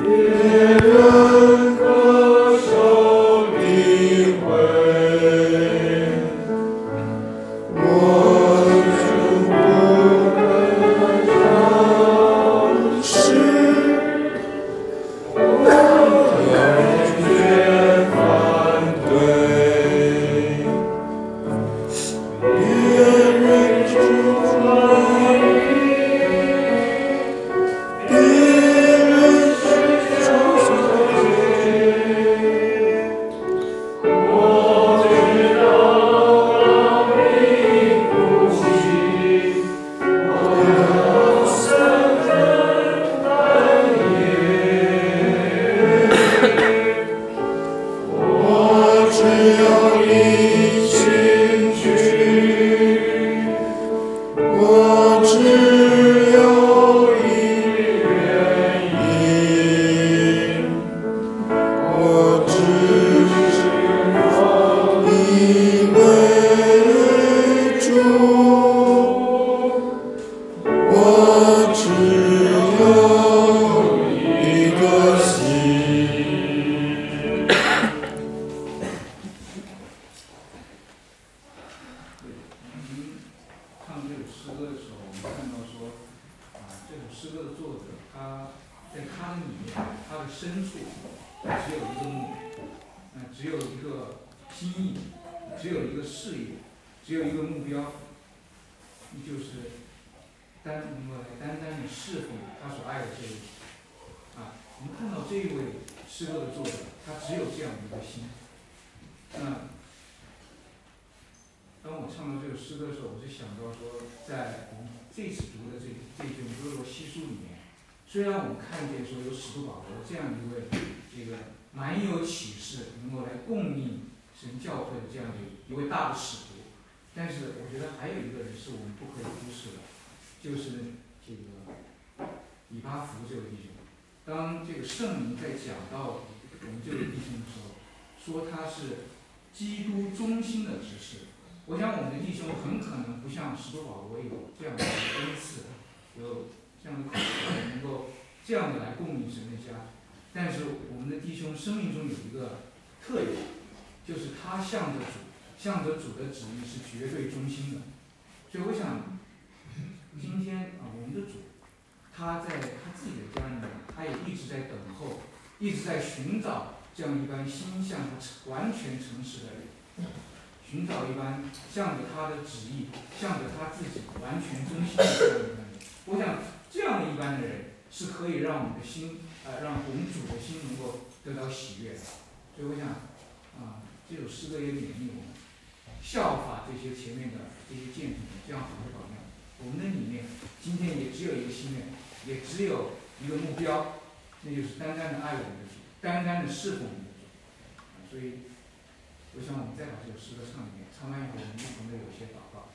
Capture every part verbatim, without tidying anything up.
向着主的旨意是绝对忠心的，所以我想，今天啊，我们的主，他在他自己的家里面，他也一直在等候，一直在寻找这样一般心向他完全诚实的人，寻找一般向着他的旨意，向着他自己完全忠心的这样一般人。我想，这样的一般的人是可以让我们的心，呃，让我们主的心能够得到喜悦的。所以我想，啊，这首诗歌也勉励我们。效法这些前面的这些见证这样好的榜样，我们的里面今天也只有一个心愿，也只有一个目标，那就是单单的爱我们的主，单单的侍奉我们的主。所以，我想我们再把这首诗歌唱一遍，唱完以后我们一同的有些祷告。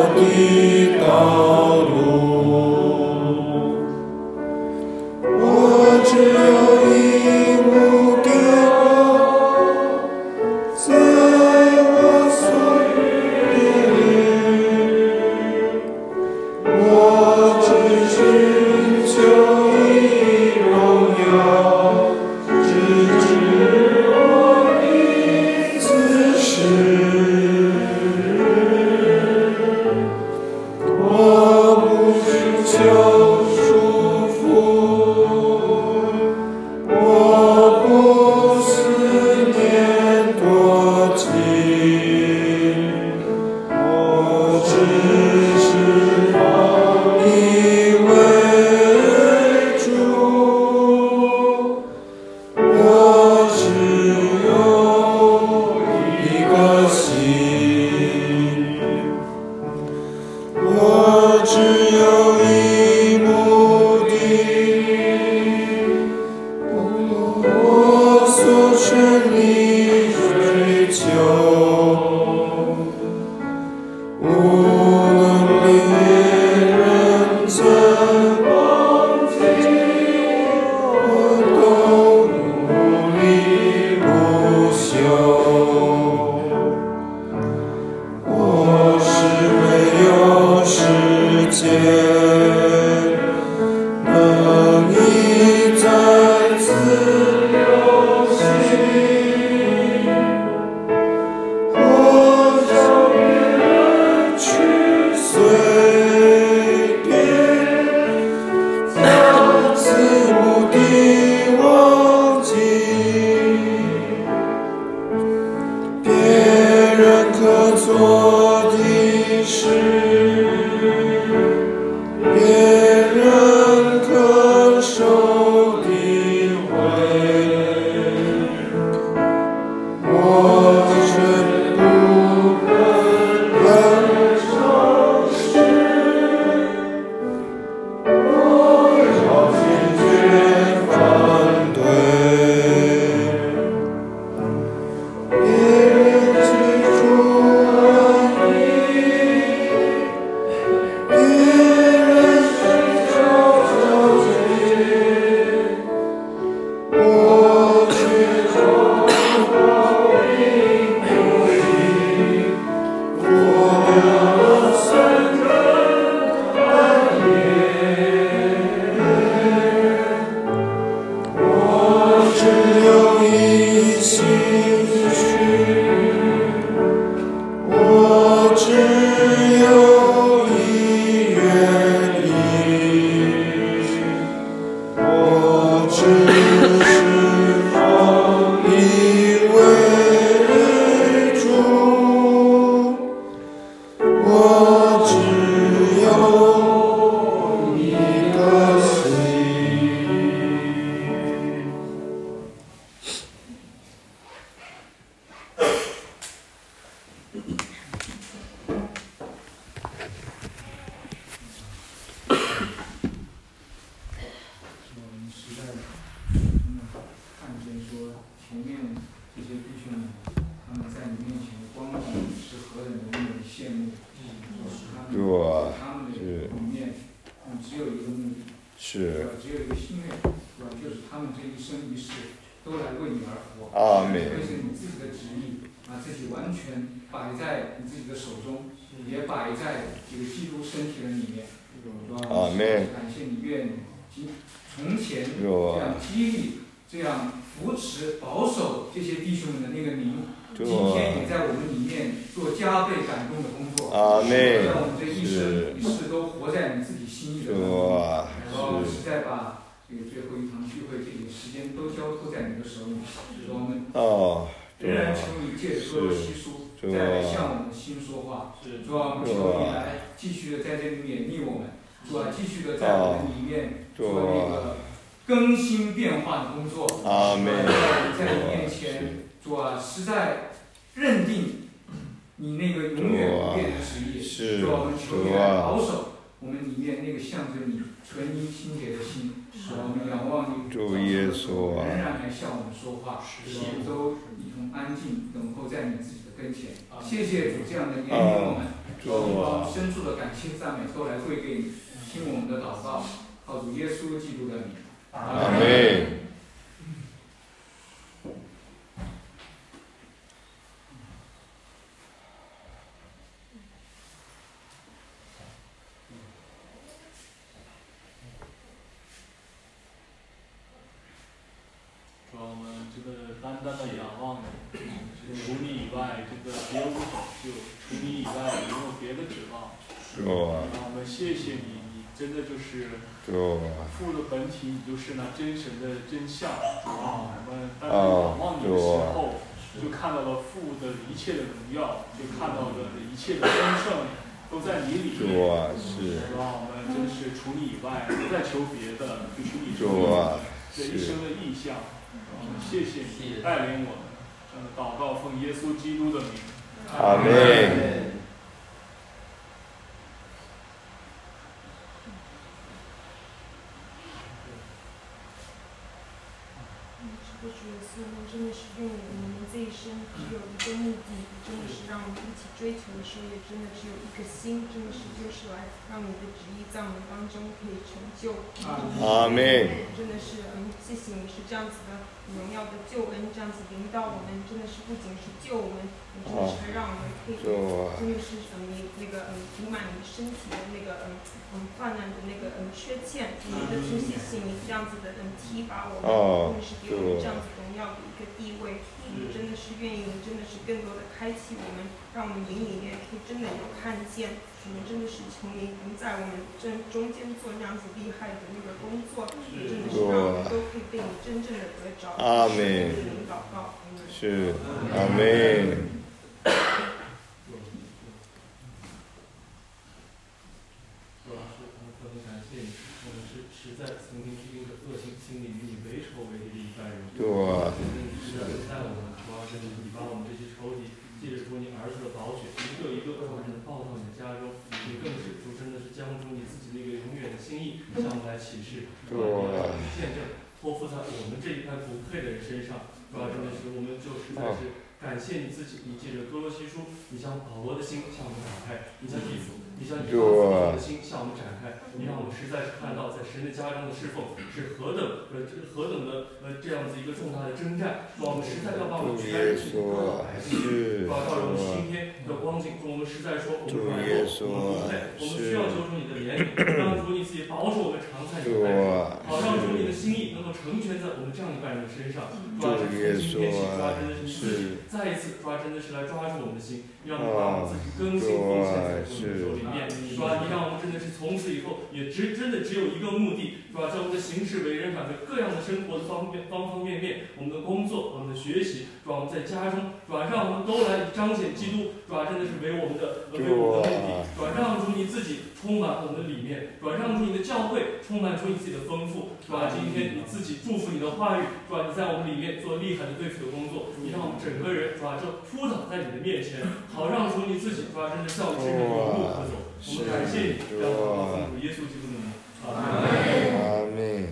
我阿们。 这个单单的仰望你，除你以外，这个别无所救，除你以外没有别的指望。让我们谢谢你，你真的就是父的本体，你就是那真神的真相。啊，我们单单仰望你的时候，就看到了父的一切的荣耀，就看到了一切的丰盛都在你里面。是吧？我们真是除你以外不再求别的，就求你成为这一生的意象。我们谢谢你带领我们，嗯，祷告奉耶稣基督的名。 阿门。 主耶稣，我们真的是愿意我们这一生只有一个目的，真的是让我们一起追求的时候，也真的只有一颗心，真的是就是来让你的旨意在我们当中可以成就。 阿门。 真的是嗯，谢谢你是这样子的荣耀的救恩，这样子领导我们，真的是不仅是救我们，也真的是还让我们可以，真的是嗯你那个嗯补满你身体的那个嗯嗯患难的那个嗯缺陷，真的是谢谢你这样子的嗯提拔我们，真的是给我们这样子荣耀的一个地位，我们真的是愿意，真的是更多的开启我们，让我们灵里面可以真的有看见，我们真的是求你能在我们正中间做那样子厉害的那个工作，真的是让我们都可以被你真正的得着。 阿门。 祷告。 是，阿门。 实在曾经是因着恶性心理与你为仇为敌的一般人， 对， 实在是在我们主要是你把我们这些仇敌借着主你儿子的宝血，一个一个完整抱到你的家中，你更是主真的是将出你自己那个永远的心意向我们来启示，对，见证托付在我们这一派不配的人身上，主要真的是我们就实在是感谢你自己，你借着哥罗西书，你将保罗的心向我们打开，你将地府。你将以巴弗的心向我们展开，你让我们实在是看到在神的家中的侍奉是何等呃何等的呃这样子一个重大的征战，说我们实在要把我们全人去各个百姓，把到我们今天的光景，说我们实在说我们软弱，我们不配，我们需要求主你的怜悯，让主你自己保守我们常在你的爱中，好让主你的心意能够成全在我们这样一般人的身上，抓住从今天起抓真的是你自己再一次抓真的是来抓住我们的心，让我们把我们自己更新奉献在主你手里。是吧？你让我们真的是从此以后也只真的只有一个目的，是吧？在我们的行事为人，反正各样的生活的方面方方面面，我们的工作，我们的学习，是吧？我们在家中，是吧？让我们都来彰显基督，是吧？真的是为我们的为我们的目的，是吧？让主你自己充满我们的里面，是吧？让主你的教会充满出你自己的丰富，是吧？今天你自己祝福你的话语，是吧？你在我们里面做厉害的对付的工作，你让我们整个人，是吧？就扑倒在你的面前，好让主你自己，是吧？真的在我们身上有路可走。我们感谢你，让我们奉主耶稣基督的名。阿门。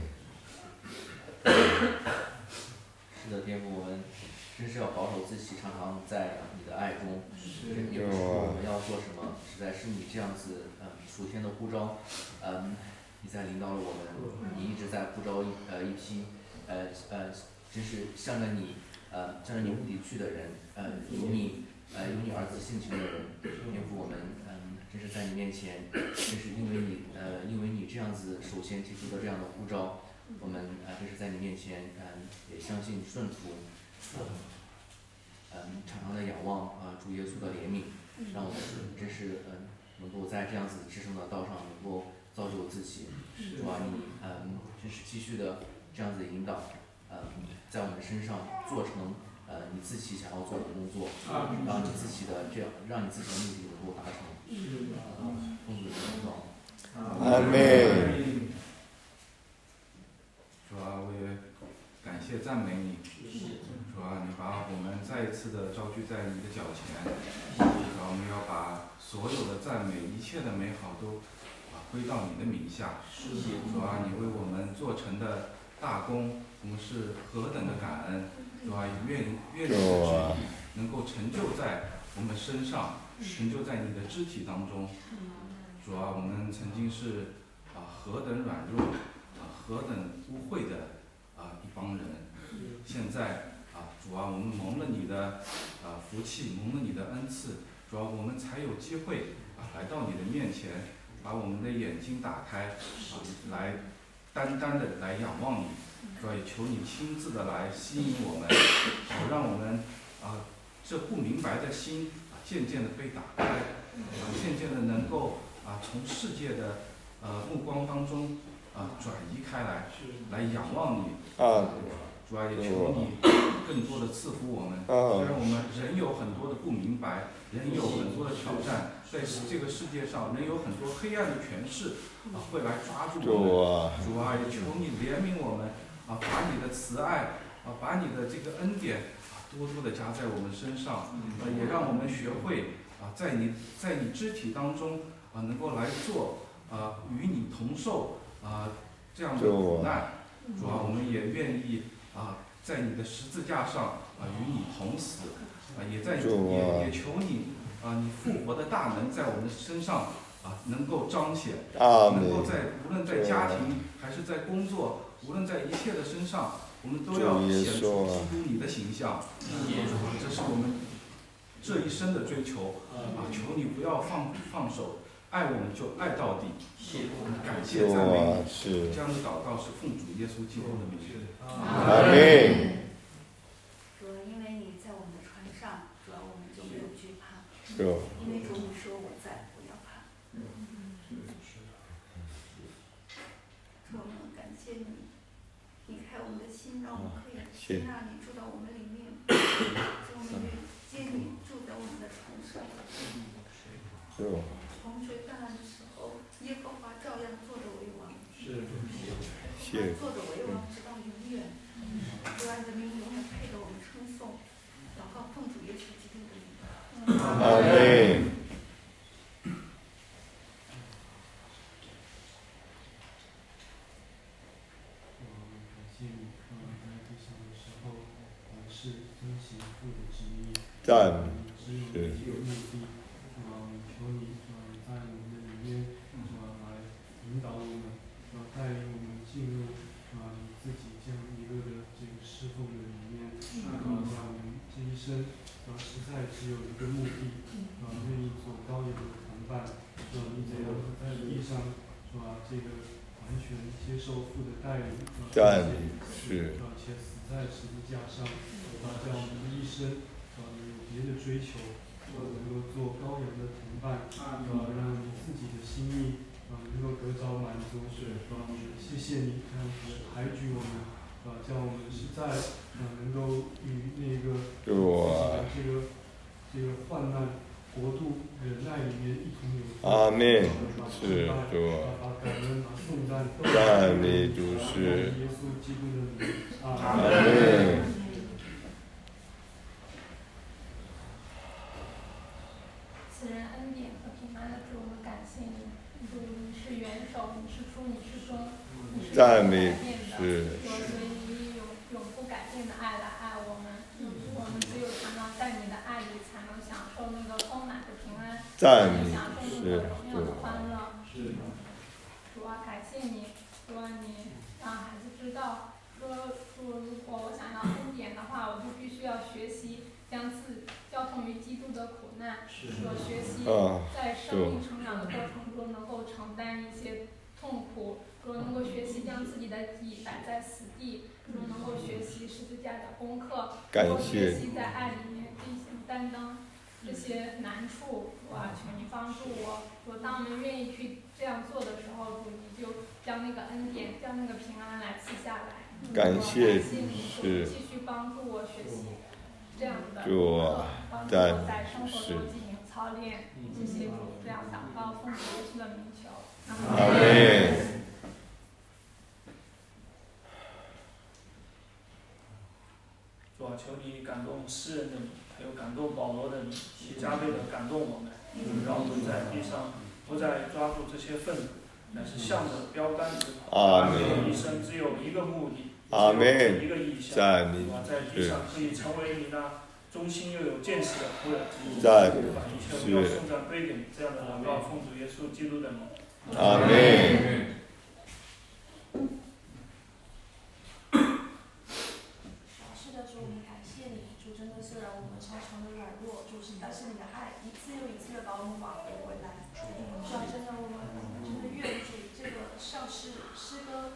是的，天父，我们真是要保守自己，常常在你的爱中。也不是说我们要做什么，实在是你这样子，嗯，属天的呼召，嗯，你在领导了我们，你一直在呼召一呃一批，呃呃，真是向着你，呃，向着你目的去的人，呃，有你，呃，有你儿子性情的人，天父我们。真是在你面前，真是因为你呃，因为你这样子首先提出的这样的呼召，我们呃，真是在你面前，嗯、呃，也相信顺服，嗯、呃，常常的仰望啊、呃、主耶稣的怜悯，让我们真是嗯、呃，能够在这样子至圣的道上能够造就自己，主啊你嗯、呃，真是继续的这样子引导，嗯、呃，在我们身上做成呃你自己想要做的工作，让你自己的这样，让你自己的目的能够达成。 阿门。 主啊，我也感谢赞美你。主啊，你把我们再一次的招聚在你的脚前。主啊，我们要把所有的赞美、一切的美好都啊归到你的名下。主啊，你为我们做成的大功，我们是何等的感恩。主啊，愿愿你的旨意能够成就在我们身上。成就在你的肢体当中，主啊，我们曾经是啊何等软弱，啊何等污秽的啊一帮人，现在啊主啊，我们蒙了你的啊福气，蒙了你的恩赐，主啊，我们才有机会啊来到你的面前，把我们的眼睛打开，啊来单单的来仰望你， 主要也求你亲自的来吸引我们，好让我们啊这不明白的心啊渐渐的被打开，啊渐渐的能够啊从世界的呃目光当中啊转移开来，来仰望你。 啊， 主要也求你更多的赐福我们。虽然我们人有很多的不明白，人有很多的挑战，在这个世界上人有很多黑暗的权势啊会来抓住我们。主啊，也求你怜悯我们啊，把你的慈爱啊，把你的这个恩典啊多多的加在我们身上，啊也让我们学会啊在你在你肢体当中啊能够来做啊与你同受啊这样的苦难。主啊，我们也愿意啊，在你的十字架上啊与你同死，啊也在也也求你啊，你复活的大能在我们身上啊能够彰显，能够在无论在家庭还是在工作，无论在一切的身上，我们都要显出基督你的形象。这是我们这一生的追求啊！求你不要放放手。爱我们就爱到底，感谢赞美你。这样的祷告是奉主耶稣基督的名。 阿门。 主，因为你在我们的船上，主要我们就没有惧怕。因为主你说我在，不要怕。主，我们感谢你，你开我们的心，让我们可以接纳你住到我们里面。主，我们愿接你住在我们的船上。洪水泛滥的时候，耶和华照样坐着为王， 是， 他坐着为王直到永远。主啊，你的名永远配得我们称颂。祷告奉主耶稣基督的名。 阿门。 感谢你，在地上的时候，凡事遵行父的旨意， 赞美指引我们的目的。求你在我们的里面来引导我们，带领我们进入你自己这样一个的这个侍奉的里面，让我们这一生实在只有一个目的，愿意做羔羊的同伴，你怎样在地上这个完全接受父的带领， 是， 且死在十字架上，叫我们的一生有别的追求。能够做羔羊的同伴，呃，让你自己的心意，呃，能够得着满足。是，呃，谢谢你这样子抬举我们，呃，叫我们实在，呃，能够与那个自己的这个这个患难、国度、忍耐里面一同有。 阿门。 是，把感恩、把颂赞都赞美主是。 耶稣基督的名。 阿门。 赐人恩典和平安的主，我们感谢你。主，你是元首，你是初，你是终，你是永不改变的。所以你永永不改变的爱来爱我们。我们只有常常在你的爱里，才能享受那个丰满的平安，才能享受那个荣耀的欢乐。主啊，感谢你，主啊，你让孩子知道，说主，如果我想要恩典的话，我就必须要学习将自交通于基督的苦难，说学习在生命成长的过程中能够承担一些痛苦，说能够学习将自己的己摆在死地，说能够学习十字架的功课，能够学习在爱里面进行担当这些难处。主啊，求你帮助我，说当我们愿意去这样做的时候，主你就将那个恩典，将那个平安来赐下来。 感谢你， 是继续帮助我学习这样的主啊， 帮助我在生活中进行操练。谢谢主，这样祷告奉主耶稣的名求。 阿门。 主啊，求你感动诗人的你，还有感动保罗的你，也加倍的感动我们，让我们在地上不再抓住这些份子，乃是向着标杆直跑。 阿门。 一生只有一个目的， 阿门。 一个意向，在地上可以成为你那忠心又有见识的仆人。 在把一切荣耀颂赞归给你，这样的祷告奉主耶稣基督的名。 阿门。 是的，主，我们感谢你，主，真的虽然我们常常的软弱，主，但是你的爱一次又一次的把我们挽回回来。主啊，真的，我们真的愿主这个上诗诗歌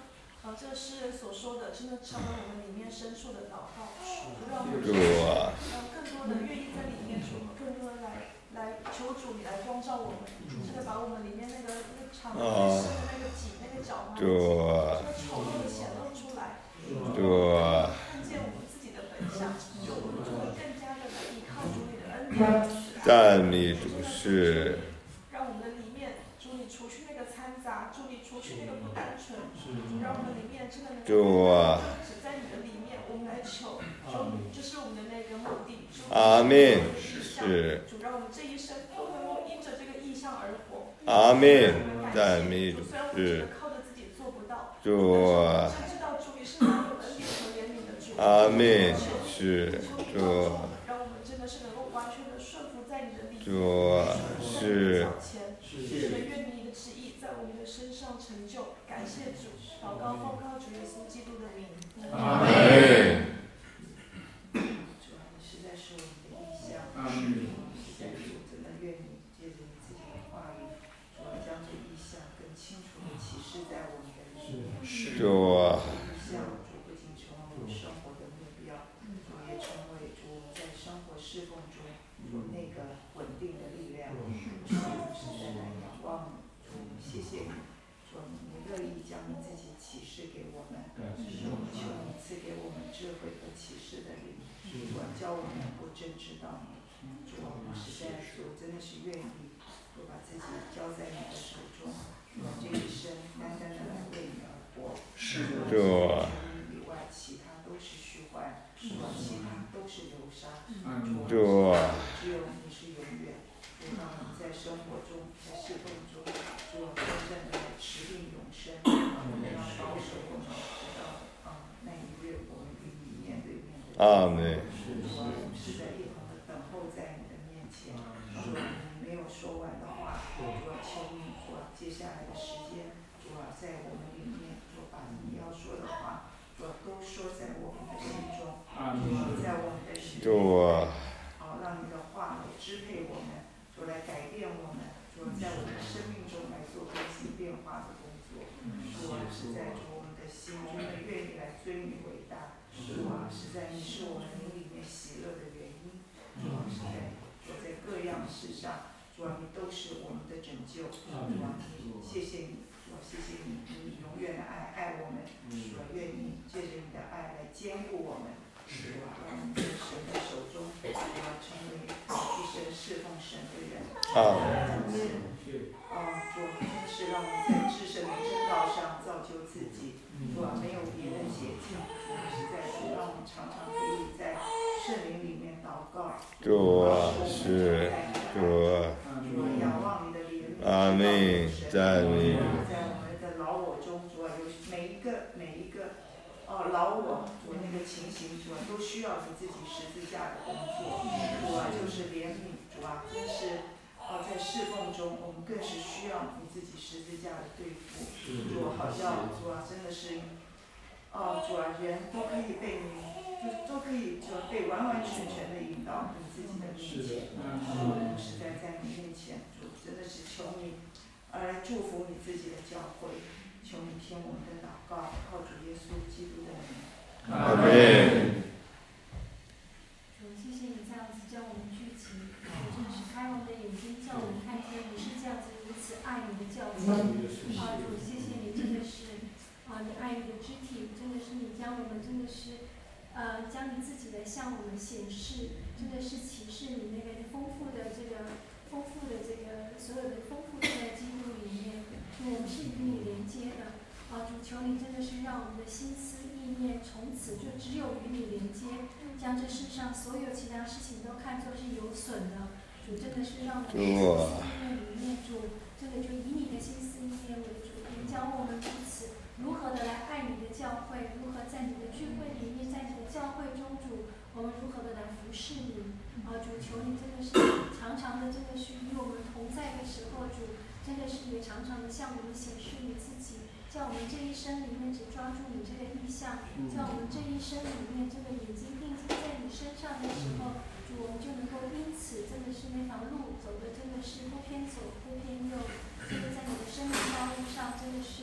呃，这是所说的，真的成为我们里面深处的祷告，让我们主呃更多的愿意在里面，主更多的来来求主你来光照我们，真的把我们里面那个那个敞开心的那个己那个角那个丑陋的显露出来，看见我们自己的本相，就我们就会更加的来依靠主你的恩典， 赞美主是。 让我们的里面，主你除去那个掺杂，主你除去那个不单纯，主让我们里面真的能够只在你的里面，我们来求，主这是我们的那个目的， 阿门。是。 主让我们这一生都能够因着这个意象而活。 阿门。赞美主是。 靠着自己做不到， 主啊。知道主你是哪有恩典和怜悯的主。 阿门。是。主。 让我们真的是能够完全的顺服在你的里面。 主是。 是的，愿你的旨意在我们的身上成就。感谢主，祷告奉靠主耶稣基督的名。 阿门。 主啊，你实在是我们的意象。阿门。实在是真的愿你借着你自己的话语，主啊，将这意象更清楚的启示在我们的里面。 主啊。 意象主不仅成为我们生活的目标，主也成为主在生活侍奉中主那个稳定的力量。主实在来仰望你，主谢谢你，主你乐意将你自己启示给我们，主求你赐给我们智慧和启示的灵，主教我们能够真知道你，主实在主真的是愿意，主把自己交在你的手中，主这一生单单的来为你而活，主以外其他都是虚幻，主其他都是流沙，主只有你是永远。让我们在生活中，在侍奉中，主真正的持定永生，我们要保守我们，直到啊那一日，我们与你面对面的。 阿门。 主啊，我们是在一同的等候在你的面前。主啊，你没有说完的话，主啊，求你，主啊，接下来的时间，主啊，在我们里面，主把你要说的话，主啊，都说在我们的心中，主啊，在我们的心中，好，让你的话来支配我们。主来改变我们，主在我们生命中来做更新变化的工作。主啊，是在主我们的心中的愿意来尊你为大。主啊，是在你是我们灵里面喜乐的原因。主啊，是在主在各样事上，主啊，你都是我们的拯救。主啊，你谢谢你，主啊，谢谢你，你永远的爱爱我们。主啊，愿你借着你的爱来坚固我们。主啊，让我们在神的手中，主啊，成为一生侍奉神的人。 啊。 啊，主是让我们在至圣的真道上造就自己。主啊，没有别的捷径，主是在主，让我们常常可以在圣灵里面祷告。 主啊，是主啊。 主啊，仰望你的怜悯。 阿门。赞美。 在我们的老我中，主啊，有每一个每一个。哦，老我，主那个情形，主啊，都需要你自己十字架的工作，主啊，就是怜悯，主啊，真是，哦，在侍奉中，我们更是需要你自己十字架的对付，主啊，好像主啊，真的是，哦，主啊，人都可以被你，就都可以就被完完全全的引导你自己的面前，主啊，实在在你面前，主真的是求你，而来祝福你自己的教会。求你听我们的祷告，靠主耶稣基督的名。 阿门。 主，谢谢你这样子将我们聚集，真的是开我们的眼睛，叫我们看见你是这样子如此爱你的教会。啊，主，谢谢你，真的是啊，你爱你的肢体，真的是你将我们真的是呃将你自己来向我们显示，真的是启示你那个丰富的这个丰富的这个所有的丰富在基督里面。我们是与你连接的，啊，主求你真的是让我们的心思意念从此就只有与你连接，将这世上所有其他事情都看作是有损的。主真的是让我们的心思意念里面，主真的就以你的心思意念为主，也教我们彼此如何的来爱你的教会，如何在你的聚会里面，在你的教会中，主我们如何的来服侍你。啊，主求你真的是常常的，真的是与我们同在的时候，主。真的是也常常的向我们显示你自己，叫我们这一生里面只抓住你这个意象，叫我们这一生里面这个眼睛定睛在你身上的时候，主我们就能够因此真的是那条路走的真的是不偏左不偏右，真的在你的生命道路上真的是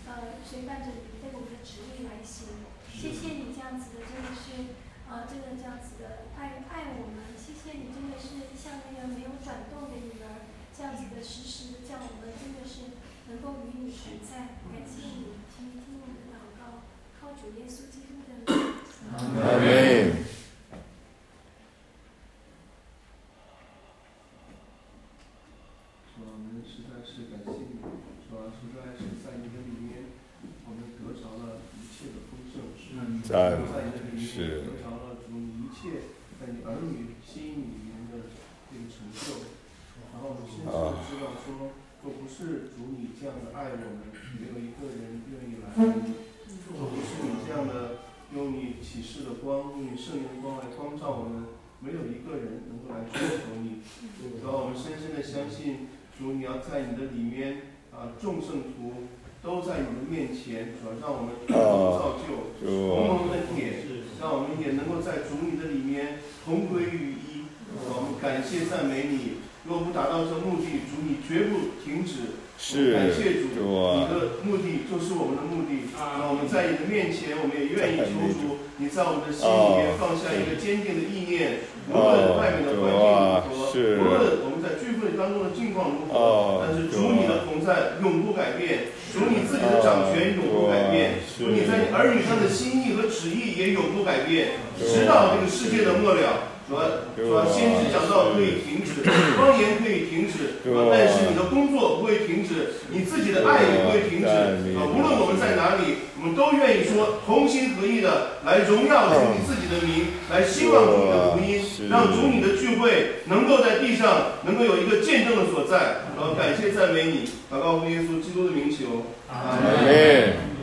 呃随伴着你对我们的旨意来行。谢谢你这样子的，真的是啊、呃，真的这样子的爱爱我们。谢谢你，真的是像那个没有转动的女儿这样子的实时的叫我们，真的是能够与你同在。感谢你，请你听我们的祷告，靠主耶稣基督的名。 阿门。 我们实在是感谢你，主啊，实在是在你的里面，我们得着了一切的丰盛，是在你的里面得着了主你一切在你儿女心里面的这个成就。然后我们深深的知道说，若不是主你这样的爱我们，没有一个人愿意来爱你；若不是你这样的用你启示的光，用你圣灵的光来光照我们，没有一个人能够来追求你。主啊，我们深深的相信。主，你要在你的里面啊，众圣徒都在你的面前，主要让我们同蒙造就，同蒙恩典，让我们也能够在主你的里面同归于一。我们感谢赞美你，若不达到这目的，主你绝不停止。 是， 感谢主，你的目的就是我们的目的。那我们在你的面前，我们也愿意求主，你在我们的心里面放下一个坚定的意念，无论外面的环境如何，无论我们在聚会当中的境况如何，但是主你的同在永不改变，主你自己的掌权永不改变，主你在你儿女上的心意和旨意也永不改变，直到这个世界的末了。主要主要先知讲道可以停止，方言可以停止，但是你的工作不会停止，你自己的爱也不会停止。啊，无论我们在哪里，我们都愿意说同心合意的来荣耀主你自己的名，来兴旺主你的福音，让主你的聚会能够在地上能够有一个见证的所在。然后感谢赞美你，祷告奉耶稣基督的名求，阿门。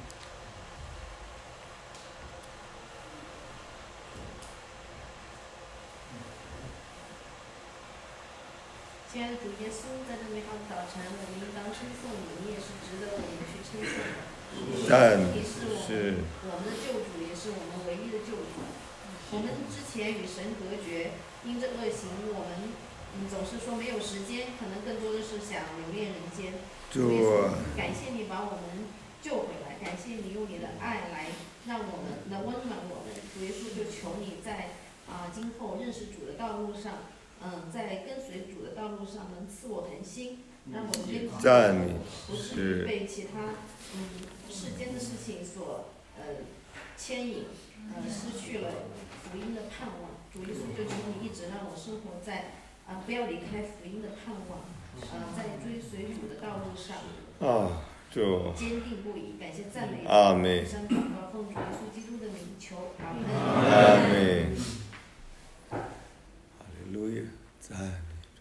亲爱的主耶稣，在这美好的早晨，我们应当称颂你，你也是值得我们去称颂的。你是我们我们的救主，也是我们唯一的救主。我们之前与神隔绝，因着恶行，我们嗯总是说没有时间，可能更多的是想留恋人间。主耶稣，感谢你把我们救回来，感谢你用你的爱来让我们来温暖我们。主耶稣，就求你在啊、呃、今后认识主的道路上。嗯，在跟随主的道路上，能赐我恒心，让我们边跑不至于被其他嗯世间的事情所呃牵引，呃失去了福音的盼望。主耶稣，就求你一直让我生活在啊、呃、不要离开福音的盼望，呃在追随主的道路上啊，就坚定不移。感谢赞美你， 阿门。 向祷告奉主耶稣基督的名求，阿门。 阿门。路亚，赞美主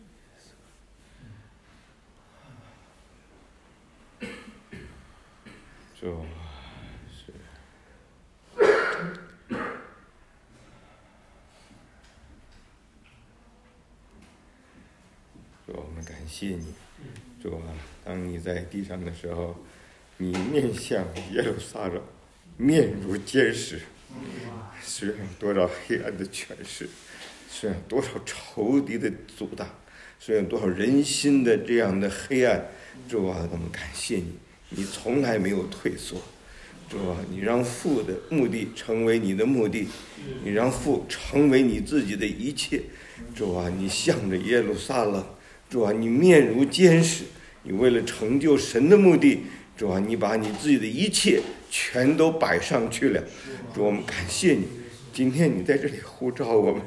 耶稣。就是主，我们感谢你，主啊！当你在地上的时候，你面向耶路撒冷，面如坚石，虽然多少黑暗的权势。虽然多少仇敌的阻挡，虽然多少人心的这样的黑暗，主啊，我们感谢你，你从来没有退缩。主啊，你让父的目的成为你的目的，你让父成为你自己的一切。主啊，你向着耶路撒冷，主啊，你面如坚石，你为了成就神的目的，主啊，你把你自己的一切全都摆上去了。主，我们感谢你，今天你在这里呼召我们。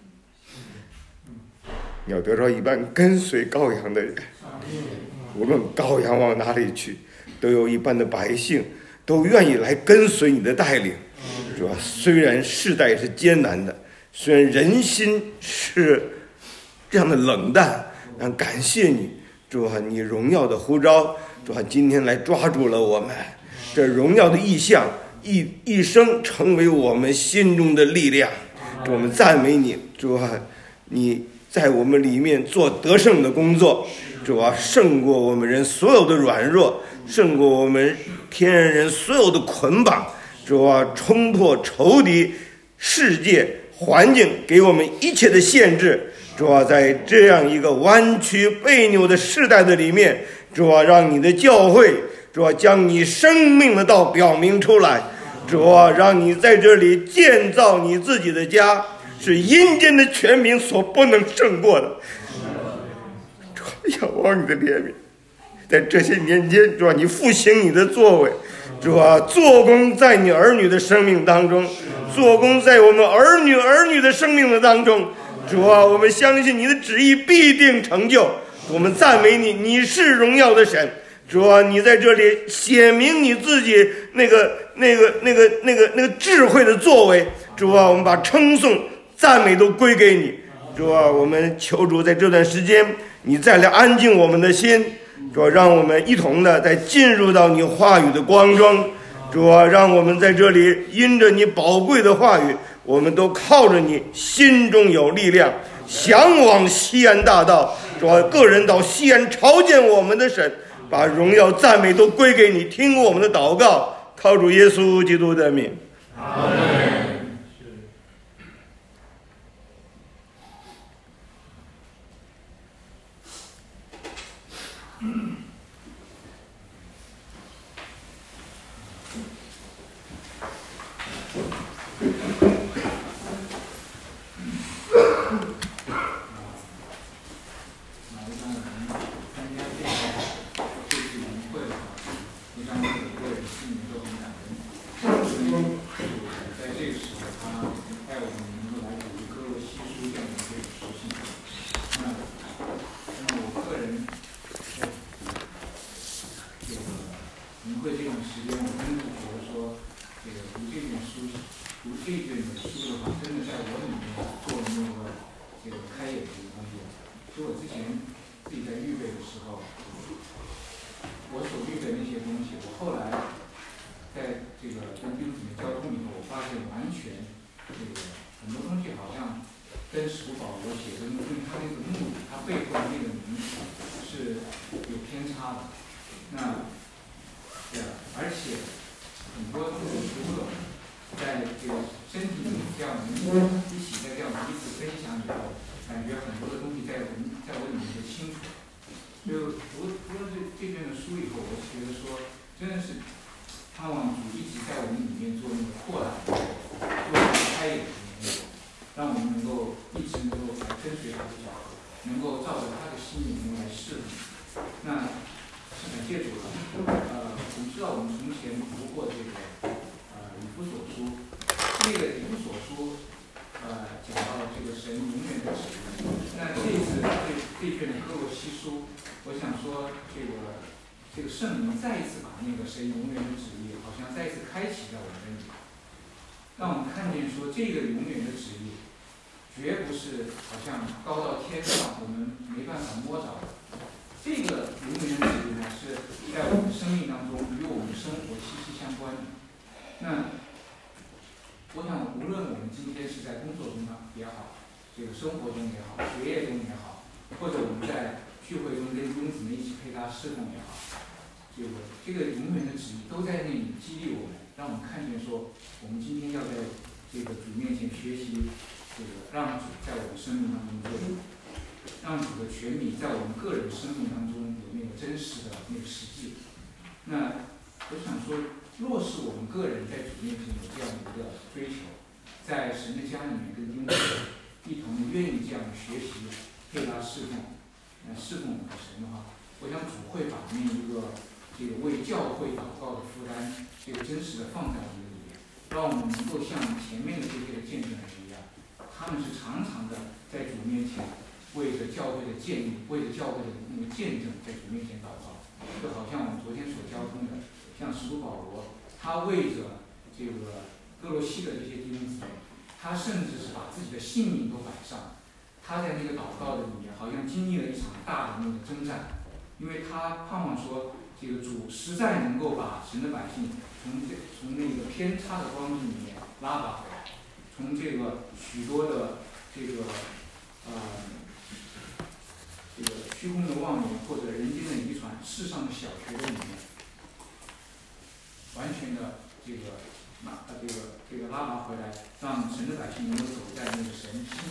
要得着一般跟随羔羊的人，无论羔羊往哪里去，都有一般的百姓都愿意来跟随你的带领。主啊，虽然世代是艰难的，虽然人心是这样的冷淡，但感谢你，主啊，你荣耀的呼召，主啊，今天来抓住了我们这荣耀的意象，一一生成为我们心中的力量。主，我们赞美你，主啊，你在我们里面做得胜的工作，主啊，胜过我们人所有的软弱，胜过我们天然人所有的捆绑，主啊，冲破仇敌世界环境给我们一切的限制，主啊，在这样一个弯曲悖扭的世代的里面，主啊，让你的教会主啊，将你生命的道表明出来，主啊，让你在这里建造你自己的家，是阴间的权柄所不能胜过的。主啊，仰望你的怜悯，在这些年间，主啊，你复兴你的作为，主啊，做工在你儿女的生命当中，做工在我们儿女儿女的生命的当中。主啊，我们相信你的旨意必定成就。我们赞美你，你是荣耀的神。主啊，你在这里显明你自己那个那个那个那个那个智慧的作为。主啊，我们把称颂赞美都归给你。主啊，我们求主在这段时间你再来安静我们的心。主啊，让我们一同的再进入到你话语的光中。主啊，让我们在这里因着你宝贵的话语，我们都靠着你，心中有力量，向往西安大道。主啊，个人到西安朝见我们的神，把荣耀赞美都归给你，听我们的祷告，靠主耶稣基督的名。阿门。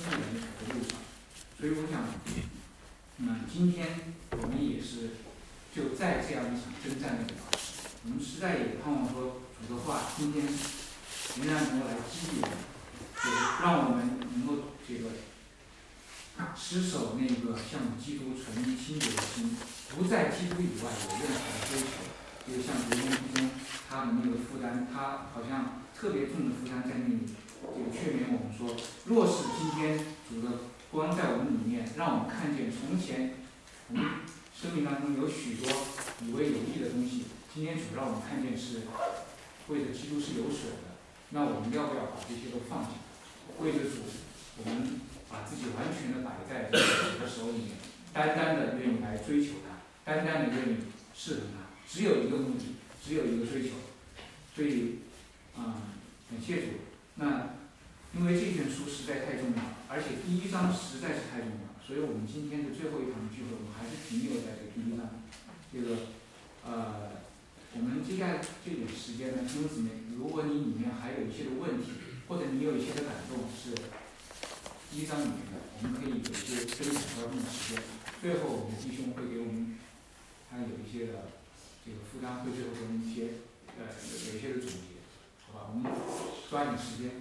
今天我们也是就在这样一场征战里头。我们实在也盼望说主的话今天仍然能够来激励我们，就是让我们能够这个持守那个向基督纯一清洁的心，不在基督以外有任何的追求。就像昨天弟兄他的那个负担，他好像特别重的负担在那里，这个劝勉我们说，若是今天主的光在我们里面，让我们看见从前我们生命当中有许多以为有益的东西，今天主让我们看见是为了基督是有损的，那我们要不要把这些都放下？为了主，我们把自己完全的摆在主的手里面，单单的愿意来追求他，单单的愿意侍奉他，只有一个目的，只有一个追求。所以，啊、嗯，感谢主。那因为这卷书实在太重要了，而且第一章实在是太重要了，所以我们今天的最后一场聚会，我们还是停留在这第一章。这个，呃，我们接下来这点时间呢，弟兄姊妹，如果你里面还有一些的问题，或者你有一些的感动是第一章里面的，我们可以有一些分享交通的时间。最后，我们弟兄会给我们他有一些的这个负担，会最后给我们一些呃有一些的总结，好吧？我们抓紧时间。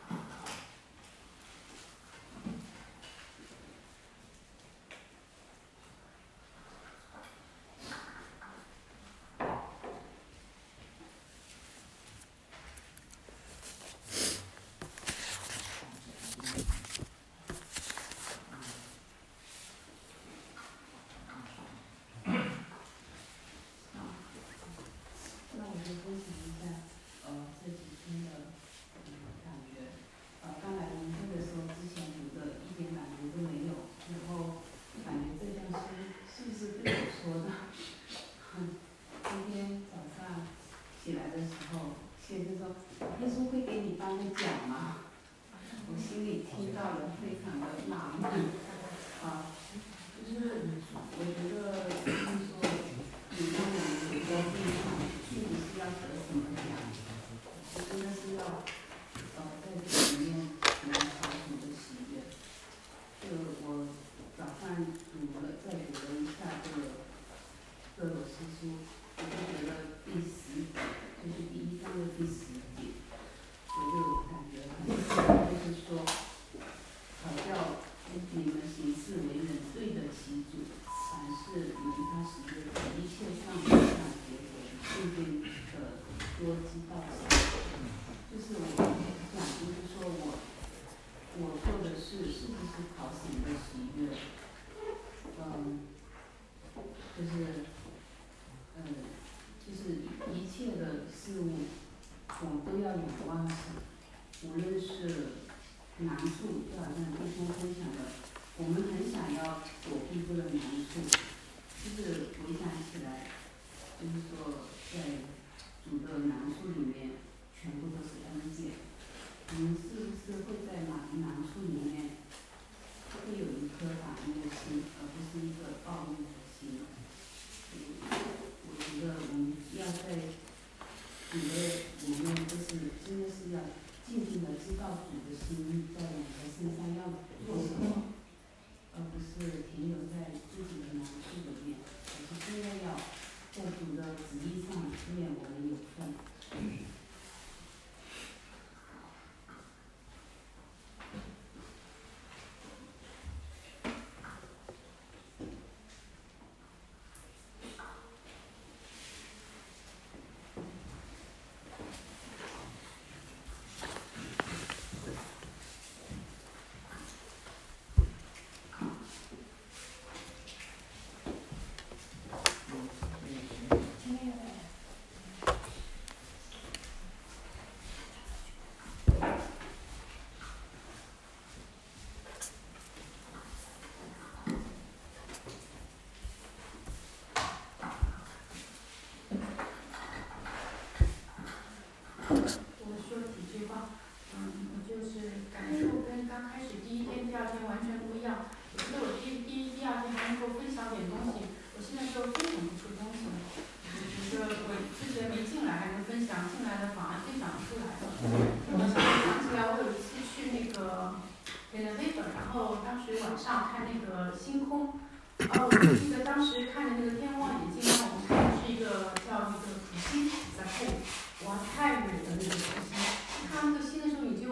我说几句话，嗯，我就是感受跟刚开始第一天、第二天完全不一样。我觉得我第一、第一、第二天还能够分享点东西，我现在就分享不出东西了。我觉得我之前没进来还能分享，进来了反而分享出来了。我想想起来，我有一次去那个那个日本，然后当时晚上看那个星空，然后我记得当时看的那个天望远镜让我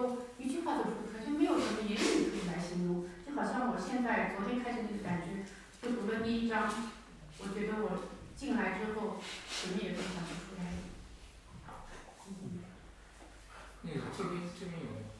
就一句话都说不出来，就没有什么言语可以来形容。就好像我现在昨天开始那个感觉，就读了第一章，我觉得我进来之后什么也都想不出来。 那个这边这边有。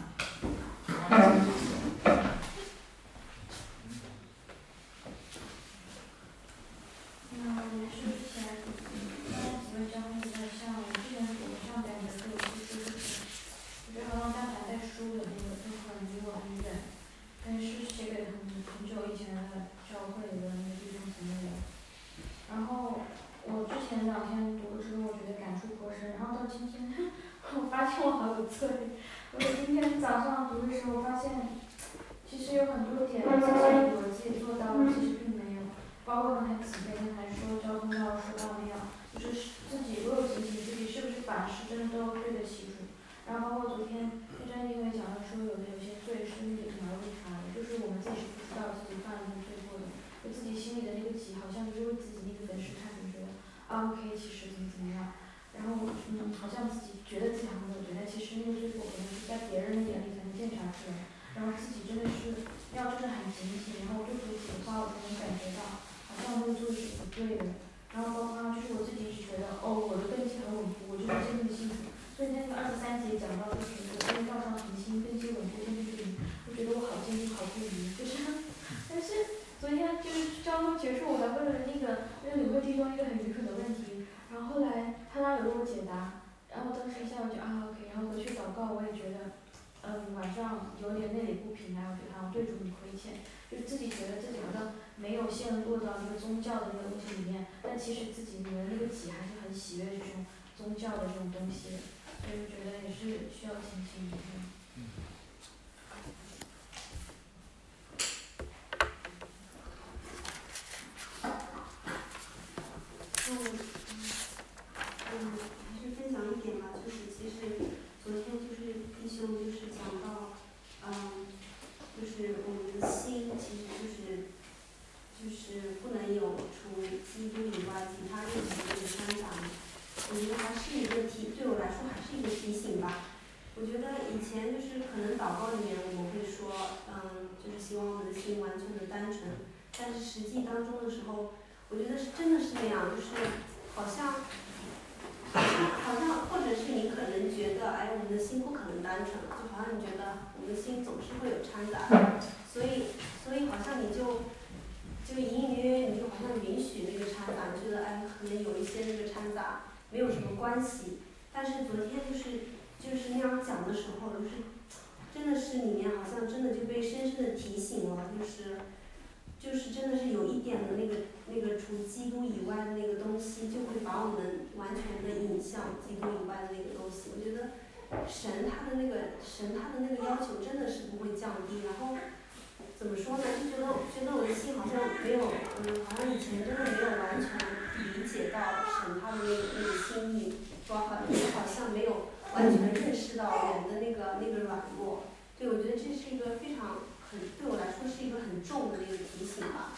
那我们说起来，刚才几位章有点像我之前读的上边的课，就是我觉得好像刚才在书的那个部分离我很远，但是写给很很久以前的教会的那个弟兄姊妹的。然后我之前两天读的时候，我觉得感触颇深，然后到今天，我发现我好有罪。我今天早上读的时候发现，其实有很多点自己我自己做到了，其实并没有。包括刚才姊妹刚才说交通要说到那样，就是自己如果警醒自己是不是凡事真的都对得起主。然后包括昨天那张因为讲到说有的有些罪是你可能会查的，就是我们自己是不知道自己犯了罪过的，就自己心里的那个己好像只有自己那个本事看你觉得啊 OK 其实怎么怎么样，然后嗯好像自己觉得自己好像没有罪，但其实那个罪过可能是在别人的眼里才能检查出来，然后自己真的是要真的很警醒，然后对自己的话我才能感觉到。好像那个做是不对的，然后包括就是我自己只觉得哦，我的根基很稳固，我就是坚定清楚。所以在那个二十三节讲到就是我今天早上恒心，根基稳固，根基不移，我觉得我好坚定，好不移，就是。但是昨天就是交通结束，我还问了那个那个领会弟兄一个很愚蠢的问题，然后后来他那有给我解答，然后当时一下我就啊 OK， 然后回去祷告，我也觉得，嗯，晚上有点内里不平安，我觉得好像对主你亏欠。就自己觉得自己好像没有陷入到那个宗教的那个东西里面，但其实自己里面那个己还是很喜悦这种宗教的这种东西的，所以我觉得也是需要警醒的。嗯。 嗯，嗯，还是分享一点吧，就是其实昨天就是弟兄就是讲到，嗯。就是我们的心，其实就是就是不能有除基督以外其他任何的掺杂。我觉得还是一个提，对我来说还是一个提醒吧。我觉得以前就是可能祷告里面我们会说，嗯，就是希望我们的心完全的单纯，但是实际当中的时候，我觉得是真的是那样，就是好像。好像好像，或者是你可能觉得，哎，我们的心不可能单纯，就好像你觉得我们的心总是会有掺杂，所以所以好像你就就隐隐约约你就好像允许那个掺杂，你觉得哎可能有一些那个掺杂没有什么关系，但是昨天就是就是那样讲的时候，就是真的是里面好像真的就被深深的提醒了，就是就是真的是有一点的那个。那个除基督以外的那个东西，就会把我们完全的引向基督以外的那个东西。我觉得神他的那个神他的那个要求真的是不会降低。然后怎么说呢？就觉得觉得我的心好像没有，嗯，好像以前真的没有完全理解到神他的那个那个心意，说好也好像没有完全认识到人的那个那个软弱。对，我觉得这是一个非常很对我来说是一个很重的那个提醒吧。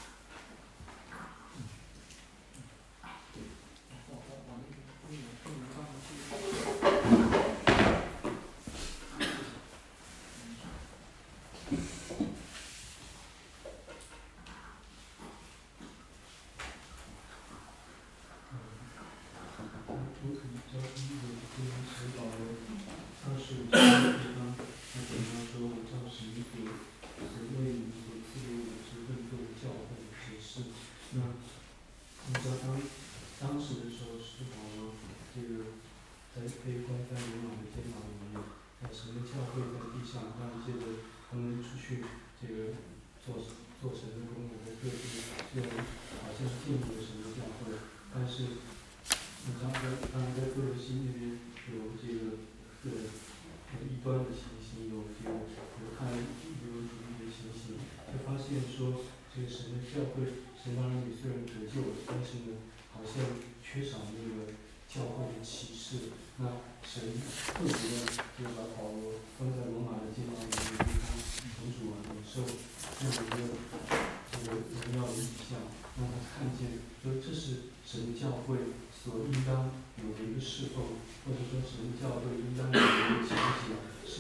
所应当有的一个侍奉，或者说神教会应当有的一个情形，是要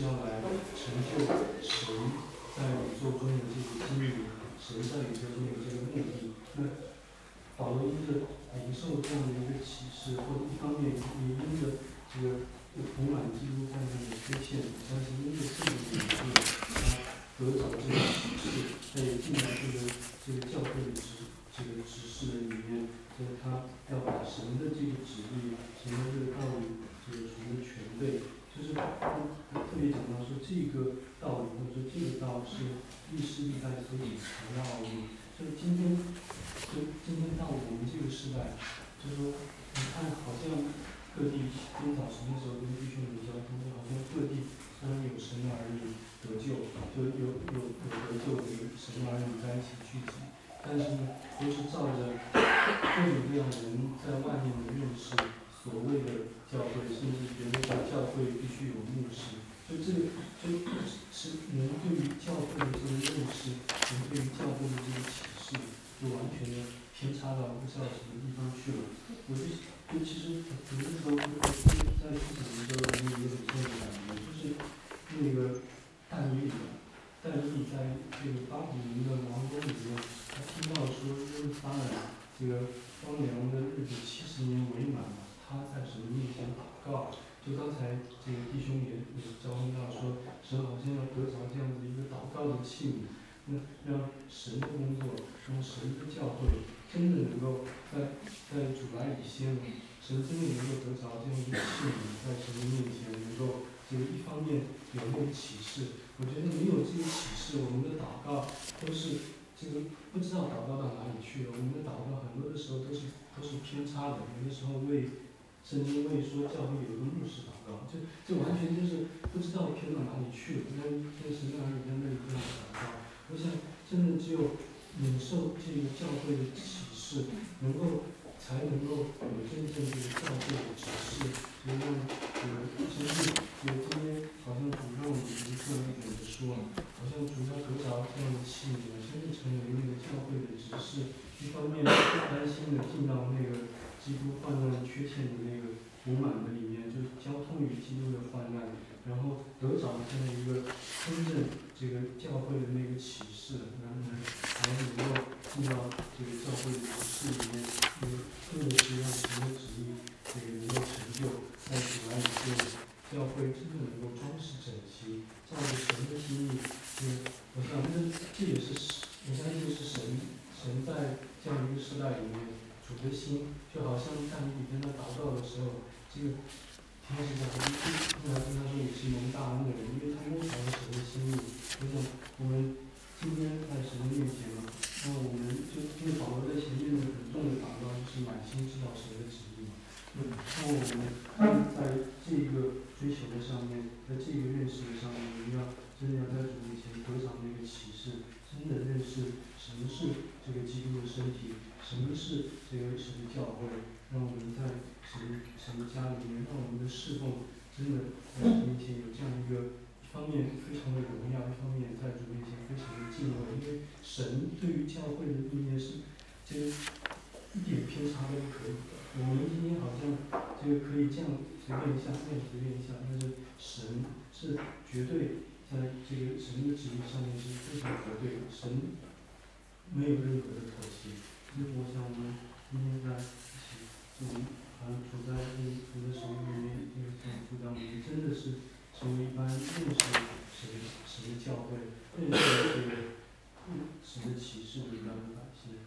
要来成就神在宇宙中的这个经历，神在宇宙中的这个目的。那保罗因着领受这样的一个启示，或者一方面也因着这个补满基督在那的缺陷，我相信因着这个领受，他得着这个启示，他也进入这个这个教会的指这个指示的里面，就是他要把神的这个旨意、神的这个道理，这个神的权位，就是他特别讲到说这个道理，或者说这个道是历世历代所隐藏的奥秘。就是今天，就今天到我们这个时代，就是说，你看好像各地今天早晨的时候跟弟兄们交通，好像各地虽然有神的儿女得救，就有有有得救的神的儿女在一起聚集，但是呢，都是照着各种各样人在外面的认识，所谓的教会，甚至觉得教会必须有牧师，就这个就是人对于教会的这个认识，人对于教会的这个启示，就完全的偏差到不知道什么地方去了。我就就其实有的时候在在思想的时候，有有种这样的感觉，就是那个但以理，但以理在这个巴比伦的王宫里面，他听到说耶路撒冷这个荒凉的日子七十年未满了，他在神面前祷告。就刚才这个弟兄也也交通到说，神好像要得着这样子一个祷告的器皿，那让神的工作，让神的教会真的能够在在主来以先，神真的能够得着这样一个器皿，在神的面前能够这个一方面有那个启示。我觉得没有这个启示，我们的祷告都是这个不知道祷告到哪里去了。我们的祷告很多的时候都是都是偏差的，有的时候为圣经为说教会有一个牧师祷告，就就完全就是不知道偏到哪里去了。那那神在哪里在那里这样祷告？我想真的只有领受这个教会的启示，能够才能够有真正这个教会的指示，就让呃真正有今天好像主让我们一个一点的说，好像主要得着这样的器皿，真正成为那个教会的指示。一方面担心的进到那个基督患难缺陷的那个补满的里面，就是交通于基督的患难，然后得着这样一个真正这个教会的那个启示，然后呢，才能够进到这个教会的指示里面，那个更是让神的旨意这个能够成就，在主来以后，教会真正能够装饰整齐，照着神的心意。这个我想这这也是我相信是神神在这样一个时代里面。主的心就好像在你跟他祷告的时候，这个天使长经常跟他说你是蒙大恩的人，因为他摸着神的心意。我想我们今天在神的面前嘛，那我们就因为保罗在前面的很重的祷告就是满心知道神的旨意嘛。那我们在这个追求的上面，在这个认识的上面，我们要真的要在主面前得着那个启示，真的认识什么是这个基督的身体。什么是这个神的教会？让我们在神神的家里面，让我们的侍奉真的在主面前有这样一个，一方面非常的荣耀，一方面在主面前非常的敬畏。因为神对于教会的意念是，这个一点偏差都不可以的。我们今天好像这个可以这样随便一下，那样随便一下，但是神是绝对在这个神的旨意上面是非常绝对的，神没有任何的妥协。所以我想我们今天在一起，就好像处在这个主的手里面，这个想主让我们真的是成为一般认识神神的教会，认识这个神的启示的一般的百姓。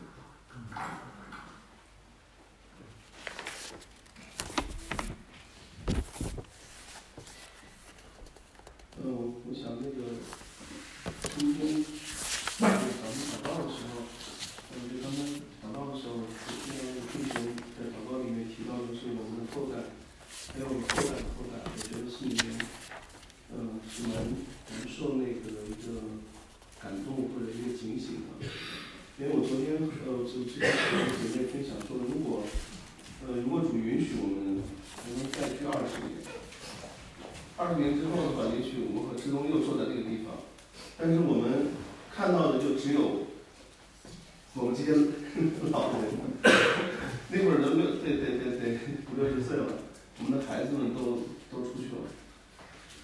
呃，我想那个今天在咱们祷告的时候。我觉得刚刚讲到的时候，听到那个弟兄在祷告里面提到的是我们的后代，还有我们后代的后代，我觉得是里面，呃，是蛮蛮受那个一个感动或者一个警醒的。因为我昨天呃就之前跟姐妹分享说，如果呃如果主允许我们能再去二十年，二十年之后的话，也许我们和志东又坐在这个地方，但是我们看到的就只有。我们这些老人，那会儿都六，对对对对，五六十岁了，我们的孩子们都都出去了。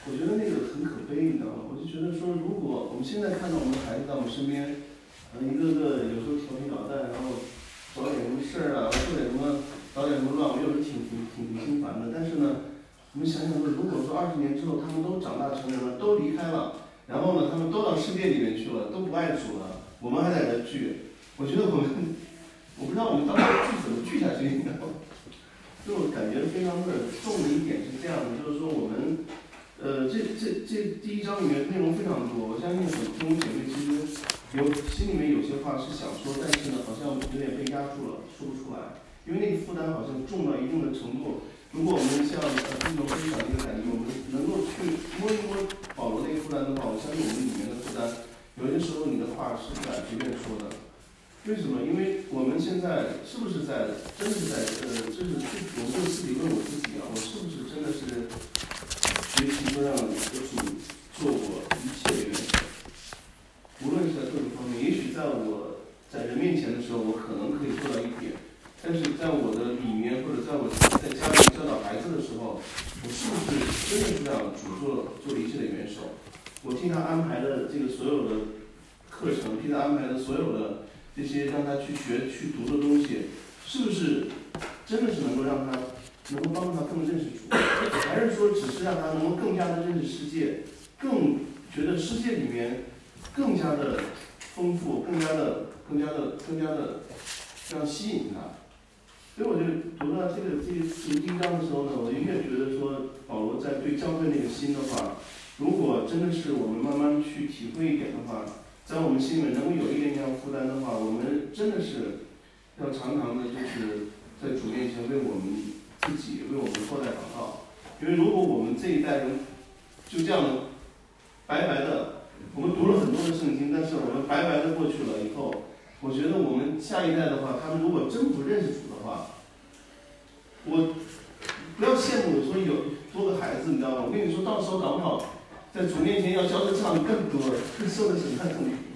我觉得那个很可悲，你知道吗？我就觉得说，如果我们现在看到我们的孩子在我们身边，呃，一个个有时候调皮捣蛋，然后找点什么事儿啊，做点什么，搞点什么乱，我有时候挺挺挺挺心烦的。但是呢，我们想想说，如果说二十年之后他们都长大成人了，都离开了，然后呢，他们都到世界里面去了，都不爱主了，我们还在这聚，我觉得我们，我不知道我们到底聚怎么聚下去，你知道吗？就我感觉非常的重的一点是这样的，就是说我们。呃，这这这第一章里面内容非常多，我相信很多弟兄姐妹其实有心里面有些话是想说，但是呢，好像有点被压住了，说不出来，因为那个负担好像重到一定的程度。如果我们像呃弟兄分享那个感觉，我们能够去摸一摸保罗那个负担的话，我相信我们里面的负担，有些时候你的话是不敢随便说的。为什么？因为我们现在是不是在，真的是在呃，就是我就自己问我自己啊，我是不是真的是？学习说让主做我一切的元首，无论是在各种方面，也许在我在人面前的时候，我可能可以做到一点，但是在我的里面或者在我在家里教导孩子的时候，我是不是真的是让主做做一切的元首？我替他安排的这个所有的课程，替他安排的所有的这些让他去学去读的东西，是不是真的是能够让他？能够帮助他更认识主，还是说只是让他能够更加的认识世界，更觉得世界里面更加的丰富，更加的、更加的、更加的这样吸引他？所以我就读到这个这个读第一章的时候呢，我就越觉得说，保罗在对教会那个心的话，如果真的是我们慢慢去体会一点的话，在我们心里面能够有一点点负担的话，我们真的是要常常的，就是在主面前为我们。自己为我们后代祷告，因为如果我们这一代人就这样白白的，我们读了很多的圣经，但是我们白白的过去了以后，我觉得我们下一代的话，他们如果真不认识主的话，我不要羡慕说有多个孩子，你知道吗？我跟你说，到时候搞不好在主面前要教的这样更多，更受的审判更多。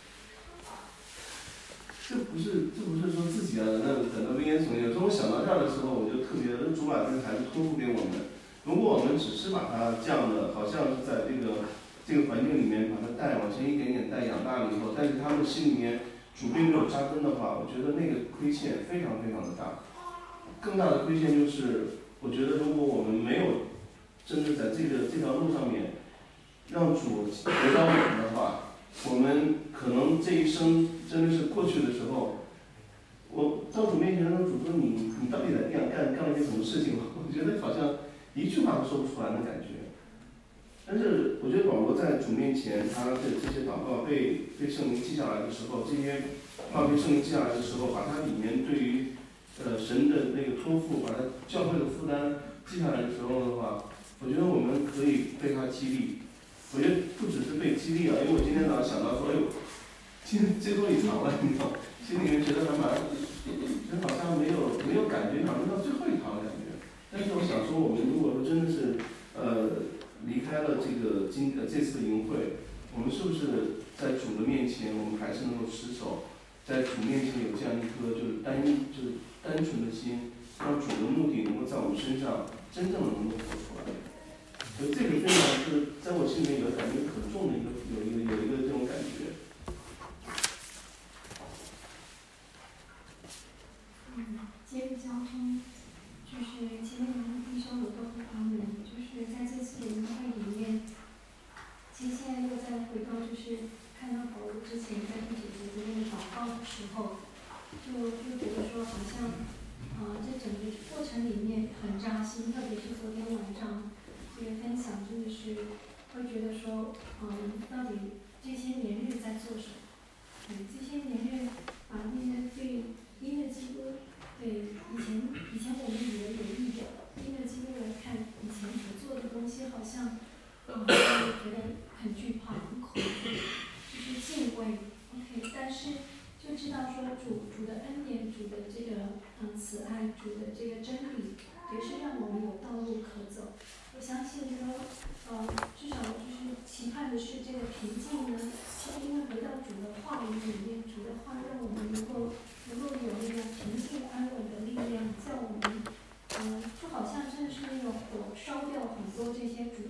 这不是，这不是说自己啊，那等到危言耸听。有时候我想到这儿的时候，我就特别主把这个孩子托付给我们。如果我们只是把他这样的，好像是在这个这个环境里面把他带往前一点点带养大了以后，但是他们心里面主并没有扎根的话，我觉得那个亏欠非常非常的大。更大的亏欠就是，我觉得如果我们没有真的在这个这条路上面让主得到我们的话，我们可能这一生真的是过去的时候，我到主面前让主说你你到底在地上干干了些什么事情？我觉得好像一句话都说不出来的感觉。但是我觉得保罗在主面前，他的这些祷告被被圣灵记下来的时候，这些话被圣灵记下来的时候，把它里面对于呃神的那个托付，把他教会的负担记下来的时候的话，我觉得我们可以被他激励。我觉得不只是被激励了，因为我今天早上想到说，哎呦，今天最后一堂了，你知道，心里面觉得还蛮，人好像没有没有感觉，好像到最后一堂的感觉。但是我想说，我们如果说真的是呃离开了这个今呃这次的营会，我们是不是在主的面前，我们还是能够持守，在主面前有这样一颗就是单就是单纯的心，让主的目的能够在我们身上真正的能够活出来。所以这个非常是在我心里面有感觉很重的一个有一个有一个这种感觉。 嗯，接着交通，就是前面两个弟兄有都很他们，就是在这次研会里面，其实现在又再回到就是看到保罗之前在第九节这边祷告的时候，就就觉得说好像，呃，这整个过程里面很扎心，特别是昨天晚上。这个分享真的是会觉得说，嗯，到底这些年日在做什么？对，这些年日把那个对因着基督，对以前以前我们以为有益的，因着基督来看以前所做的东西，好像，嗯，就觉得很惧怕、很恐惧，就是敬畏。OK， 但是就知道说主主的恩典、主的这个嗯慈爱、主的这个真理，也是让我们有道路可走。我相信说，呃，至少就是期盼的是这个平静呢，是因为回到主的话语里面，主的话让我们能够能够有那个平静安稳的力量，叫我们，嗯、呃，就好像真的是那个火烧掉很多这些主所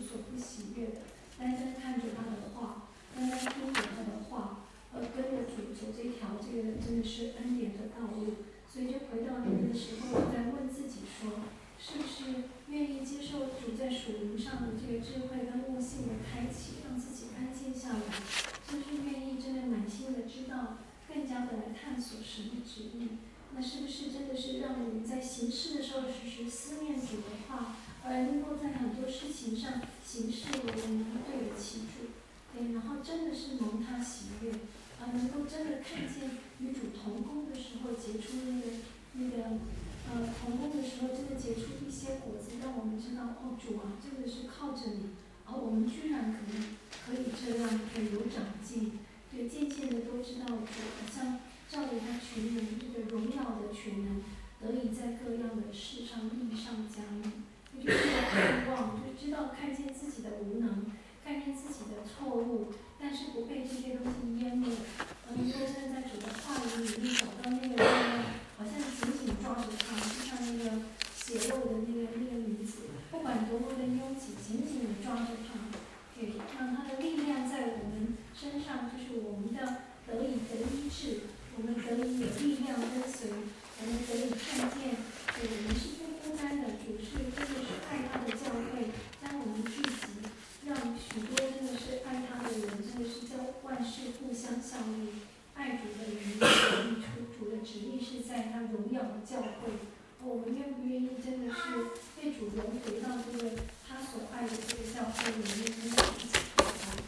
所不喜悦的，单单看着他的话，单单听着他的话，而跟着主走这条这个真的是恩典的道路。所以就回到那个时候，我在问自己说，是不是愿意接受主在属灵上的这个智慧跟悟性的开启，让自己安静下来？是不是愿意真的满心的知道，更加的来探索神的旨意？那是不是真的是让我们在行事的时候时时思念主的话，而能够在很多事情上行事为人能对得起主？对，然后真的是蒙他喜悦，啊，能够真的看见与主同工的时候结出那个那个呃同工的时候真的结出一些果子，让我们知道哦，主啊，真的是靠着你，而、哦、我们居然可能可以这样，可以有长进。对，渐渐的都知道主好像照着他全能这个荣耀的全能，得以在各样的事上力上加力。就知道盼望，就知道看见自己的无能，看见自己的错误，但是不被这些东西淹没，而能够真的在主的话语里面找到那个力量，好像紧紧抓着他，就像那个血肉的那个那个女子，不管多么的拥挤，紧紧的抓着他，给让他的力量在我们身上，就是我们的得以得医治，我们得以有力量跟随，我们得以看见，对，我们是不孤单的，主是真的是爱他的教会，将我们聚集，让许多真的是爱他的人，真的是叫万事互相效力，爱主的人得益处，主的旨意是在他荣耀的教会。我们愿不愿意真的是被主融回到这个他所爱的这个教会里面，跟他一起同在？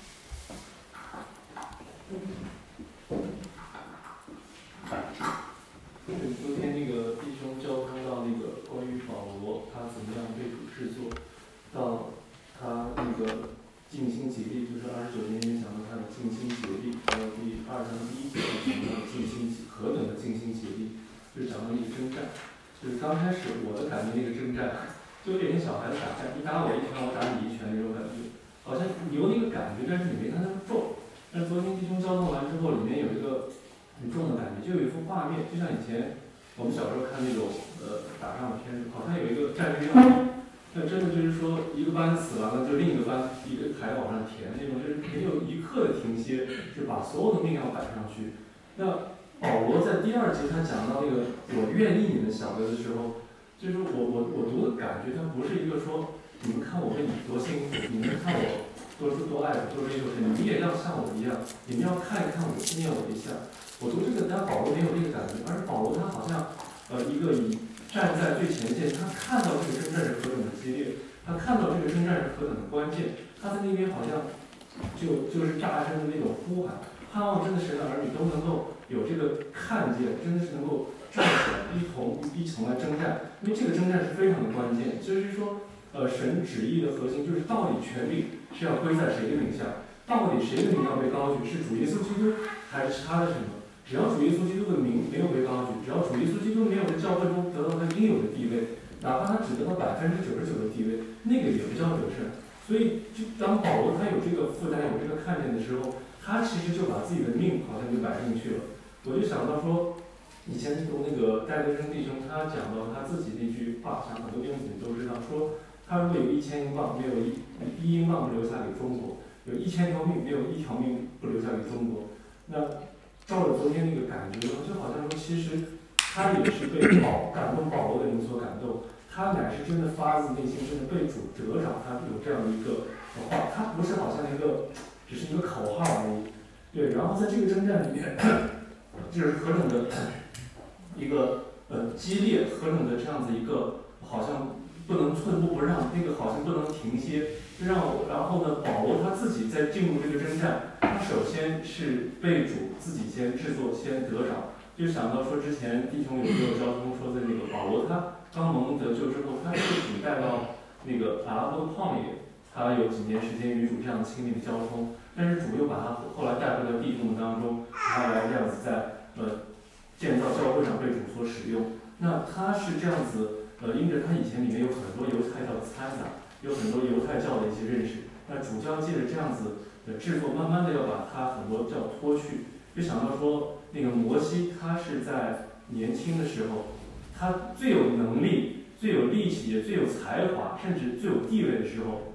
昨天那个弟兄交通到那个关于保罗他怎么样被主制作，到他那个尽心竭力，就是二十九节里面讲到他的尽心竭力，还有第二章第一节讲到尽心何等的尽心竭力，就是讲到那个征战。就是刚开始我的感觉那个征战，就有点像小孩子打架，你打我一拳，我打你一拳那种感觉，好像有那个感觉，但是你没他那么重。但是昨天弟兄交通完之后，里面有一个很重的感觉，就有一幅画面，就像以前我们小时候看那种呃打仗的片子，好像有一个战略要领，那真的就是说一个班死完了，就另一个班一个还往上填那种，就是没有一刻的停歇，就把所有的命要摆上去。那保罗在第二节他讲到那个我愿意你们小的的时候，就是我我我读的感觉，他不是一个说你们看我对你多幸福，你们看我多多爱我多追求谁，你们也要像我一样，你们要看一看我纪念我一下。我读这个，但保罗没有这个感觉，而保罗他好像呃一个以站在最前线，他看到这个征战是何等的激烈，他看到这个征战是何等的关键，他在那边好像就就是大声的那种呼喊，盼望真的神的儿女都能够有这个看见，真的是能够站起来，一同一同来征战，因为这个征战是非常的关键。就是说，呃，神旨意的核心就是到底权力是要归在谁的名下，到底谁的名要被高举，是主耶稣基督还是他的什么？只要主耶稣基督的名没有被高举，只要主耶稣基督没有在教会中得到他应有的地位，哪怕他只得到百分之九十九的地位，那个也不叫得胜。所以，就当保罗他有这个负担、有这个看见的时候，他其实就把自己的命好像就摆进去了。我就想到说，以前读那个戴德生弟兄，他讲到他自己那句话，想很多弟兄姊妹都知道，说他如果有一千英镑，没有一一英镑不留下给中国，有一千条命，没有一条命不留下给中国。那照着昨天那个感觉，就好像说，其实他也是被保感动保罗的灵所感动，他乃是真的发自内心，真的被主得着，他有这样的一个话，他不是好像一个只是一个口号而已。对，然后在这个征战里面，就是何等的一个呃激烈，何等的这样子一个好像不能寸步不让，那个好像不能停歇，让我然后呢，保罗他自己在进入这个征战，他首先是被主自己先制作，先得着。就想到说之前弟兄有没有交通说的那个保罗，他刚蒙得救之后，他被主带到那个阿拉伯的旷野，他有几年时间与主这样亲密的交通。但是主又把他后来带回到弟兄当中，他来这样子在呃建造教会上被主所使用。那他是这样子，呃，因着他以前里面有很多犹太教的掺杂，有很多犹太教的一些认识。那主教借着这样子的制作，慢慢的要把他很多教脱去。就想到说，那个摩西，他是在年轻的时候，他最有能力、最有力气、也最有才华，甚至最有地位的时候。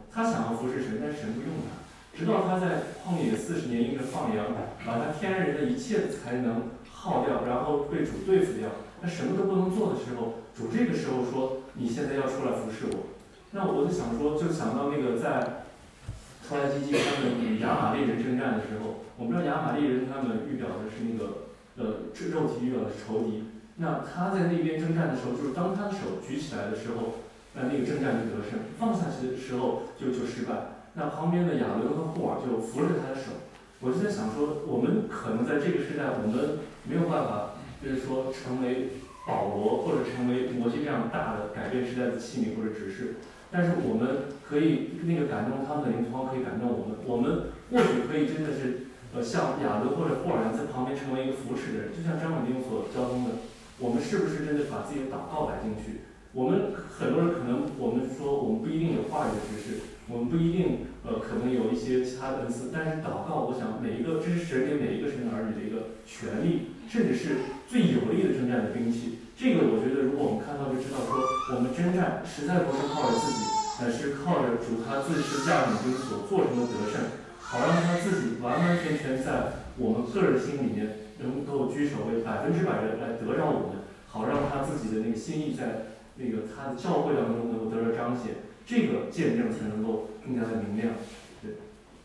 他想要服侍神，但是神不用他。直到他在旷野四十年因着放羊，把他天然人的一切的才能耗掉，然后被主对付掉，他什么都不能做的时候，主这个时候说：“你现在要出来服侍我。”那我就想说，就想到那个在出来基基他们与亚玛力人征战的时候，我们知道亚玛力人他们预表的是那个呃肉体预表的是仇敌。那他在那边征战的时候，就是当他的手举起来的时候，那那个征战就得胜；放下去的时候就就失败。那旁边的亚伦和霍尔就扶着他的手。我就在想说，我们可能在这个时代，我们没有办法，就是说成为保罗或者成为摩西这样大的改变时代的器皿或者指示。但是我们可以那个感动他们的灵，同样可以感动我们。我们或许可以真的是呃像亚伦或者霍尔在旁边成为一个扶持的人，就像张永丁所交通的。我们是不是真的把自己的祷告摆进去？我们很多人可能我们说我们不一定有话语的知识，我们不一定呃可能有一些其他的恩赐，但是祷告，我想每一个这是神给每一个神的儿女的一个权利，甚至是最有力的征战的兵器。这个我觉得，如果我们看到就知道说，我们征战实在不是靠着自己，乃是靠着主他自十字架已经所做成的得胜，好让他自己完完全全在我们个人心里面能够居首位，百分之百的来得让我们，好让他自己的那个心意在那个他的教会当中能够得到彰显，这个见证才能够更加的明亮。对。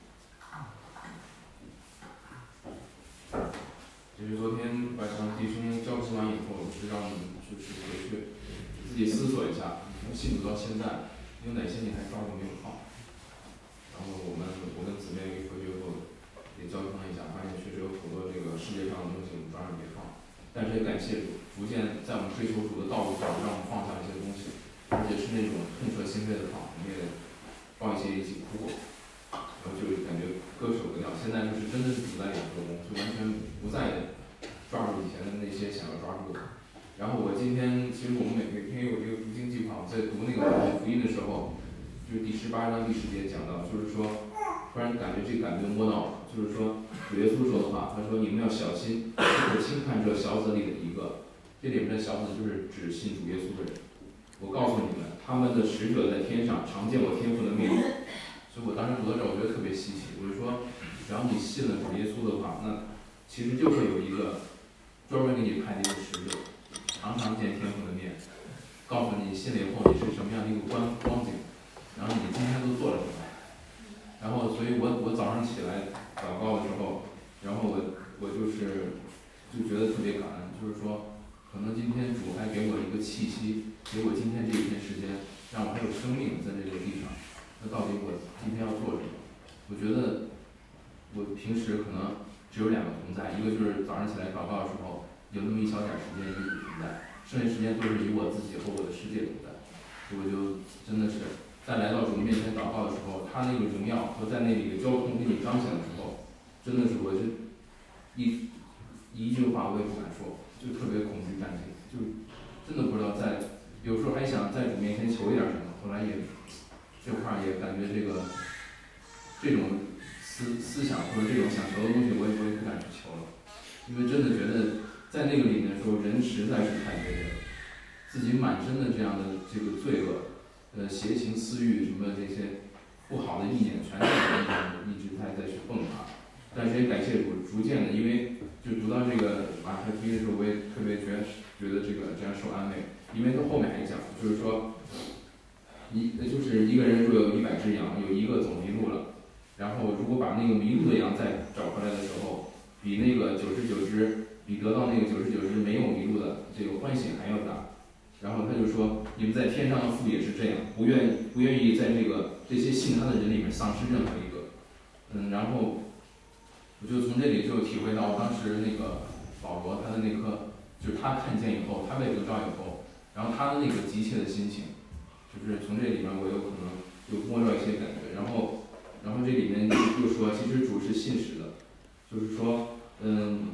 就是昨天晚上弟兄交通完以后，是让你们就是回去自己思索一下，从信主到现在有哪些你还抓住没有放。然后我们我跟姊妹回去后也交通了一下，发现确实有很多这个世界上的东西我们抓着没放。但是也感谢主，逐渐在我们追求主的道路上，让我们放下一些东西，而且是那种痛彻心扉的放，我们也放一些一起哭过。然后就感觉割舍不掉，现在就是真的是主在演做工，就完全不再抓住以前的那些想要抓住的。然后我今天其实我们每每天有一个读经计划，我在读那个福音的时候，就是第十八章第十节讲到，就是说突然感觉这感觉摸到了，就是说主耶稣说的话，他说你们要小心，不可轻看这小子里的一个，这里面的小子就是指信主耶稣的人。我告诉你们，他们的使者在天上常见我天父的面。所以我当时读到这，我觉得特别稀奇。我就说，只要你信了主耶稣的话，那其实就会有一个专门给你派的一个使者，常常见天父的面，告诉你信了以后你是什么样的一个光光景，然后你今天都做了什么。然后，所以我我早上起来祷告的时候，然后我我就是就觉得特别感恩，就是说，可能今天主还给我一个气息，给我今天这一天时间，让我还有生命在这个地上。那到底我今天要做什么？我觉得我平时可能只有两个同在，一个就是早上起来祷告的时候有那么一小点时间与主同在，剩下时间都是与我自己和我的世界同在。所以我就真的是在来到主面前祷告的时候，他那个荣耀和在那里的交通给你彰显的时候，真的是我就一一句话我也不敢说，就特别恐惧战兢，就真的不知道在有时候还想在主面前求一点什么，后来也。这块儿也感觉这个这种思思想或者这种想求的东西，我也我也不敢去求了，因为真的觉得在那个里面的时候，人实在是太卑微了，自己满身的这样的这个罪恶，呃，邪情私欲什么这些不好的意念，全是人一直在再去迸发。但是也感谢主，逐渐的，因为就读到这个马太福音的时候，我也特别觉得觉得这个这样受安慰，因为他后面还讲，就是说。一就是一个人若有一百只羊，有一个走迷路了，然后如果把那个迷路的羊再找回来的时候，比那个九十九只，比得到那个九十九只没有迷路的这个欢喜还要大。然后他就说，你们在天上的父也是这样，不愿意不愿意在这个这些信他的人里面丧失任何一个。嗯，然后我就从这里就体会到当时那个保罗他的那颗，就是他看见以后，他被得着以后，然后他的那个急切的心情。就是从这里面我有可能有摸到一些感觉，然后，然后这里面又说，其实主是信实的，就是说，嗯，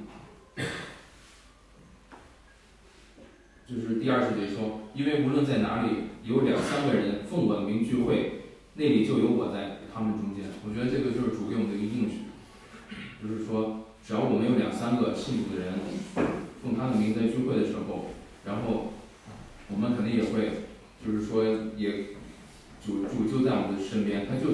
就是第二十节说，因为无论在哪里有两三个人奉我的名聚会，那里就有我在他们中间。我觉得这个就是主给我们的一个应许，就是说，只要我们有两三个信主的人奉他的名在聚会的时候，然后我们肯定也会。就是说也主主就在我们的身边，他就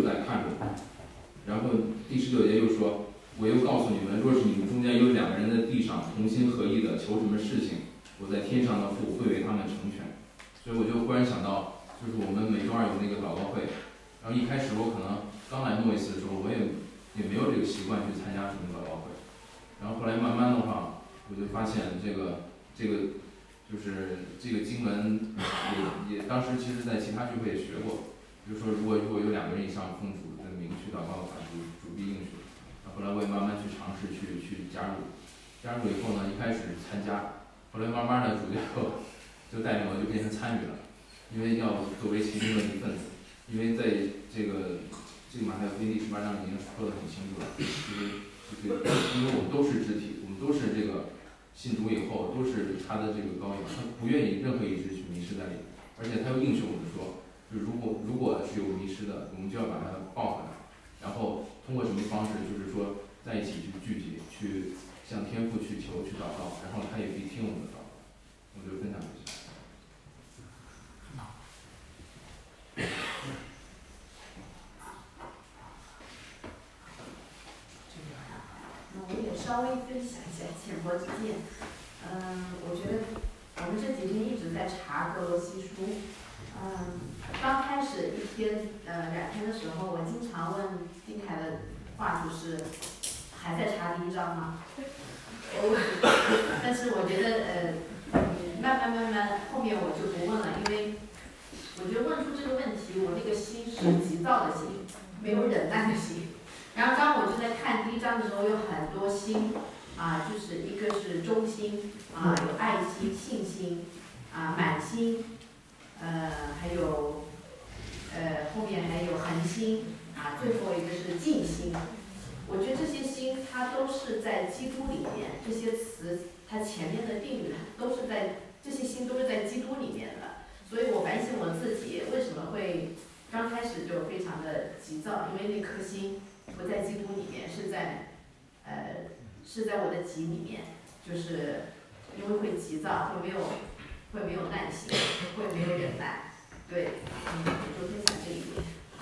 第十九节又说，我又告诉你们，若是你们中间有两个人在地上同心合意的求什么事情，我在天上的父会为他们成全。所以我就忽然想到，就是我们每周二有那个祷告会，然后一开始我可能刚来诺伊斯的时候，我也也没有这个习惯去参加什么祷告会，然后后来慢慢的话，我就发现这个这个就是这个经文也也当时其实在其他聚会也学过，就是说如果如果有两个人以上奉主的名去祷告的话，主主必应许。后来我也慢慢去尝试去去加入，加入以后呢，一开始参加，后来慢慢的主就就带领我就变成参与了，因为要作为其中的一份子，因为在这个这个马太福音第十八章已经说得很清楚了，就是这个因为我们都是肢体，我们都是这个信主以后都是他的这个羔羊，他不愿意任何一只去迷失在里面，而且他又应许我们说，就如果如果是有迷失的，我们就要把它抱回来。然后通过什么方式，就是说在一起去聚集，去向天父去求，去祷告，然后他也必听我们的祷告。我就分享这些。 那我也稍微分享一下浅薄之见。嗯，我觉得我们这几天一直在查歌罗西书。嗯，刚开始一天呃两天的时候，我经常问丁凯的话就是还在查第一章吗？我但是我觉得呃慢慢慢慢后面我就不问了，因为我觉得问出这个问题，我那个心是急躁的心，没有忍耐的心。然后当我就在看第一章的时候，有很多心啊，就是一个是忠心啊，有爱心、信心啊、满心。呃，还有，呃，后面还有恒心啊，最后一个是尽心。我觉得这些心，它都是在基督里面，这些词它前面的定语都是在，这些心都是在基督里面的。所以我反省我自己，为什么会刚开始就非常的急躁？因为那颗心不在基督里面，是在，呃，是在我的己里面，就是因为会急躁，会没有。会没有耐心，会没有忍耐，对，嗯，我就分享这一点。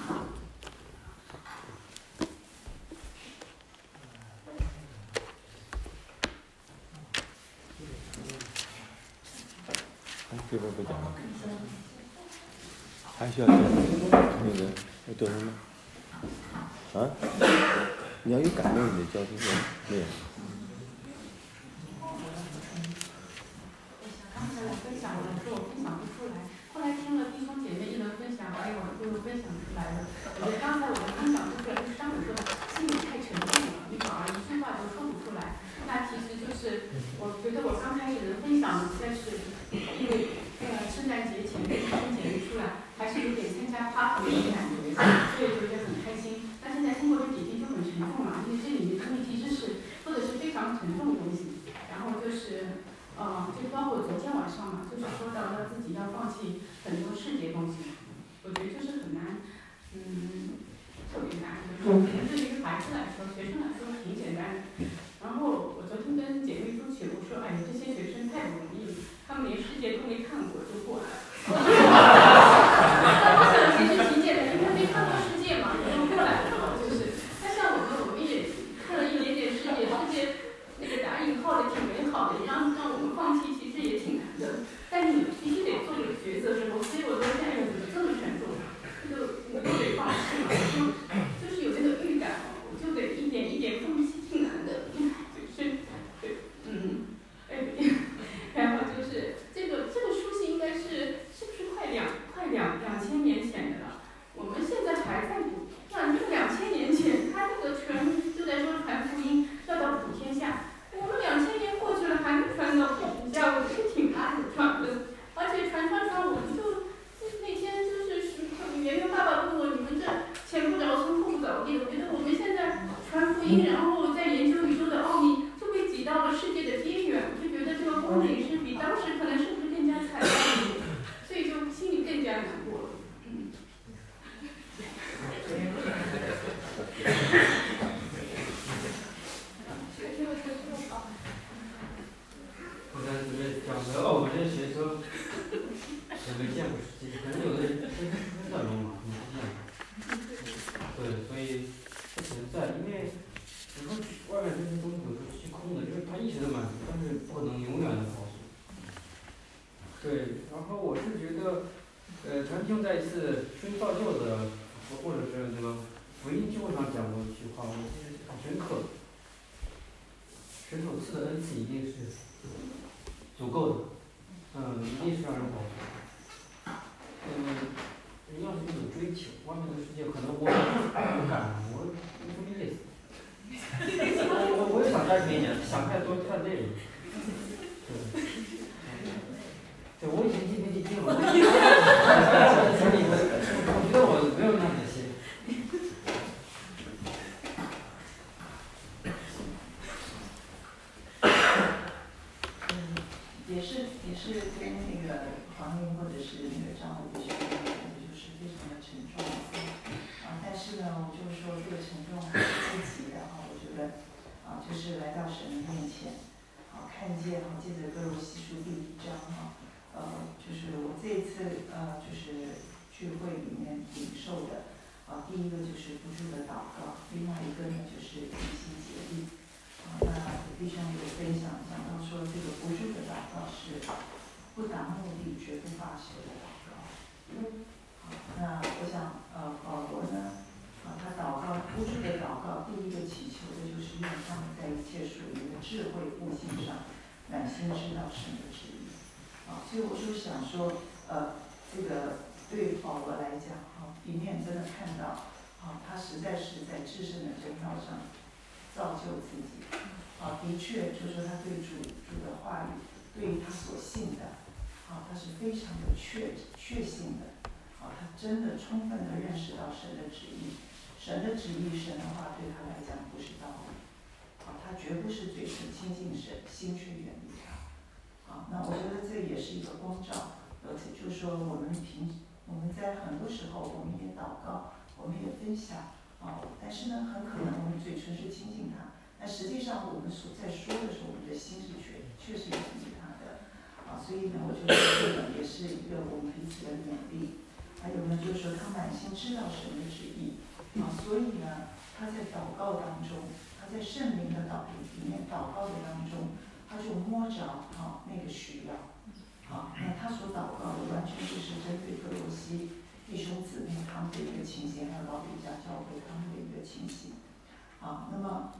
这边不讲了，还需要讲那个要做什么？啊？你要有感动，你得交出去，没有？ 刚才我分享的时候，我分享不出来，后来听了弟兄姐妹一轮分享，哎，我就分享出来了。我觉得刚才我的分享出来，就是上面说心里太沉重了，你反而一句话都说不出来。那其实就是，我觉得我刚开始的分享，但是因为呃圣诞节前弟兄姐妹出来，还是有点参加花火的感觉，所以觉得很开心。但现在经过这几天就很沉重了，因为这里面的东西其实是说的是非常沉重的东西，然后就是。呃，就包括昨天晚上嘛，就是说到了自己要放弃很多世界东西，我觉得就是很难，嗯，特别难。就是可能对于孩子来说，学生来说挺简单的。然后我昨天跟姐妹出去，我说，哎呀，这些学生太不容易了，他们连世界都没看过就过来了。我想其实挺简单，因为没看过世界嘛，也就过来了，就是。那像我们，我们也看了一点点世界，世界。那个打引号的挺美好的，让让我们放弃其实也挺难的，但是你必须得做这个抉择之后，所以我说现在怎么这么沉重，就我就得放弃嘛，就就是有那个预感嘛，我就得一点一点放弃，挺难的，就是对，嗯，哎，然后就是这个这个书信应该是是不是快两快两两千年前的了？我们现在还在读，那这个两千年前，他这个传就在说传福音要到普天下。我们两千年过去了，还没传到普天下，我觉得挺难的传的。而且传传传，我们就那天就是圆圆爸爸问我，你们这前不着村后不着地，我觉得我们现在传福音，然后在研究宇宙的奥秘，就被挤到了世界的边缘。我就觉得这个功能也是比当时可能是不是更加惨淡一点，所以就心里更加难过了。嗯。 我在这边讲的哦，我这学车也没见过实际，可能有的人真的聋嘛，你不见过。对，所以之前在在，因为有时候外面这些东西有时候虚空的，就是它一直在满足，但是不可能永远的保持。对，然后我是觉得，呃，传兄在一次春造就的，或者是那个福音聚会上讲过一句话，我记得很深刻。神所赐的恩赐一定是足够的，嗯，一定是让人保存。嗯，人要是有追求，外面的世界可能我不敢，我没什么意思。我我我也想待几年，想太多太累了。对。对，我以前进飞机进了，我觉得我没有那么些。 嗯，也是也是跟那个黄英或者是那个张伟的学员，就是非常的沉重啊。但是呢，我就是说这个沉重还是积极的啊。我觉得啊，就是来到神的面前，啊，看见啊，借着各路细书第一章啊。呃，就是我这一次呃，就是聚会里面领受的，啊，第一个就是不住的祷告，另外一个呢就是尽心竭力。啊，那弟兄有分享讲到说，这个不住的祷告是不达目的绝不罢休的祷告。嗯。好，那我想呃，保罗呢，啊，他祷告不住的祷告，第一个祈求的就是愿他们在一切属灵的智慧悟性上，满心知道神的旨意。啊，所以我就想说，呃，这个对保罗来讲，哈、啊，一面真的看到，啊，他实在是在至圣的真道上造就自己，啊，的确就是说他对主主的话语，对于他所信的，啊，他是非常的确确信的，啊，他真的充分的认识到神的旨意，神的旨意，神的话对他来讲不是道理，啊，他绝不是嘴唇亲近神，心却远离他。啊，那我觉得这也是一个光照，而且就是说我们平我们在很多时候我们也祷告，我们也分享啊，但是呢，很可能我们嘴唇是亲近他，但实际上我们所在说的时候，我们的心是确确实远离他的啊，所以呢，我觉得这个也是一个我们彼此的勉励。还有呢，就是说他满心知道神的旨意啊，所以呢，他在祷告当中，他在圣灵的祷里面祷告的当中。他就摸着啊那个需要，啊，那他所祷告的完全就是针对哥罗西弟兄姊妹他们的一个情形，还有老底嘉教会他们的一个情形，啊，那么，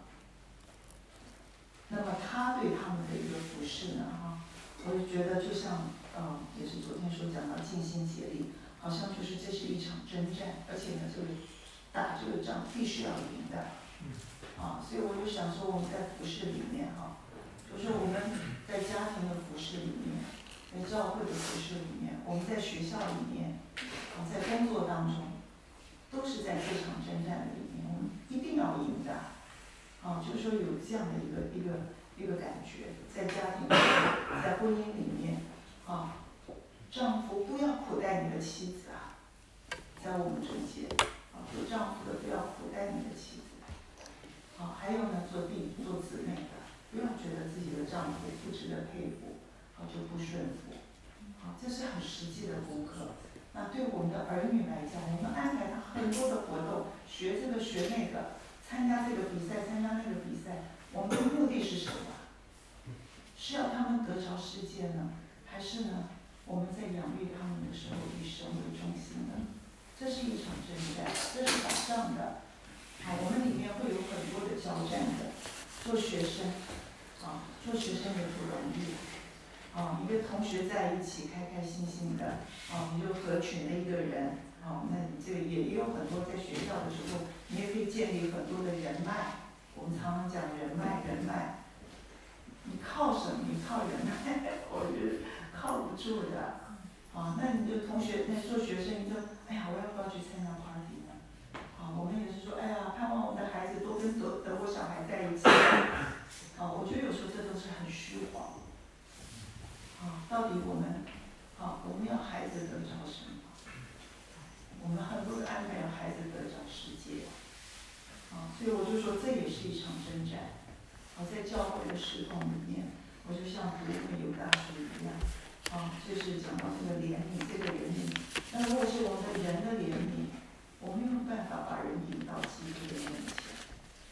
那么他对他们的一个服侍呢，哈、啊，我就觉得就像，嗯，也是昨天所讲到尽心竭力，好像就是这是一场征战，而且呢，这个打这个仗必须要赢的，啊，所以我就想说我们在服侍里面哈。啊就是我们在家庭的服侍里面，在教会的服侍里面，我们在学校里面，啊，在工作当中，都是在这场征战的里面，我们一定要赢的，啊，就是说有这样的一个一个一个感觉，在家庭里面，在婚姻里面，啊，丈夫不要苦待你的妻子啊，在我们中间，啊，做丈夫的不要苦待你的妻子，啊，还有呢，做弟做姊妹的。不要觉得自己的丈夫不值得佩服，啊就不顺服，啊这是很实际的功课。那对我们的儿女来讲，我们安排他很多的活动，学这个学那个，参加这个比赛，参加那个比赛，我们的目的是什么？是要他们得着世界呢，还是呢我们在养育他们的时候以神为中心呢？这是一场征战，这是打仗的。啊，我们里面会有很多的交战的。做学生，啊，做学生也不容易，啊，一个同学在一起开开心心的，啊，你就合群的一个人，啊，那你这个也也有很多在学校的时候，你也可以建立很多的人脉。我们常常讲人脉，人脉，你靠什么？你靠人脉，我觉得靠不住的，啊，那你就同学，那做学生你就，哎呀，我要不要去参加 party 呢？啊，我们也是说，哎呀，盼望我们的孩子多跟德德国小孩在一起。啊，我觉得有时候这都是很虚晃。啊，到底我们，啊，我们要孩子得着什么？我们很多的安排要孩子得着世界。啊，所以我就说这也是一场征战。啊，在教会的侍奉里面，我就像读那个犹大书一样。啊，就是讲到这个怜悯，这个怜悯。那如果是我们的人的怜悯。我没有办法把人引到基督的面前，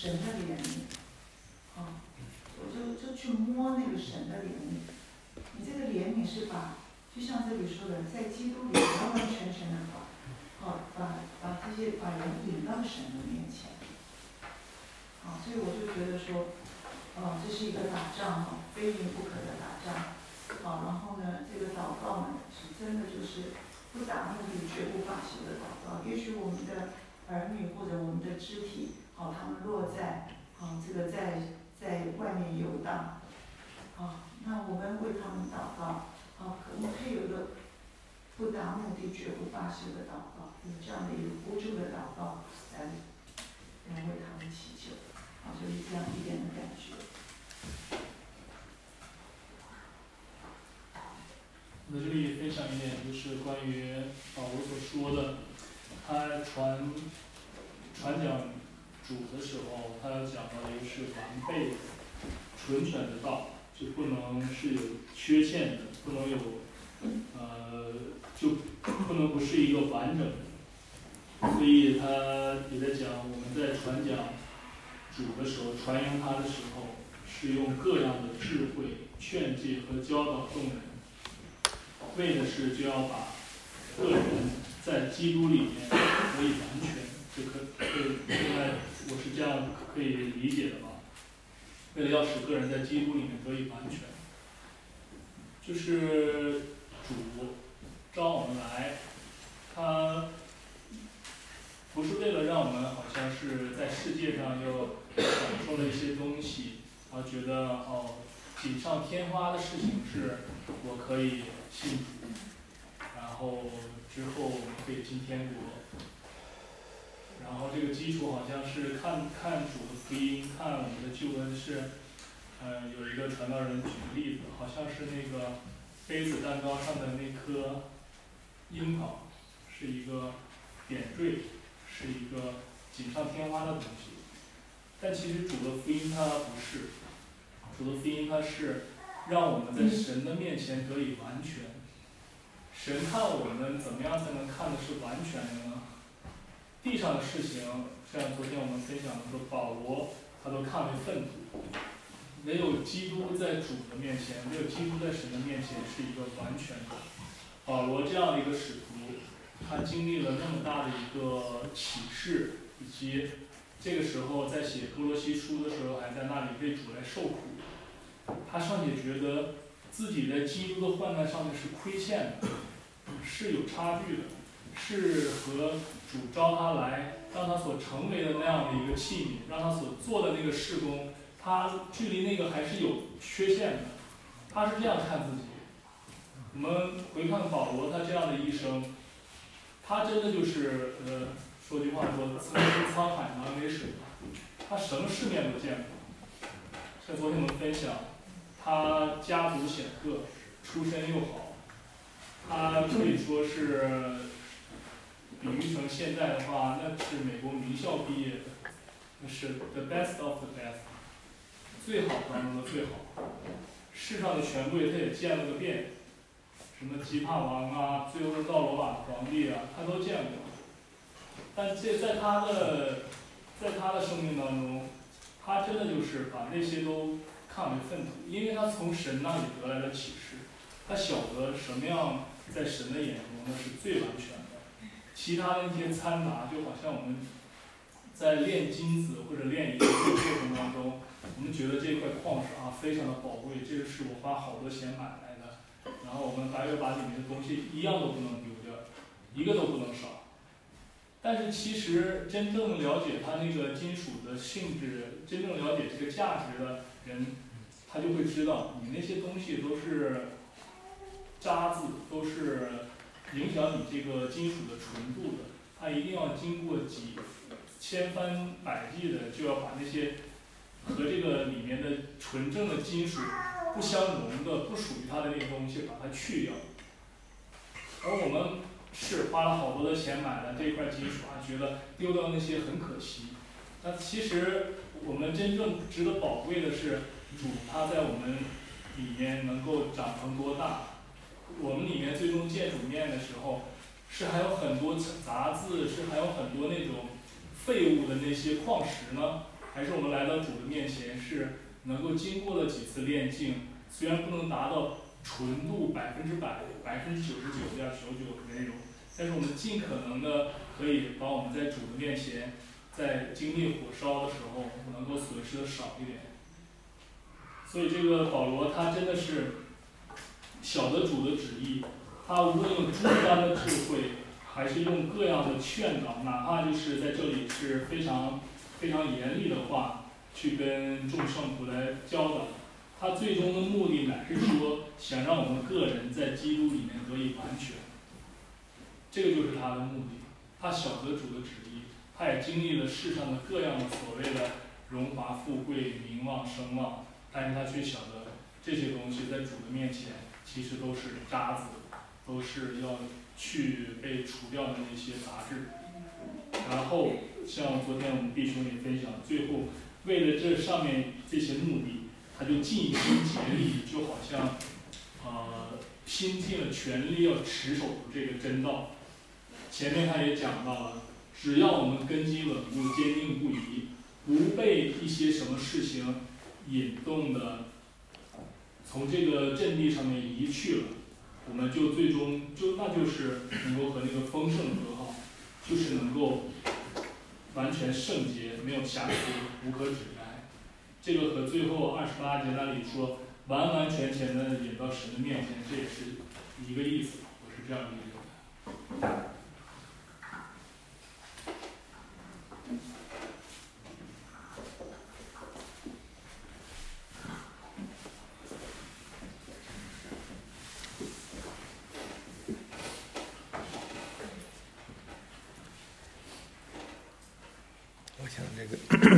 神的怜悯，啊，我就就去摸那个神的怜悯。你这个怜悯是把，就像这里说的，在基督里完完全全的把，啊，把把这些把人引到神的面前。啊，所以我就觉得说，啊，这是一个打仗哈，非赢不可的打仗。好，然后呢，这个祷告呢，是真的就是不达目的绝不罢休的祷告。也许我们的儿女或者我们的肢体，好，他们落在，好，这个在在外面游荡，好，那我们为他们祷告，好，可能可以有一个不达目的绝不罢休的祷告，有这样的一个不住的祷告来来为他们祈求，好，就是这样一点的感觉。 我在这里分享一点，就是关于保罗所说的，他传传讲主的时候，他要讲到一个是完备的、纯全的道，就不能是有缺陷的，不能有呃，就不能不是一个完整的。所以他也在讲，我们在传讲主的时候，传扬他的时候，是用各样的智慧、劝诫和教导众人。为的是就要把个人在基督里面得以完全，就可可以现在我是这样可以理解的吧？为了要使个人在基督里面得以完全，就是主招我们来，他不是为了让我们好像是在世界上又享受了一些东西，然后觉得哦锦上添花的事情是我可以信主，然后之后我们可以进天国。然后这个基础好像是看看主的福音，看我们的救恩是，呃，有一个传道人举个例子，好像是那个杯子蛋糕上的那颗樱桃，是一个点缀，是一个锦上添花的东西。但其实主的福音它不是，主的福音它是让我们在神的面前得以完全。神看我们怎么样才能看的是完全的呢？地上的事情，像昨天我们分享的说，保罗他都看为粪土，唯有基督在主的面前，唯有基督在神的面前是一个完全的。保罗这样的一个使徒，他经历了那么大的一个启示，以及这个时候在写哥罗西书的时候，还在那里为主来受苦。他尚且觉得自己在基督的患难上面是亏欠的，是有差距的，是和主招他来，让他所成为的那样的一个器皿，让他所做的那个事工，他距离那个还是有缺陷的。他是这样看自己。我们回看保罗他这样的一生，他真的就是呃，说句话说，曾经沧海难为水，他什么世面都见过。像昨天我们分享，他家族显赫，出身又好，他可以说是比喻成现在的话，那是美国名校毕业的，那是 the best of the best， 最好当中的最好。世上的权贵他也见了个遍，什么吉帕王啊，最后的道罗瓦皇帝啊，他都见过。但这在他的在他的生命当中，他真的就是把那些都看为粪土，因为他从神那里得来的启示，他晓得什么样在神的眼中那是最完全的。其他的那些掺杂，就好像我们在炼金子或者炼银的过程当中，我们觉得这块矿石啊非常的宝贵，这个是我花好多钱买来的，然后我们白白把里面的东西一样都不能丢掉，一个都不能少。但是其实真正了解它那个金属的性质，真正了解这个价值的人，他就会知道，你那些东西都是渣子，都是影响你这个金属的纯度的。它一定要经过几千番百计的，就要把那些和这个里面的纯正的金属不相容的、不属于它的那个东西，把它去掉。而我们是花了好多的钱买了这块金属啊，觉得丢掉那些很可惜。那其实我们真正值得宝贵的是主，他在我们里面能够长成多大。我们里面最终见主面的时候，是还有很多杂质，是还有很多那种废物的那些矿石呢， 还是我们来到主的面前是能够经过了几次炼净，虽然不能达到纯度百分之百、百分之九十九点九九的那种，但是我们尽可能的可以把我们在主的面前，在经历火烧的时候，能够损失的少一点。所以这个保罗他真的是晓得主的旨意，他无论用诸般的智慧，还是用各样的劝导，哪怕就是在这里是非常非常严厉的话，去跟众圣徒来教导。他最终的目的乃是说，想让我们个人在基督里面得以完全。这个就是他的目的。他晓得主的旨意，他也经历了世上的各样的所谓的荣华富贵、名望声望，但是他却晓得这些东西在主的面前其实都是渣子，都是要去被除掉的那些杂质。然后像昨天我们弟兄也分享，最后为了这上面这些目的，他就尽心竭力，就好像呃拼尽了全力要持守住这个真道。前面他也讲到了，只要我们根基稳固、坚定不移，不被一些什么事情引动的从这个阵地上面移去了，我们就最终就那就是能够和那个丰盛和好，就是能够完全圣洁，没有瑕疵，无可指摘。这个和最后二十八节那里说完完全全的引到神的面前，这也是一个意思，我是这样理解的。 我想这个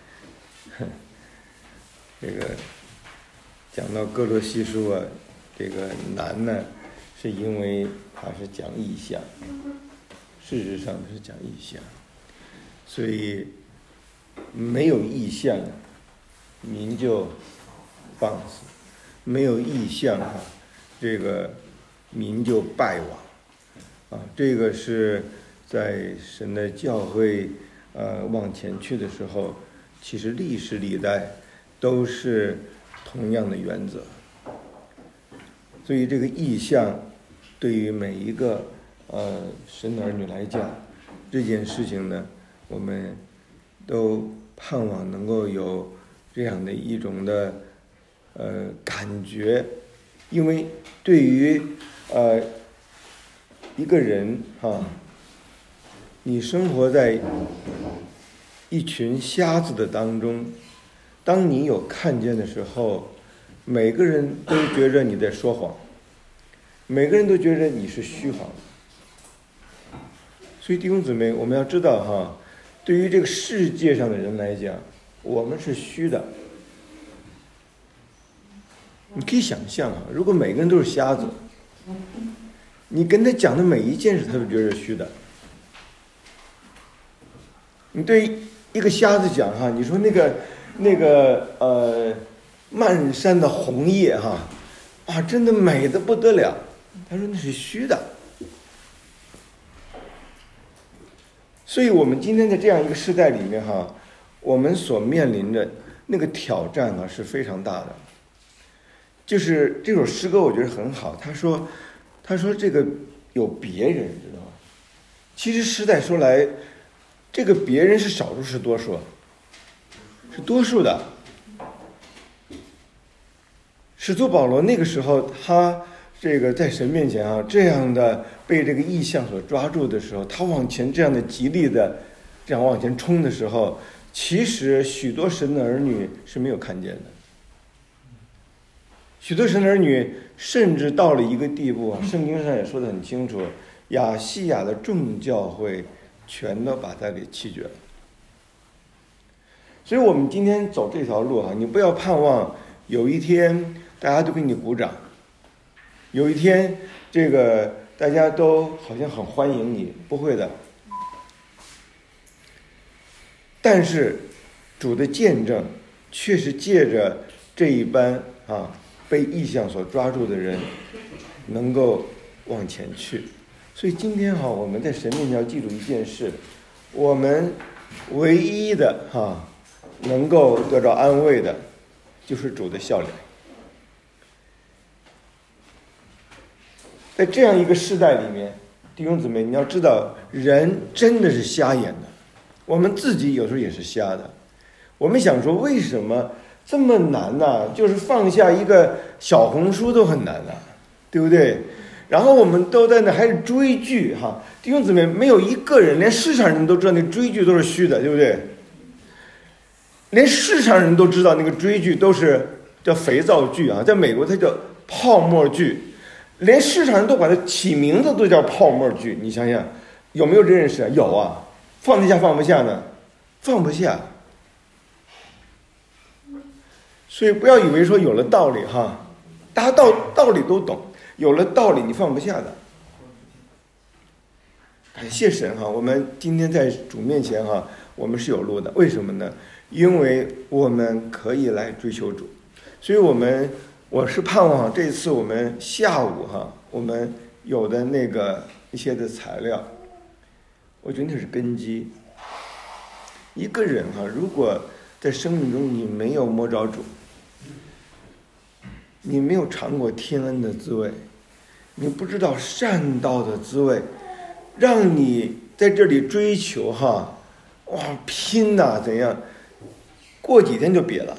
这个讲到哥罗西书啊，这个难呢，是因为它是讲意象，事实上是讲意象，所以没有意象，民就放肆；没有意象啊，这个民就败亡。啊，这个是在神的教会呃往前去的时候，其实历史历代都是同样的原则。所以这个意象对于每一个呃神的儿女来讲，这件事情呢，我们都盼望能够有这样的一种的呃感觉，因为对于呃一个人啊，你生活在一群瞎子的当中，当你有看见的时候，每个人都觉着你在说谎，每个人都觉着你是虚谎。所以弟兄姊妹，我们要知道哈，对于这个世界上的人来讲，我们是虚的。你可以想象啊，如果每个人都是瞎子，你跟他讲的每一件事，他都觉得是虚的。你对一个瞎子讲哈，你说那个那个呃漫山的红叶哈，啊，真的美得不得了。他说那是虚的。所以我们今天在这样一个时代里面哈，我们所面临的那个挑战啊是非常大的。就是这首诗歌我觉得很好，他说他说这个有别人，知道吗？其实实在说来，这个别人是少数是多数？是多数的。使徒保罗那个时候，他这个在神面前啊，这样的被这个异象所抓住的时候，他往前这样的极力的这样往前冲的时候，其实许多神的儿女是没有看见的。许多神的儿女甚至到了一个地步啊，圣经上也说得很清楚，亚细亚的众教会全都把它给弃绝了。所以我们今天走这条路啊，你不要盼望有一天大家都给你鼓掌，有一天这个大家都好像很欢迎你，不会的。但是主的见证确实借着这一班啊被异象所抓住的人能够往前去。所以今天哈、啊，我们在神面前要记住一件事，我们唯一的哈、啊， 能够得到安慰的，就是主的笑脸。在这样一个时代里面，弟兄姊妹，你要知道，人真的是瞎眼的，我们自己有时候也是瞎的。我们想说，为什么这么难呢、啊？就是放下一个小红书都很难啊，对不对？然后我们都在那还是追剧哈，弟兄姊妹，没有一个人，连市场人都知道那追剧都是虚的，对不对？连市场人都知道那个追剧都是叫肥皂剧啊，在美国它叫泡沫剧，连市场人都把它起名字都叫泡沫剧。你想想，有没有这认识啊？有啊，放得下放不下呢？放不下。所以不要以为说有了道理哈，大家道道理都懂，有了道理你放不下的。感谢神哈，我们今天在主面前哈，我们是有路的。为什么呢？因为我们可以来追求主，所以我们我是盼望这次我们下午哈，我们有的那个一些的材料，我觉得那是根基。一个人哈，如果在生命中你没有摸着主，你没有尝过天恩的滋味，你不知道善道的滋味，让你在这里追求哈，哇拼呐、啊、怎样？过几天就瘪了。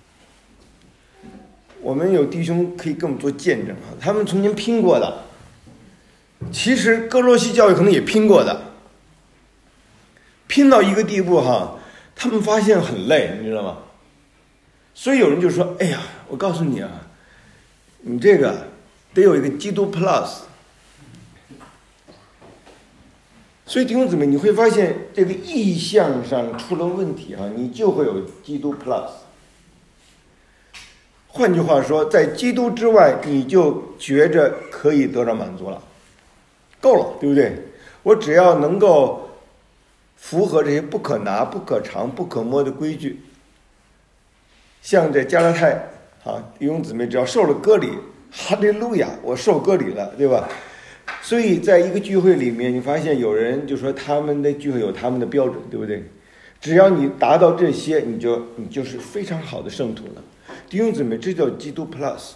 我们有弟兄可以跟我们做见证哈，他们曾经拼过的，其实哥罗西教育可能也拼过的，拼到一个地步哈，他们发现很累，你知道吗？所以有人就说：“哎呀，我告诉你啊，你这个得有一个基督 plus。”所以弟兄姊妹，你会发现这个意向上出了问题啊，你就会有基督 plus。换句话说，在基督之外，你就觉着可以得到满足了，够了，对不对？我只要能够符合这些不可拿、不可尝、不可摸的规矩，像在加拉太啊，弟兄姊妹只要受了割礼，哈利路亚，我受割礼了，对吧？所以在一个聚会里面，你发现有人就说他们的聚会有他们的标准，对不对？只要你达到这些，你就你就是非常好的圣徒了。弟兄姊妹，这叫基督 plus。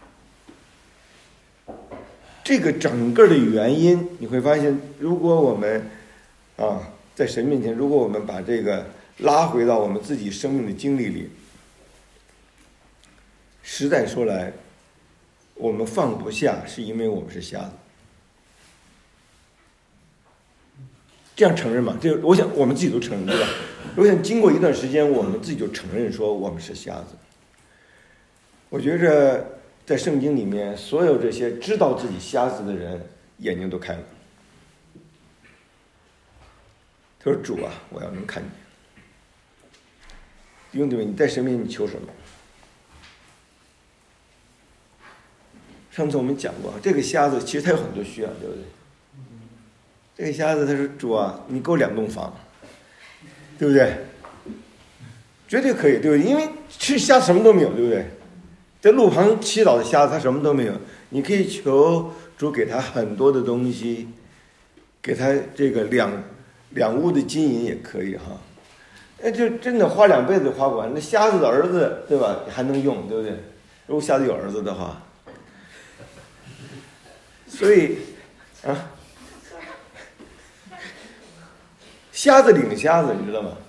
这个整个的原因，你会发现，如果我们啊在神面前，如果我们把这个拉回到我们自己生命的经历里，实在说来，我们放不下，是因为我们是瞎子。这样承认嘛？这我想我们自己都承认，对吧？我想经过一段时间，我们自己就承认说我们是瞎子。我觉着在圣经里面，所有这些知道自己瞎子的人，眼睛都开了。他说：“主啊，我要能看见。”弟兄姊妹，你在神面前你求什么？上次我们讲过，这个瞎子其实他有很多需要，对不对？这个瞎子他说：“主啊，你给我两栋房，对不对？绝对可以，对不对？因为是瞎子什么都没有，对不对？在路旁祈祷的瞎子他什么都没有，你可以求主给他很多的东西，给他这个两两屋的金银也可以哈。那就真的花两辈子花不完。那瞎子的儿子对吧还能用，对不对？如果瞎子有儿子的话，所以啊。”瞎子领瞎子，你知道吗？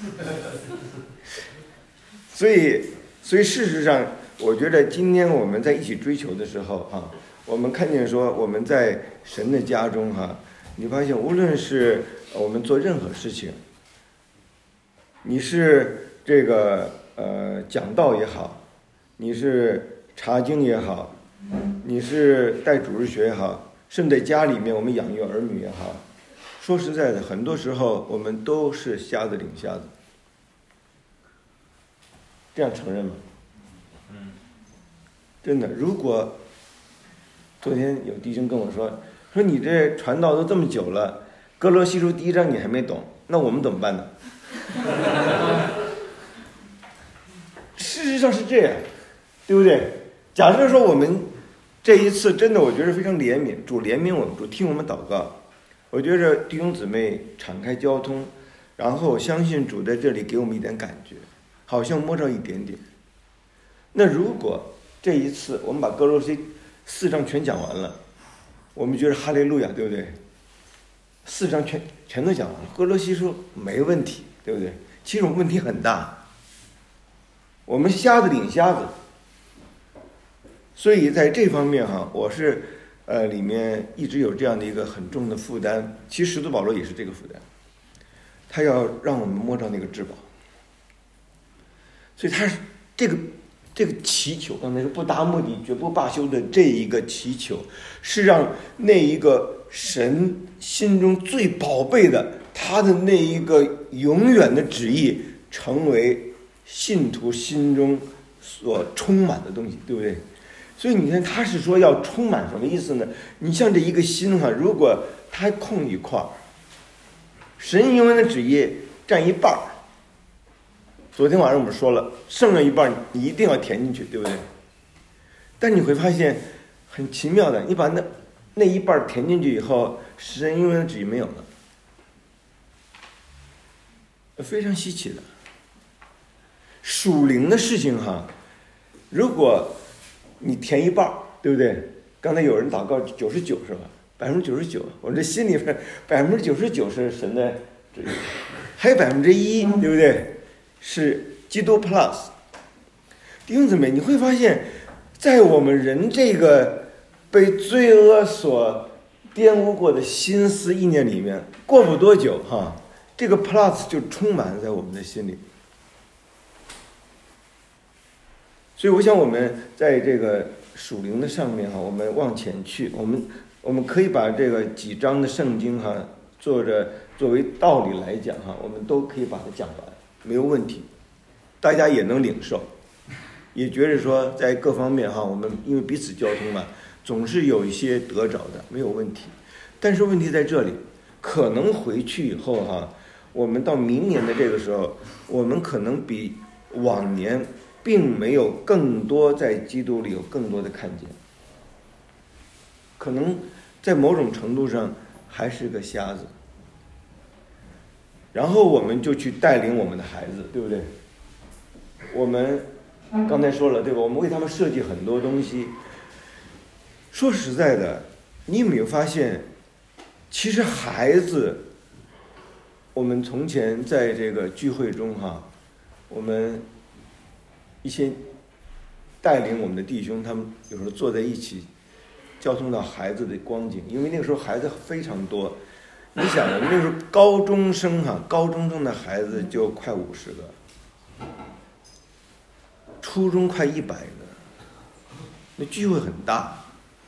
所以，所以事实上，我觉得今天我们在一起追求的时候啊，我们看见说我们在神的家中哈、啊，你发现无论是我们做任何事情，你是这个呃讲道也好，你是查经也好，你是带主日学也好，甚至在家里面我们养育儿女也好。说实在的，很多时候我们都是瞎子领瞎子，这样承认吗？嗯，真的。如果昨天有弟兄跟我说，说你这传道都这么久了，哥罗西书第一章你还没懂，那我们怎么办呢？事实上是这样，对不对？假设说我们这一次真的，我觉得非常怜悯，主怜悯我们，主听我们祷告。我觉着弟兄姊妹敞开交通，然后相信主在这里给我们一点感觉。 好像摸着一点点。那如果这一次我们把歌罗西四章全讲完了，我们觉得哈利路亚，对不对？四章全全都讲完了，歌罗西书没问题，对不对？其实我们问题很大，我们瞎子领瞎子。所以在这方面哈，我是呃里面一直有这样的一个很重的负担。其实使徒保罗也是这个负担，他要让我们摸着那个至宝。所以他是这个这个祈求，刚才说不达目的绝不罢休的这一个祈求，是让那一个神心中最宝贝的，他的那一个永远的旨意，成为信徒心中所充满的东西，对不对？所以你看他是说要充满什么意思呢？你像这一个心哈，如果它空一块儿，神永远的旨意占一半儿。昨天晚上我们说了，剩下一半你一定要填进去，对不对？但你会发现很奇妙的，你把那那一半填进去以后，神永远的旨意没有了，非常稀奇的。属灵的事情哈，如果你填一半，对不对？刚才有人祷告九十九是吧？百分之九十九，我这心里边百分之九十九是神的旨意，还有百分之一，对不对？是基督 plus。弟兄姊妹，你会发现，在我们人这个被罪恶所玷污过的心思意念里面，过不多久哈，这个 plus 就充满在我们的心里。所以我想我们在这个属灵的上面哈，我们往前去，我们我们可以把这个几章的圣经哈，做着作为道理来讲哈，我们都可以把它讲完，没有问题，大家也能领受，也觉得说在各方面哈，我们因为彼此交通嘛，总是有一些得着的，没有问题。但是问题在这里，可能回去以后哈，我们到明年的这个时候，我们可能比往年并没有更多在基督里有更多的看见，可能在某种程度上还是个瞎子。然后我们就去带领我们的孩子，对不对？我们刚才说了，对吧？我们为他们设计很多东西。说实在的，你有没有发现，其实孩子，我们从前在这个聚会中哈，我们一些带领我们的弟兄，他们有时候坐在一起，交通到孩子的光景，因为那个时候孩子非常多。你想，我们那时候高中生哈，高中生的孩子就快五十个，初中快一百个，那聚会很大。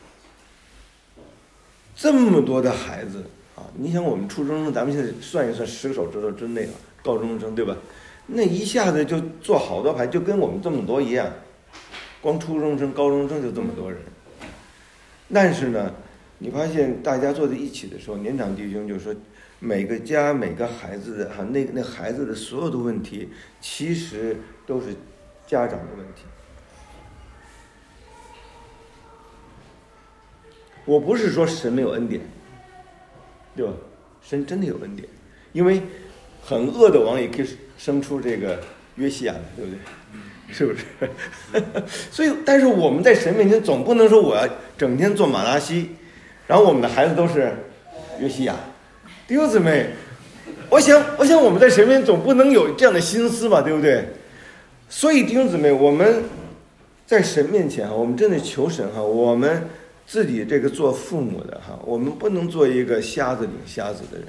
这么多的孩子啊，你想我们初中生，咱们现在算一算，十个手指头之内了，高中生对吧？那一下子就坐好多排，就跟我们这么多一样，光初中生、高中生就这么多人。但是呢，你发现大家坐在一起的时候，年长弟兄就说，每个家每个孩子的哈，那那孩子的所有的问题，其实都是家长的问题。我不是说神没有恩典，对吧？神真的有恩典，因为很恶的王也可以生出这个约西亚来，对不对？是不是？所以，但是我们在神面前总不能说我要整天做马拉西，然后我们的孩子都是约西亚。弟兄姊妹，我想，我想我们在神面前总不能有这样的心思吧，对不对？所以弟兄姊妹，我们在神面前哈，我们真的求神哈，我们自己这个做父母的哈，我们不能做一个瞎子领瞎子的人。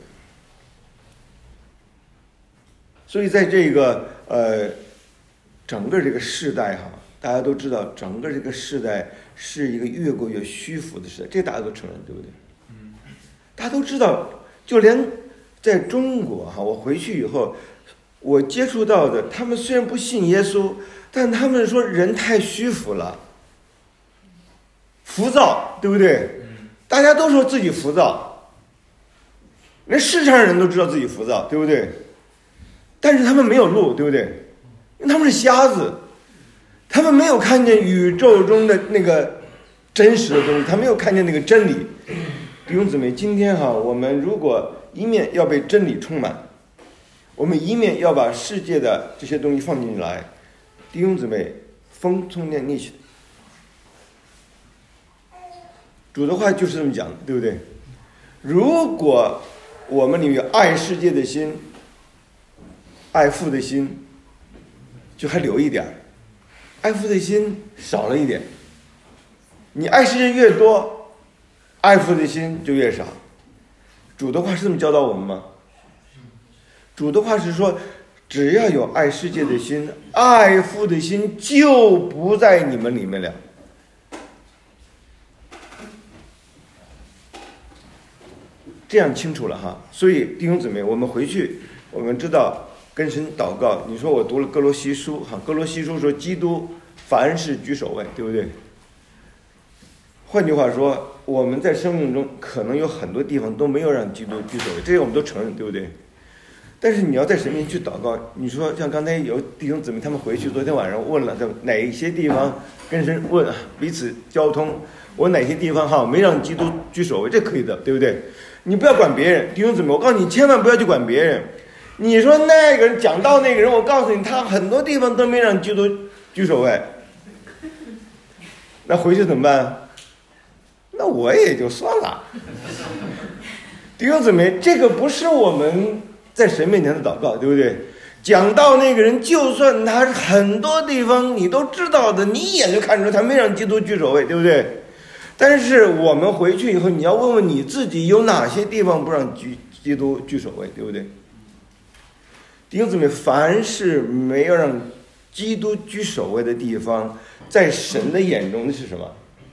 所以在这个呃整个这个世代哈，大家都知道，整个这个世代是一个越过越虚浮的时代，这大家都承认，对不对？嗯，大家都知道，就连在中国哈，我回去以后，我接触到的，他们虽然不信耶稣，但他们说人太虚浮了，浮躁，对不对？大家都说自己浮躁，连世上人都知道自己浮躁，对不对？但是他们没有路，对不对？因为他们是瞎子，他们没有看见宇宙中的那个真实的东西，他没有看见那个真理。弟兄姊妹，今天哈，我们如果一面要被真理充满， 我们一面要把世界的这些东西放进来，弟兄姊妹，风从那逆起。主的话就是这么讲的，对不对？如果我们里面有爱世界的心，爱父的心，就还留一点；爱父的心少了一点。你爱世界越多，爱父的心就越少。主的话是这么教导我们吗？主的话是说，只要有爱世界的心，爱父的心就不在你们里面了。这样清楚了哈。所以弟兄姊妹，我们回去我们知道跟神祷告。你说我读了哥罗西书哈，哥罗西书说基督凡事居首位，对不对？换句话说，我们在生命中可能有很多地方都没有让基督居首位，这些我们都承认，对不对？但是你要在神面前去祷告，你说像刚才有弟兄姊妹他们回去昨天晚上问了，哪些地方跟神问彼此交通，我哪些地方哈没让基督居首位，这可以的，对不对？你不要管别人，弟兄姊妹，我告诉你，千万不要去管别人。你说那个人讲道那个人，我告诉你，他很多地方都没让基督居首位，那回去怎么办？那我也就算了。弟兄姊妹，这个不是我们在神面前的祷告，对不对？讲道那个人，就算他很多地方你都知道的，你一眼就看出他没让基督居首位，对不对？但是我们回去以后，你要问问你自己，有哪些地方不让基督居首位，对不对？弟兄姊妹，凡是没有让基督居首位的地方，在神的眼中那是什么？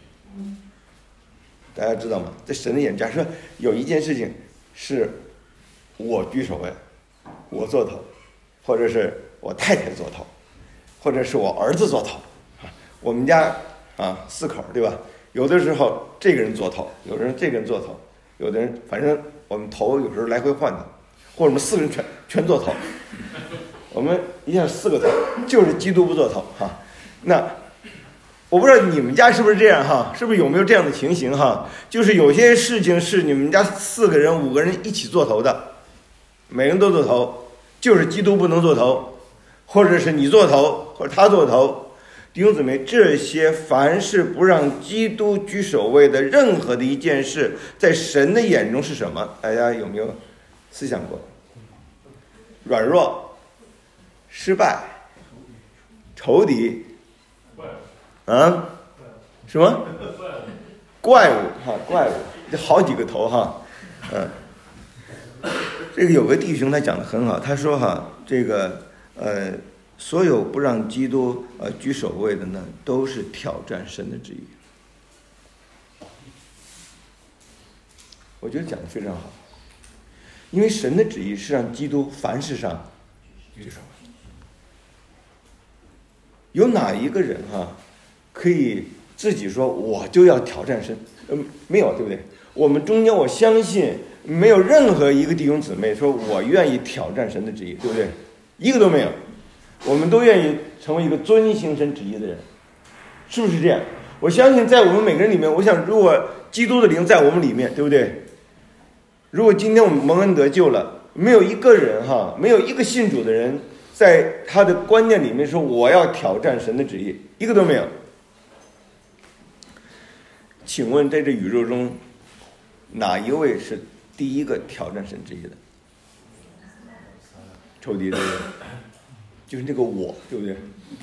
大家知道吗？在神的眼，假设有一件事情是我居首位，我做头，或者是我太太做头，或者是我儿子做头，我们家啊四口，对吧？有的时候这个人做头，有的人这个人做头，有的人反正我们头有时候来回换的，或者我们四个人全全做头，我们一下四个头，就是基督不做头哈。那我不知道你们家是不是这样哈？是不是有没有这样的情形哈？就是有些事情是你们家四个人、五个人一起做头的，每人都做头，就是基督不能做头，或者是你做头，或者他做头。弟兄姊妹，这些凡是不让基督居首位的任何的一件事，在神的眼中是什么？大家有没有思想过？软弱、失败、仇敌，啊？什么？怪物哈，怪物，这好几个头哈，嗯。这个有个弟兄他讲得很好，他说哈，这个呃。所有不让基督呃居首位的呢，都是挑战神的旨意。我觉得讲得非常好，因为神的旨意是让基督凡事上居首位。有哪一个人啊，可以自己说我就要挑战神？嗯，没有，对不对？我们中间我相信没有任何一个弟兄姊妹说我愿意挑战神的旨意，对不对？一个都没有。我们都愿意成为一个遵行神旨意的人，是不是这样？我相信在我们每个人里面，我想如果基督的灵在我们里面，对不对？如果今天我们蒙恩得救了，没有一个人哈，没有一个信主的人在他的观念里面说我要挑战神的旨意，一个都没有。请问在这宇宙中，哪一位是第一个挑战神旨意的？仇敌的人。就是那个我，对不对？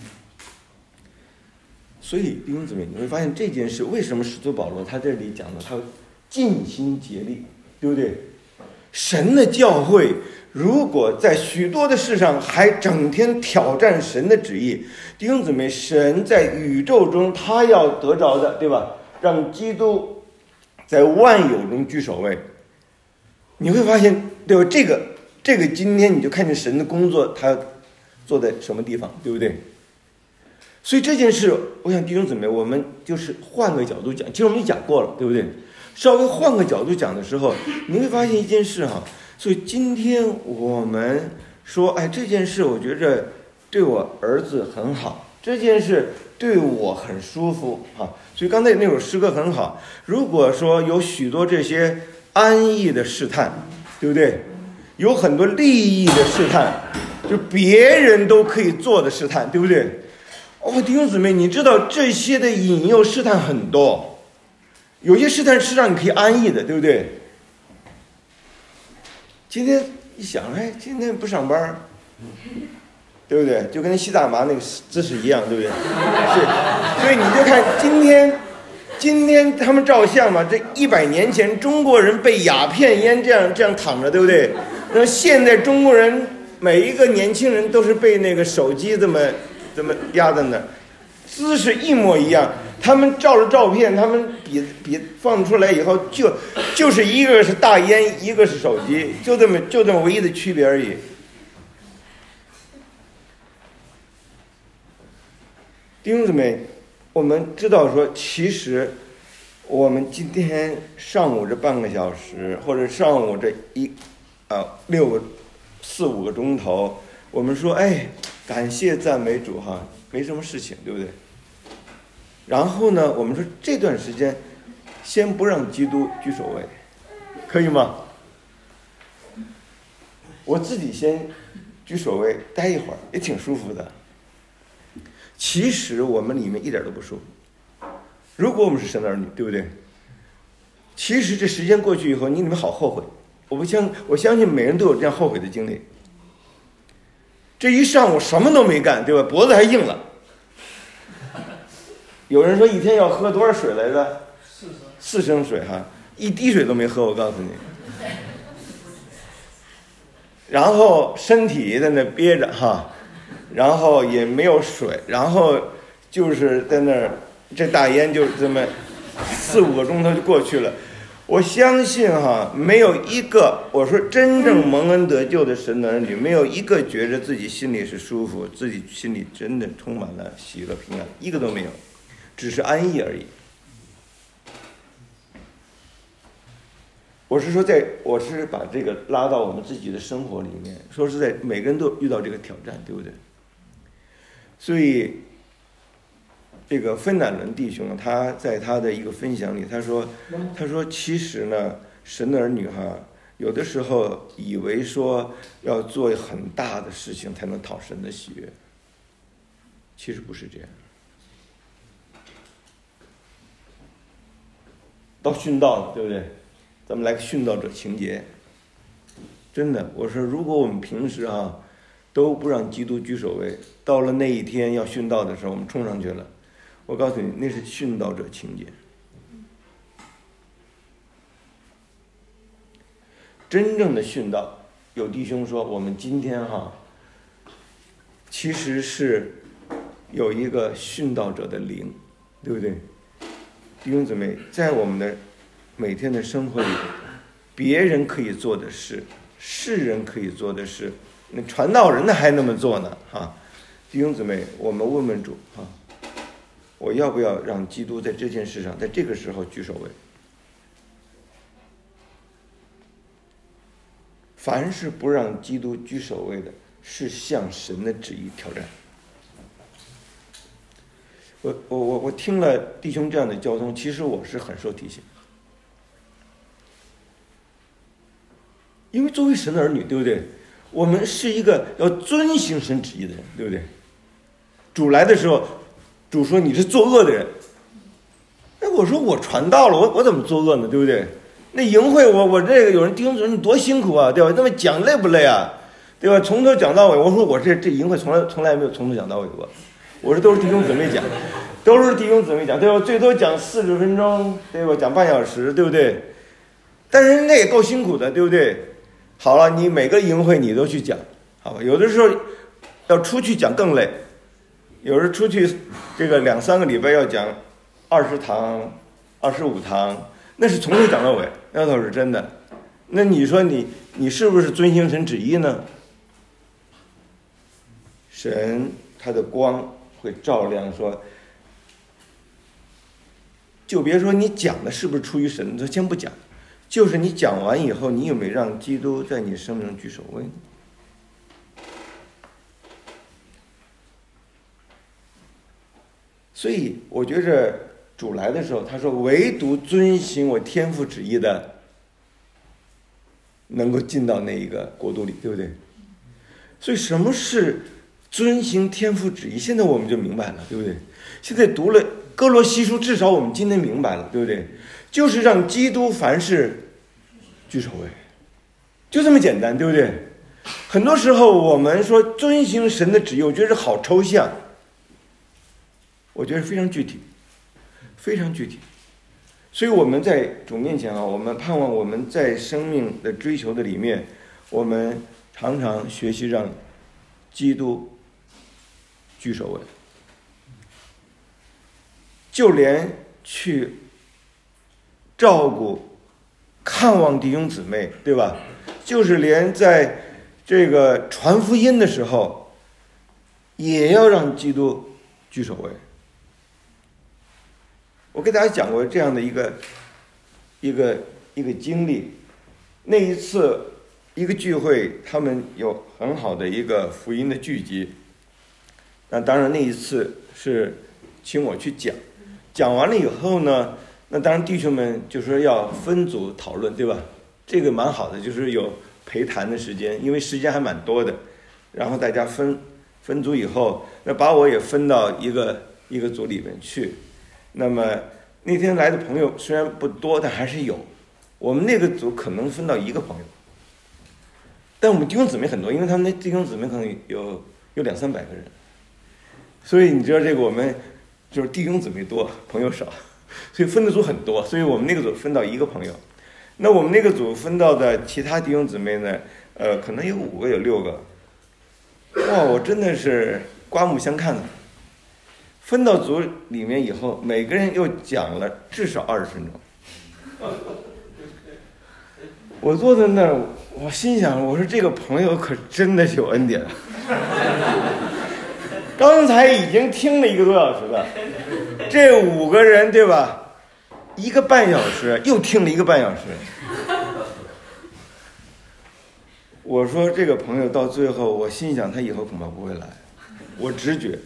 所以弟兄姊妹，你会发现这件事为什么使徒保罗他这里讲的，他尽心竭力，对不对？神的教会如果在许多的事上还整天挑战神的旨意，弟兄姊妹，神在宇宙中他要得着的，对吧？让基督在万有中居首位，你会发现，对吧？这个这个今天你就看见神的工作，他做在什么地方，对不对？所以这件事，我想弟兄姊妹，我们就是换个角度讲，其实我们讲过了，对不对？稍微换个角度讲的时候，你会发现一件事哈。所以今天我们说，哎，这件事我觉着对我儿子很好，这件事对我很舒服哈。所以刚才那首诗歌很好。如果说有许多这些安逸的试探，对不对？ 有很多利益的试探，就别人都可以做的试探，对不对？哦，弟兄姊妹，你知道这些的引诱试探很多，有些试探是让你可以安逸的，对不对？今天一想，哎，今天不上班，对不对？就跟吸大麻那个姿势一样，对不对？是，所以你就看今天，今天他们照相嘛，这一百年前中国人被鸦片烟这样这样躺着，对不对？那现在中国人每一个年轻人都是被那个手机这么这么压在那儿，姿势一模一样。他们照了照片，他们比比放出来以后，就就是一个是大烟，一个是手机，就这么就这么唯一的区别而已。弟兄姊妹，我们知道说，其实我们今天上午这半个小时，或者上午这一啊六个四五个钟头，我们说，哎，感谢赞美主哈，没什么事情，对不对？然后呢，我们说这段时间先不让基督居首位，可以吗？我自己先居首位待一会儿，也挺舒服的。其实我们里面一点都不舒服。如果我们是神的儿女，对不对？其实这时间过去以后，你里面好后悔。我不相，我相信每人都有这样后悔的经历。这一上午什么都没干，对吧？脖子还硬了。有人说一天要喝多少水来着？四升水哈，一滴水都没喝，我告诉你。然后身体在那憋着哈，然后也没有水，然后就是在那儿，这大烟就这么四五个钟头就过去了。我相信哈，没有一个我说真正蒙恩得救的神的儿女，没有一个觉着自己心里是舒服，自己心里真的充满了喜乐平安，一个都没有，只是安逸而已。我是说在，我是把这个拉到我们自己的生活里面。说实在，每个人都遇到这个挑战，对不对？所以，这个芬兰伦弟兄他在他的一个分享里，他说，他说其实呢，神的儿女哈，有的时候以为说要做很大的事情才能讨神的喜悦，其实不是这样。到殉道了，对不对？咱们来个殉道者情节。真的，我说如果我们平时啊都不让基督居首位，到了那一天要殉道的时候，我们冲上去了，我告诉你，那是殉道者情节。真正的殉道，有弟兄说，我们今天哈，其实是有一个殉道者的灵，对不对？弟兄姊妹，在我们的每天的生活里，别人可以做的事，世人可以做的事，那传道人呢还那么做呢啊！弟兄姊妹，我们问问主啊，我要不要让基督在这件事上，在这个时候居首位？凡是不让基督居首位的，是向神的旨意挑战。我我我我听了弟兄这样的交通，其实我是很受提醒。因为作为神的儿女，对不对？我们是一个要遵行神旨意的人，对不对？主来的时候，主说你是作恶的人。哎，我说我传道了，我我怎么作恶呢？对不对？那营会我我这个有人叮嘱你多辛苦啊，对吧？那么讲累不累啊？对吧？从头讲到尾，我说我这这营会从来从来没有从头讲到尾过。我说都是弟兄姊妹讲，都是弟兄姊妹讲，对吧？最多讲四十分钟，对吧？讲半小时，对不对？但是那也够辛苦的，对不对？好了，你每个营会你都去讲，好吧？有的时候要出去讲更累，有时出去这个两三个礼拜要讲二十堂、二十五堂，那是从头讲到尾，那倒是真的。那你说你你是不是遵行神旨意呢？神他的光会照亮说，就别说你讲的是不是出于神，就先不讲。就是你讲完以后，你有没有让基督在你生命中居首位呢？所以我觉着主来的时候，他说唯独遵行我天父旨意的， 能够进到那一个国度里，对不对？所以什么是遵行天父旨意？现在我们就明白了，对不对？现在读了哥罗西书，至少我们今天明白了，对不对？就是让基督凡事居首位，就这么简单，对不对？很多时候我们说遵行神的旨意，我觉得好抽象，我觉得非常具体，非常具体。所以我们在主面前啊，我们盼望我们在生命的追求的里面，我们常常学习让基督居首位，就连去照顾看望弟兄姊妹，对吧？就是连在这个传福音的时候，也要让基督居首位。我给大家讲过这样的一个一个一个经历。那一次一个聚会，他们有很好的一个福音的聚集。那当然那一次是请我去讲，讲完了以后呢，那当然弟兄们就说要分组讨论，对吧？这个蛮好的，就是有陪谈的时间，因为时间还蛮多的。然后大家分分组以后，那把我也分到一个一个组里面去。那么那天来的朋友虽然不多，但还是有。我们那个组可能分到一个朋友，但我们弟兄姊妹很多，因为他们那弟兄姊妹可能有有两三百个人，所以你知道这个我们就是弟兄姊妹多，朋友少，所以分的组很多，所以我们那个组分到一个朋友。那我们那个组分到的其他弟兄姊妹呢，呃，可能有五个有六个，哇，我真的是刮目相看的。分到组里面以后，每个人又讲了至少二十分钟。我坐在那儿，我心想，我说这个朋友可真的是有恩典。刚才已经听了一个多小时了，这五个人对吧？一个半小时又听了一个半小时。我说这个朋友到最后，我心想他以后恐怕不会来，我直觉。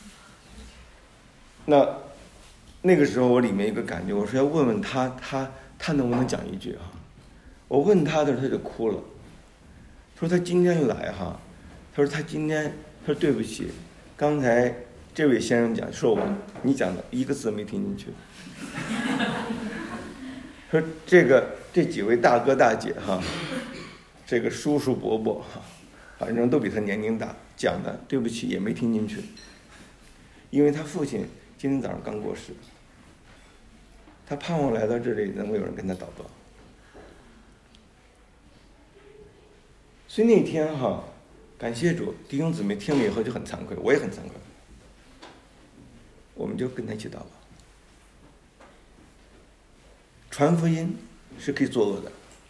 那那个时候我里面有一个感觉，我说要问问他，他他能不能讲一句啊？我问他的时候他就哭了，说他今天来哈，他说他今天他说对不起，刚才这位先生讲说我你讲的一个字没听进去。说这个这几位大哥大姐哈，这个叔叔伯伯哈，反正都比他年龄大，讲的对不起也没听进去，因为他父亲今天早上刚过世，他盼望来到这里能够有人跟他祷告。所以那天哈，感谢主，弟兄姊妹听了以后就很惭愧，我也很惭愧，我们就跟他一起祷告。传福音是可以作恶的，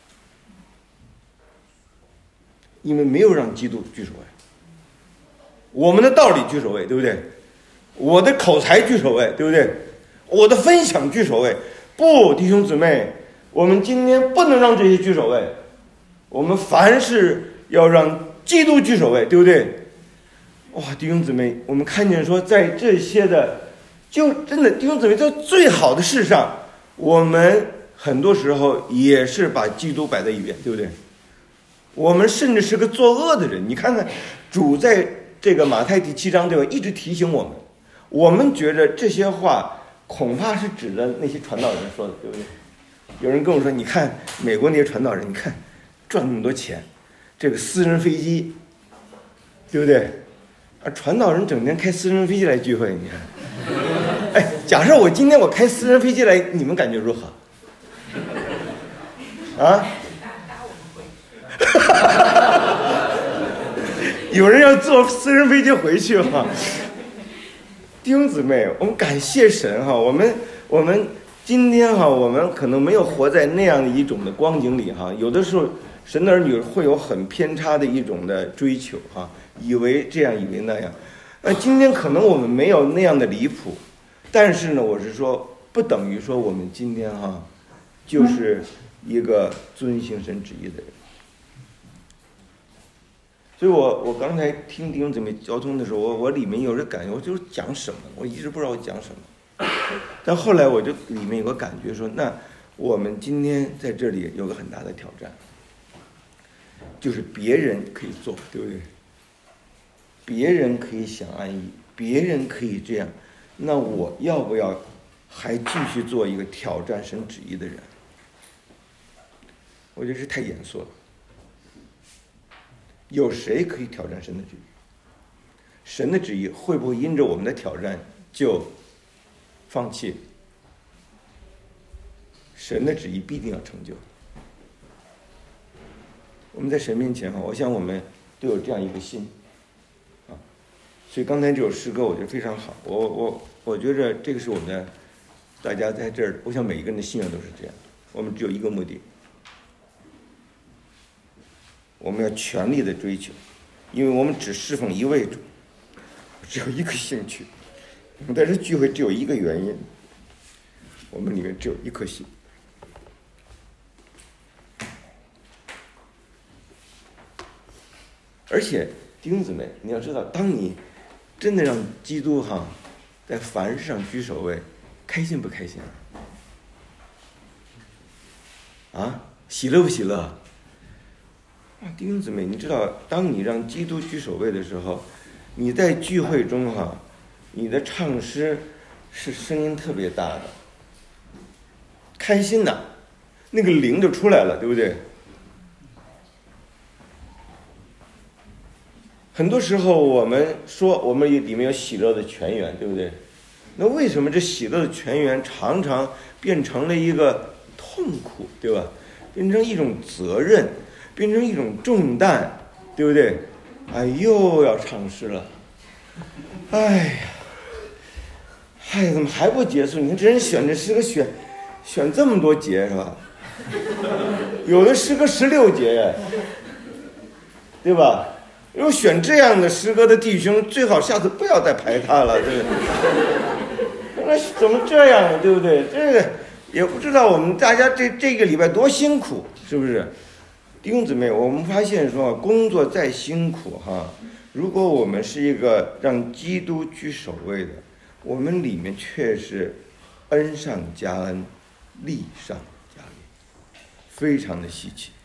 因为没有让基督居首位，我们的道理居首位，对不对？我的口才居首位，对不对？我的分享居首位。不，弟兄姊妹，我们今天不能让这些居首位，我们凡事要让基督居首位，对不对？哇，弟兄姊妹，我们看见说在这些的，就真的弟兄姊妹在最好的事上，我们很多时候也是把基督摆在一边，对不对？我们甚至是个作恶的人。你看看主在这个马太第七章对吧，一直提醒我们，我们觉得这些话恐怕是指的那些传道人说的，对不对？有人跟我说，你看美国那些传道人，你看赚那么多钱，这个私人飞机，对不对？啊，传道人整天开私人飞机来聚会，你看。哎，假设我今天我开私人飞机来，你们感觉如何？啊？有人要坐私人飞机回去吗？弟兄姊妹，我们感谢神哈，我们我们今天哈，我们可能没有活在那样的一种的光景里哈，有的时候神的儿女会有很偏差的一种的追求哈，以为这样以为那样。那今天可能我们没有那样的离谱，但是呢，我是说不等于说我们今天哈就是一个遵行神旨意的人。所以我我刚才听弟兄姊妹交通的时候，我我里面有这感觉，我就是讲什么，我一直不知道我讲什么。但后来我就里面有个感觉说，那我们今天在这里有个很大的挑战， 就是别人可以做，对不对？别人可以享安逸，别人可以这样，那我要不要还继续做一个挑战神旨意的人？我觉得这太严肃了。有谁可以挑战神的旨意？神的旨意会不会因着我们的挑战就放弃？神的旨意必定要成就。我们在神面前哈，我想我们都有这样一个心啊。所以刚才这首诗歌我觉得非常好，我我我觉着这个是我们的大家在这儿，我想每一个人的信仰都是这样，我们只有一个目的，我们要全力的追求，因为我们只侍奉一位主，只有一个兴趣，我们在这聚会只有一个原因，我们里面只有一颗心。而且弟兄姊妹，你要知道，当你真的让基督哈在凡事上居首位，开心不开心啊？喜乐不喜乐？啊，弟兄姊妹，你知道，当你让基督居首位的时候，你在聚会中哈，你的唱诗是声音特别大的，开心的，那个灵就出来了，对不对？很多时候我们说我们里面有喜乐的泉源，对不对？那为什么这喜乐的泉源常常变成了一个痛苦，对吧？变成一种责任，变成一种重担，对不对？哎，又要唱诗了，哎呀，哎，怎么还不结束？你看这人选这诗歌选选这么多节是吧？有的诗歌十六节，对吧？如果选这样的诗歌的弟兄，最好下次不要再排他了，对不对？那怎么这样，对不对？这个也不知道我们大家这这个礼拜多辛苦，是不是？弟兄姊妹，我们发现说工作再辛苦哈，如果我们是一个让基督居首位的，我们里面却是恩上加恩，利上加利，非常的稀奇。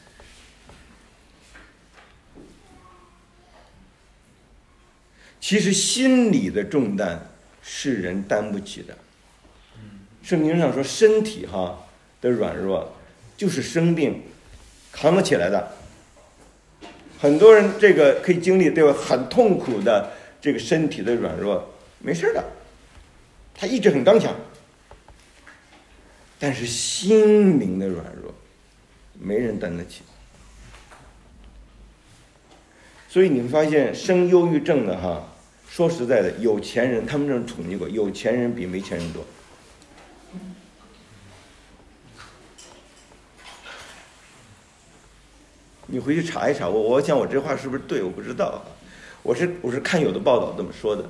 其实心理的重担是人担不起的。圣经上说身体哈的软弱就是生病扛得起来的。很多人这个可以经历对吧，很痛苦的这个身体的软弱，没事的，他意志很刚强。但是心灵的软弱没人担得起。所以你会发现生忧郁症的哈，说实在的，有钱人他们这种统计过，有钱人比没钱人多。你回去查一查，我我想我这话是不是对，我不知道，我是我是看有的报道这么说的。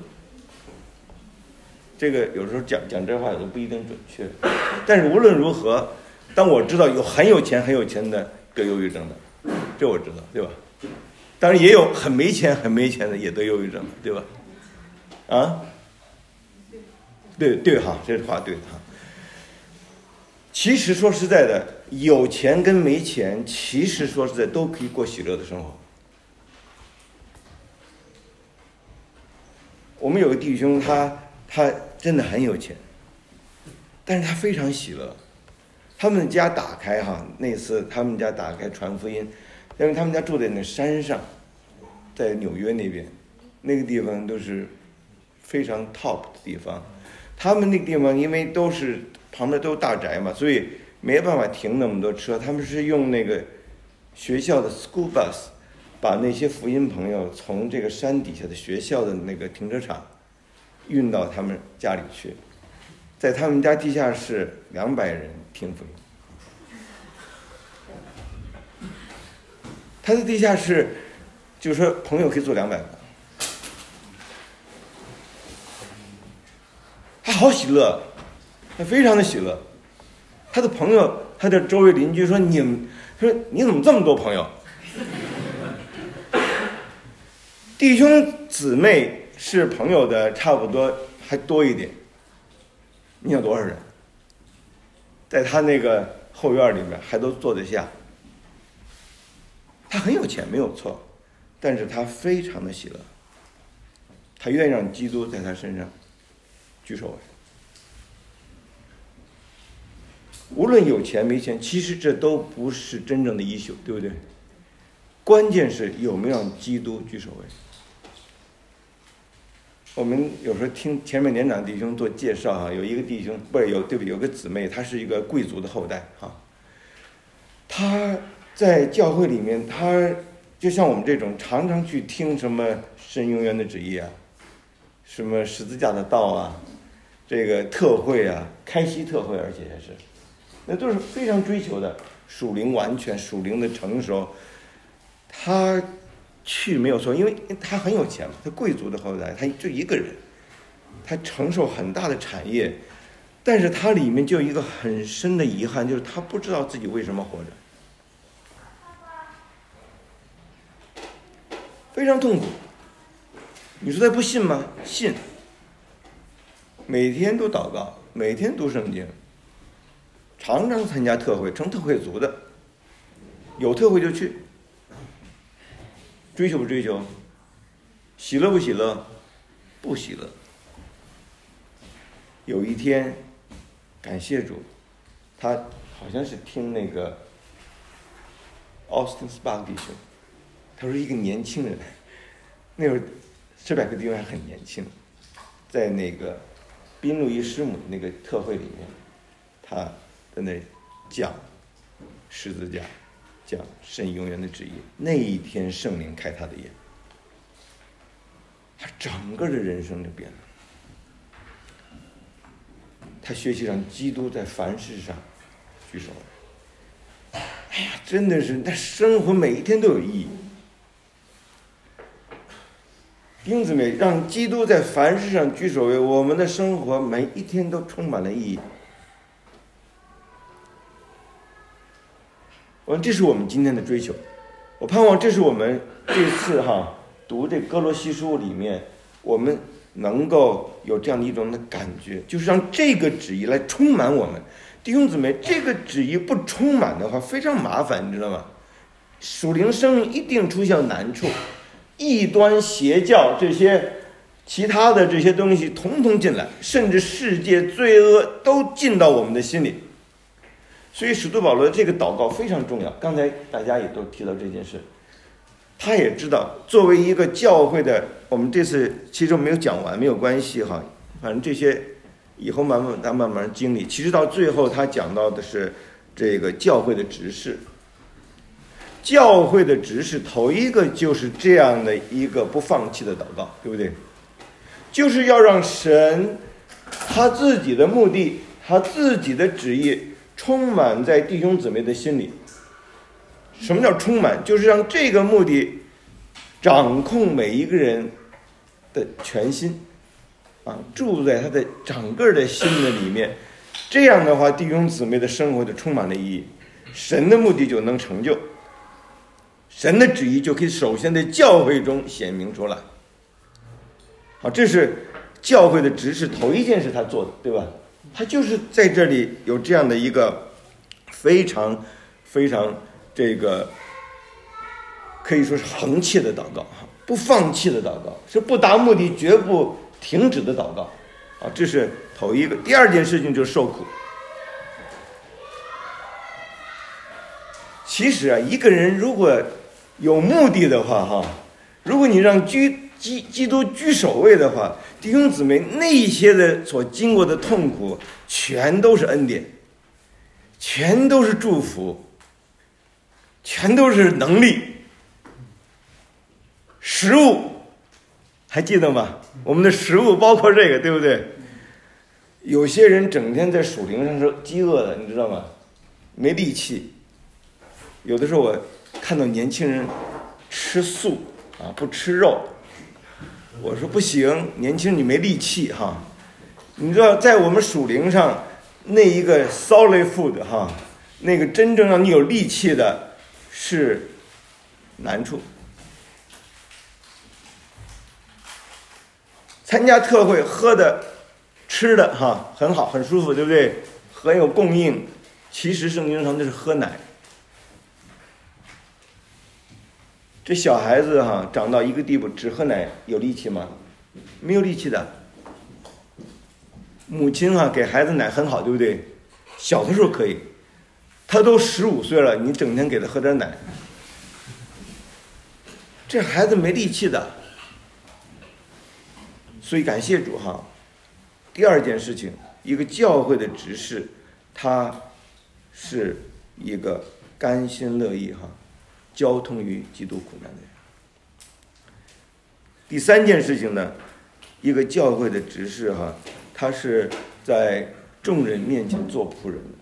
这个有时候讲讲这话有的不一定准确，但是无论如何，当我知道有很有钱很有钱的得忧郁症的，这我知道，对吧？当然也有很没钱很没钱的也得忧郁症的，对吧？啊，对对哈，这话对哈。其实说实在的，有钱跟没钱，其实说实在都可以过喜乐的生活。我们有个弟兄，他他真的很有钱，但是他非常喜乐。他们家打开哈，那次他们家打开传福音，因为他们家住在那山上，在纽约那边，那个地方都是非常 top 的地方。他们那个地方因为都是旁边都是大宅嘛，所以没办法停那么多车。他们是用那个学校的 school bus 把那些福音朋友从这个山底下的学校的那个停车场运到他们家里去，在他们家地下室两百人听福音。他的地下室就是说朋友可以坐两百个，他好喜乐，他非常的喜乐。他的朋友，他的周围邻居说：“你们，说你怎么这么多朋友？”弟兄姊妹是朋友的，差不多还多一点。你想多少人？在他那个后院里面还都坐得下。 他很有钱没有错，但是他非常的喜乐，他愿意让基督在他身上居首位。无论有钱没钱，其实这都不是真正的issue，对不对？关键是有没有让基督居首位。我们有时候听前面年长弟兄做介绍啊，有一个弟兄不是有对不对？有个姊妹，她是一个贵族的后代哈。她在教会里面，她就像我们这种常常去听什么神永远的旨意啊，什么十字架的道啊，这个特会啊，开西特会，而且还是。那都是非常追求的属灵完全、属灵的成熟。他去没有错，因为他很有钱嘛，他贵族的后代，他就一个人，他承受很大的产业，但是他里面就有一个很深的遗憾，就是他不知道自己为什么活着，非常痛苦。你说他不信吗？信，每天都祷告，每天读圣经。常常参加特会，成特会族的，有特会就去，追求不追求，喜乐不喜乐，不喜乐。有一天，感谢主，他好像是听那个 Austin Spark 弟兄，他说一个年轻人，那会儿施百克弟兄还很年轻，在那个宾路易师母那个特会里面，他在那讲十字架，讲神永远的旨意。那一天圣灵开他的眼，他整个的人生就变了。他学习让基督在凡事上居首。哎呀，真的是，那生活每一天都有意义。弟兄姊妹，让基督在凡事上居首位，我们的生活每一天都充满了意义。我这是我们今天的追求，我盼望这是我们这次哈读这哥罗西书里面，我们能够有这样的一种的感觉，就是让这个旨意来充满我们。弟兄姊妹，这个旨意不充满的话，非常麻烦，你知道吗？属灵生命一定出现难处，异端邪教这些其他的这些东西统统进来，甚至世界罪恶都进到我们的心里。所以使徒保罗这个祷告非常重要，刚才大家也都提到这件事。他也知道作为一个教会的，我们这次其实没有讲完，没有关系哈，反正这些以后慢慢他慢慢经历。其实到最后他讲到的是这个教会的执事，教会的执事头一个就是这样的一个不放弃的祷告，对不对？就是要让神他自己的目的，他自己的旨意充满在弟兄姊妹的心里。什么叫充满？就是让这个目的掌控每一个人的全心啊，住在他的整个的心的里面。这样的话，弟兄姊妹的生活就充满了意义，神的目的就能成就，神的旨意就可以首先在教会中显明出来。好，这是教会的执事头一件事他做的，对吧？他就是在这里有这样的一个非常非常这个可以说是恒切的祷告，不放弃的祷告，是不达目的绝不停止的祷告啊，这是头一个。第二件事情就是受苦。其实啊，一个人如果有目的的话哈，如果你让居基基督居首位的话，弟兄姊妹那些的所经过的痛苦全都是恩典，全都是祝福，全都是能力。食物还记得吗？我们的食物包括这个，对不对？有些人整天在属灵上是饥饿的，你知道吗？没力气。有的时候我看到年轻人吃素啊，不吃肉，我说不行，年轻人你没力气哈。你知道在我们属灵上那一个 solid food 哈，那个真正让你有力气的是难处。参加特会喝的吃的哈很好很舒服，对不对？很有供应。其实圣经上那是喝奶。 这小孩子哈、啊、长到一个地步，只喝奶有力气吗？没有力气的。母亲啊给孩子奶很好，对不对？小的时候可以，他都十五岁了，你整天给他喝点奶，这孩子没力气的。所以感谢主哈。第二件事情，一个教会的执事，他是一个甘心乐意哈，交通于基督苦难的人。第三件事情呢，一个教会的执事哈，他是在众人面前做仆人的。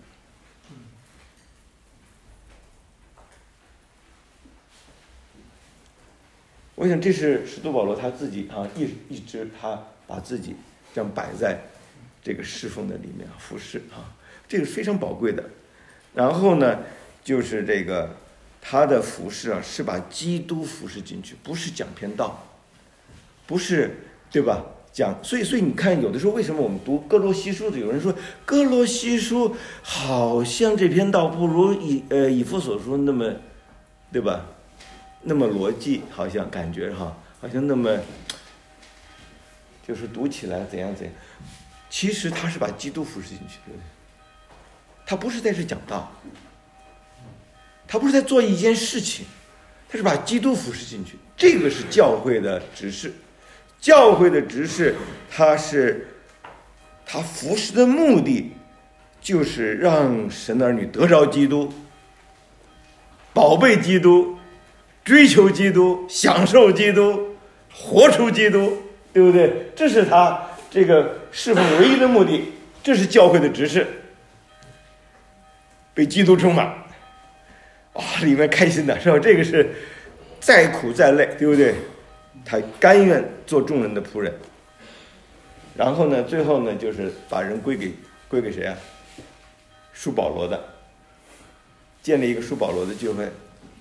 我想这是使徒保罗他自己啊，一一直他把自己这样摆在这个侍奉的里面服侍啊，这个非常宝贵的。然后呢，就是这个他的服侍啊，是把基督服侍进去，不是讲篇道，不是对吧？讲，所以所以你看，有的时候为什么我们读哥罗西书的，有人说哥罗西书好像这篇道不如以呃以弗所书那么，对吧？那么逻辑，好像感觉哈，好像那么就是读起来怎样怎样。其实他是把基督服侍进去，对不对？他不是在这讲道，他不是在做一件事情，他是把基督服侍进去。这个是教会的执事，教会的执事，他是他服侍的目的，就是让神的儿女得着基督，宝贝基督。追求基督，享受基督，活出基督，对不对？这是他这个侍奉唯一的目的，这是教会的执事。被基督充满，哇、哦，里面开心的是吧？这个是再苦再累，对不对？他甘愿做众人的仆人。然后呢，最后呢，就是把人归给归给谁啊？属保罗的，建立一个属保罗的聚会。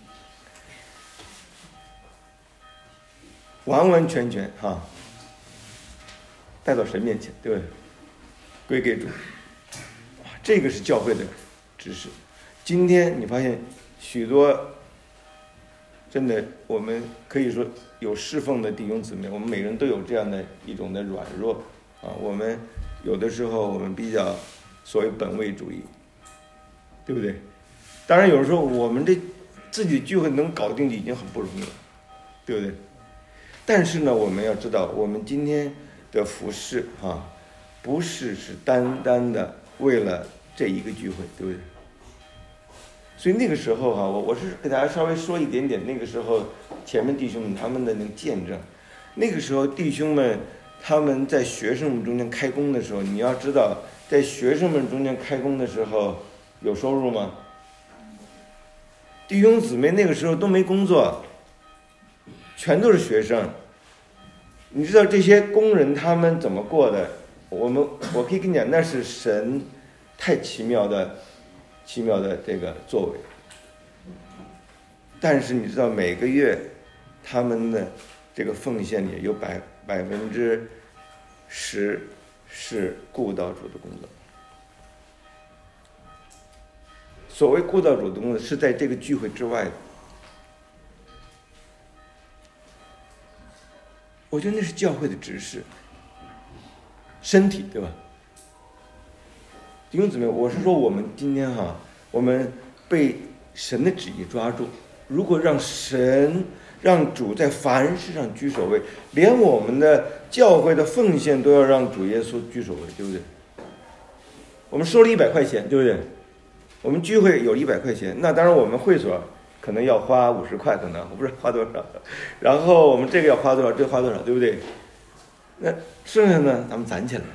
完完全全哈、啊，带到神面前，对不对？归给主，这个是教会的知识。今天你发现许多真的，我们可以说有侍奉的弟兄姊妹，我们每人都有这样的一种的软弱啊。我们有的时候我们比较所谓本位主义，对不对？当然有时候我们这自己聚会能搞定已经很不容易了，对不对？但是呢，我们要知道，我们今天的服事啊，不是是单单的为了这一个聚会，对不对？所以那个时候哈、啊，我我是给大家稍微说一点点，那个时候前面弟兄们他们的那个见证，那个时候弟兄们他们在学生们中间开工的时候，你要知道，在学生们中间开工的时候有收入吗？弟兄姊妹那个时候都没工作。全都是学生，你知道这些工人他们怎么过的？我们我可以跟你讲，那是神太奇妙的、奇妙的这个作为。但是你知道，每个月他们的这个奉献里有百百分之十是顾到主的工作。所谓顾到主的工作，是在这个聚会之外的。我觉得那是教会的执事，身体对吧？弟兄姊妹，我是说我们今天哈、啊，我们被神的旨意抓住，如果让神让主在凡事上居首位，连我们的教会的奉献都要让主耶稣居首位，对不对？我们收了一百块钱，对不对？我们聚会有一百块钱，那当然我们会所可能要花五十块，可能我不知道花多少，然后我们这个要花多少，这个花多少，对不对？那剩下呢，咱们攒起来，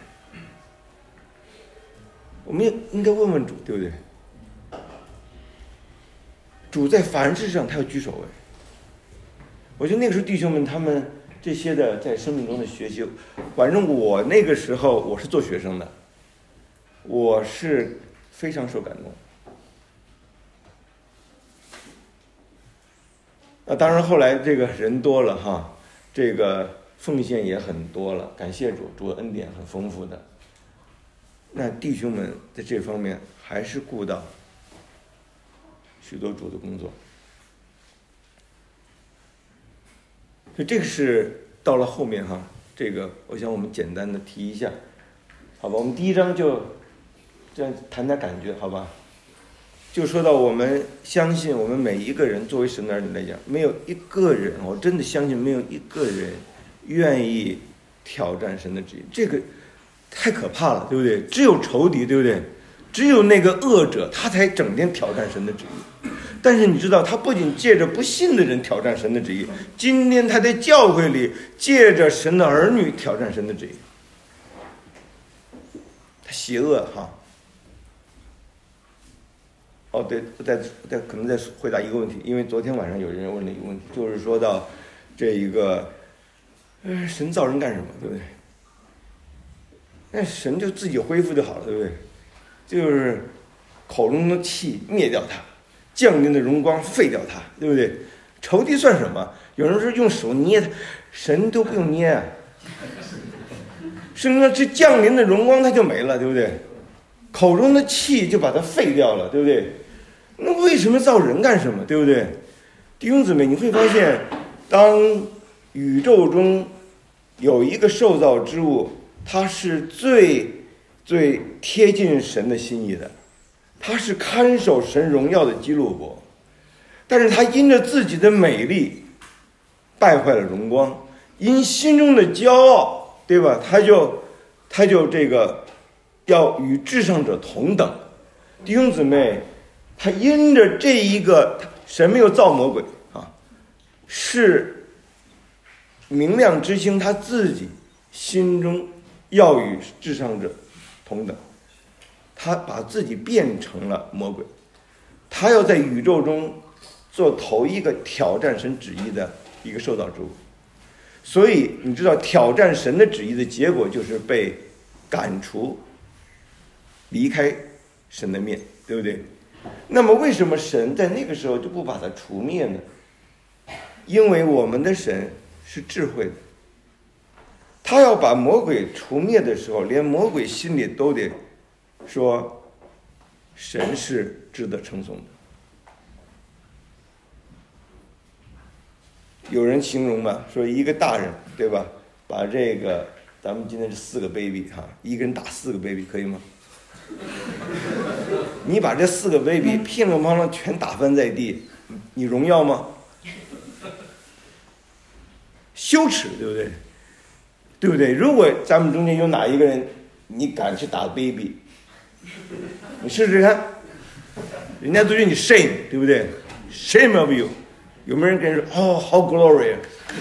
我们也应该问问主，对不对？主在凡事上他要居首位。我觉得那个时候弟兄们他们这些的在生命中的学习，反正我那个时候我是做学生的，我是非常受感动。那当然后来这个人多了哈，这个奉献也很多了，感谢主，主的恩典很丰富的。那弟兄们在这方面还是顾到许多主的工作。 所以这个是到了后面哈，这个我想我们简单的提一下，好吧？我们第一章就这样谈谈感觉，好吧？就说到我们相信我们每一个人作为神的儿女来讲，没有一个人，我真的相信没有一个人愿意挑战神的旨意，这个太可怕了，对不对？只有仇敌，对不对？只有那个恶者，他才整天挑战神的旨意。但是你知道，他不仅借着不信的人挑战神的旨意，今天他在教会里借着神的儿女挑战神的旨意。他邪恶哈。哦，对，再再可能再回答一个问题，因为昨天晚上有人问了一个问题，就是说到这一个，呃，神造人干什么，对不对？那神就自己恢复就好了，对不对？就是口中的气灭掉它，降临的荣光废掉它，对不对？仇敌算什么？有人说用手捏它，神都不用捏啊。圣经说这降临的荣光它就没了，对不对？口中的气就把它废掉了，对不对？那为什么造人干什么，对不对？弟兄姊妹，你会发现，当宇宙中有一个受造之物，它是最最贴近神的心意的，它是看守神荣耀的基路伯，但是它因着自己的美丽败坏了荣光，因心中的骄傲，对吧？他就他就这个要与至上者同等。弟兄姊妹，他因着这一个，神没有造魔鬼啊，是明亮之星他自己心中要与至上者同等，他把自己变成了魔鬼，他要在宇宙中做头一个挑战神旨意的一个受造之物。所以你知道，挑战神的旨意的结果就是被赶除，离开神的面，对不对？那么为什么神在那个时候就不把它除灭呢？因为我们的神是智慧的，他要把魔鬼除灭的时候，连魔鬼心里都得说神是值得称颂的。有人形容嘛，说一个大人，对吧？把这个咱们今天是四个 baby 哈，一个人打四个 baby 可以吗？你把这四个 baby 乒铃乓啷全打翻在地，你荣耀吗？羞耻，对不对？对不对？如果咱们中间有哪一个人，你敢去打 baby， 你试试看，人家都觉得你 shame， 对不对 ？shame of you。有没有人跟人说哦 ，how glory？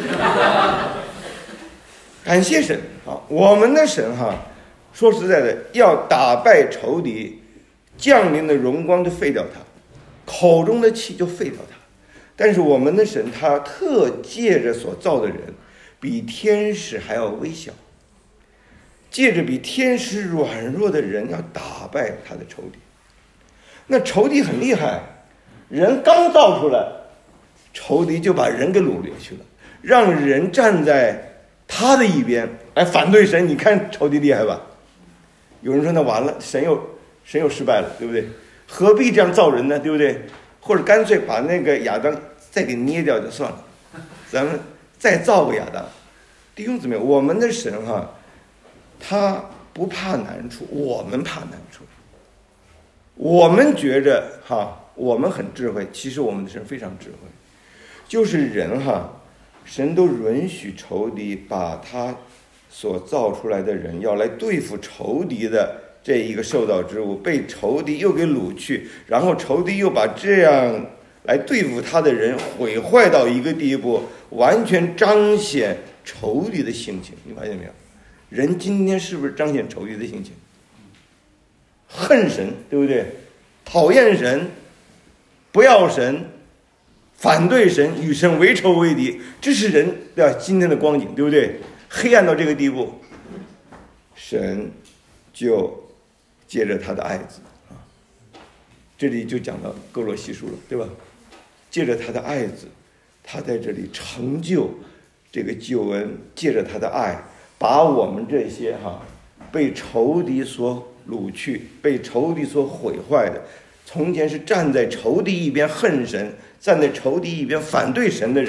感谢神啊！我们的神哈，说实在的，要打败仇敌，降临的荣光就废掉它，口中的气就废掉它。但是我们的神他特借着所造的人，比天使还要微小，借着比天使软弱的人要打败他的仇敌。那仇敌很厉害，人刚造出来，仇敌就把人给掳掠去了，让人站在他的一边来反对神。你看仇敌厉害吧？有人说那完了，神又神又失败了，对不对？何必这样造人呢？对不对？或者干脆把那个亚当再给捏掉就算了，咱们再造个亚当。弟兄姊妹，我们的神哈，他不怕难处，我们怕难处。我们觉着哈，我们很智慧，其实我们的神非常智慧。就是人哈，神都允许仇敌把他所造出来的人要来对付仇敌的这一个受造之物，被仇敌又给掳去，然后仇敌又把这样来对付他的人毁坏到一个地步，完全彰显仇敌的性情。你发现没有？人今天是不是彰显仇敌的性情？恨神，对不对？讨厌神，不要神，反对神，与神为仇为敌，这是人的今天的光景，对不对？黑暗到这个地步，神就借着他的爱子啊，这里就讲到哥罗西书了，对吧？借着他的爱子，他在这里成就这个救恩，借着他的爱，把我们这些哈被仇敌所掳去、被仇敌所毁坏的，从前是站在仇敌一边恨神，站在仇敌一边反对神的人，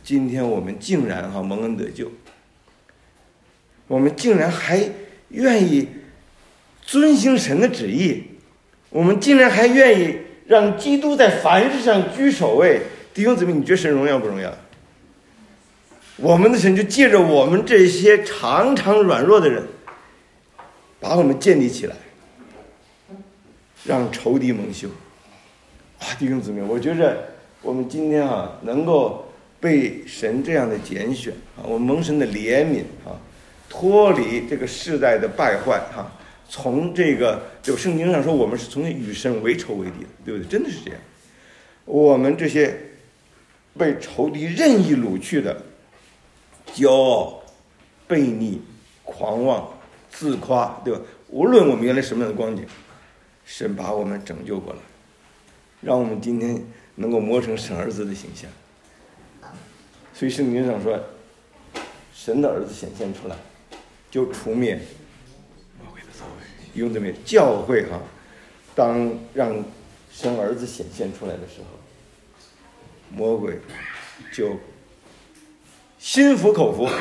今天我们竟然哈蒙恩得救，我们竟然还愿意遵行神的旨意，我们竟然还愿意让基督在凡事上居首位。弟兄姊妹，你觉得神荣耀不荣耀？我们的神就借着我们这些常常软弱的人，把我们建立起来，让仇敌蒙羞。啊，弟兄姊妹，我觉着我们今天啊，能够被神这样的拣选啊，我们蒙神的怜悯啊，脱离这个世代的败坏哈，从这个就圣经上说，我们是从与神为仇为敌的，对不对？真的是这样。我们这些被仇敌任意掳去的骄傲、悖逆、狂妄、自夸，对吧？无论我们原来什么样的光景，神把我们拯救过来，让我们今天能够磨成神儿子的形象。所以圣经上说，神的儿子显现出来，就除灭魔鬼的作为。弟兄姊妹，教会哈，当让神儿子显现出来的时候，魔鬼就心服口服。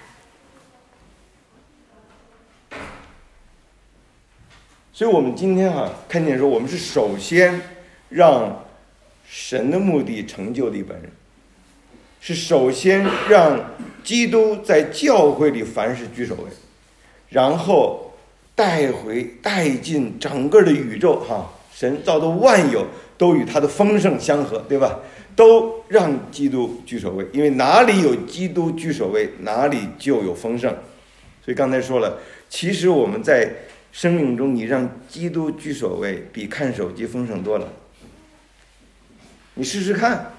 所以我们今天哈、啊、看见说，我们是首先让神的目的成就的一般人，是首先让基督在教会里凡事居首位，然后带回带进整个的宇宙哈、啊，神造的万有都与他的丰盛相合，对吧？都让基督居首位，因为哪里有基督居首位，哪里就有丰盛。所以刚才说了，其实我们在生命中，你让基督居首位，比看手机丰盛多了。你试试看，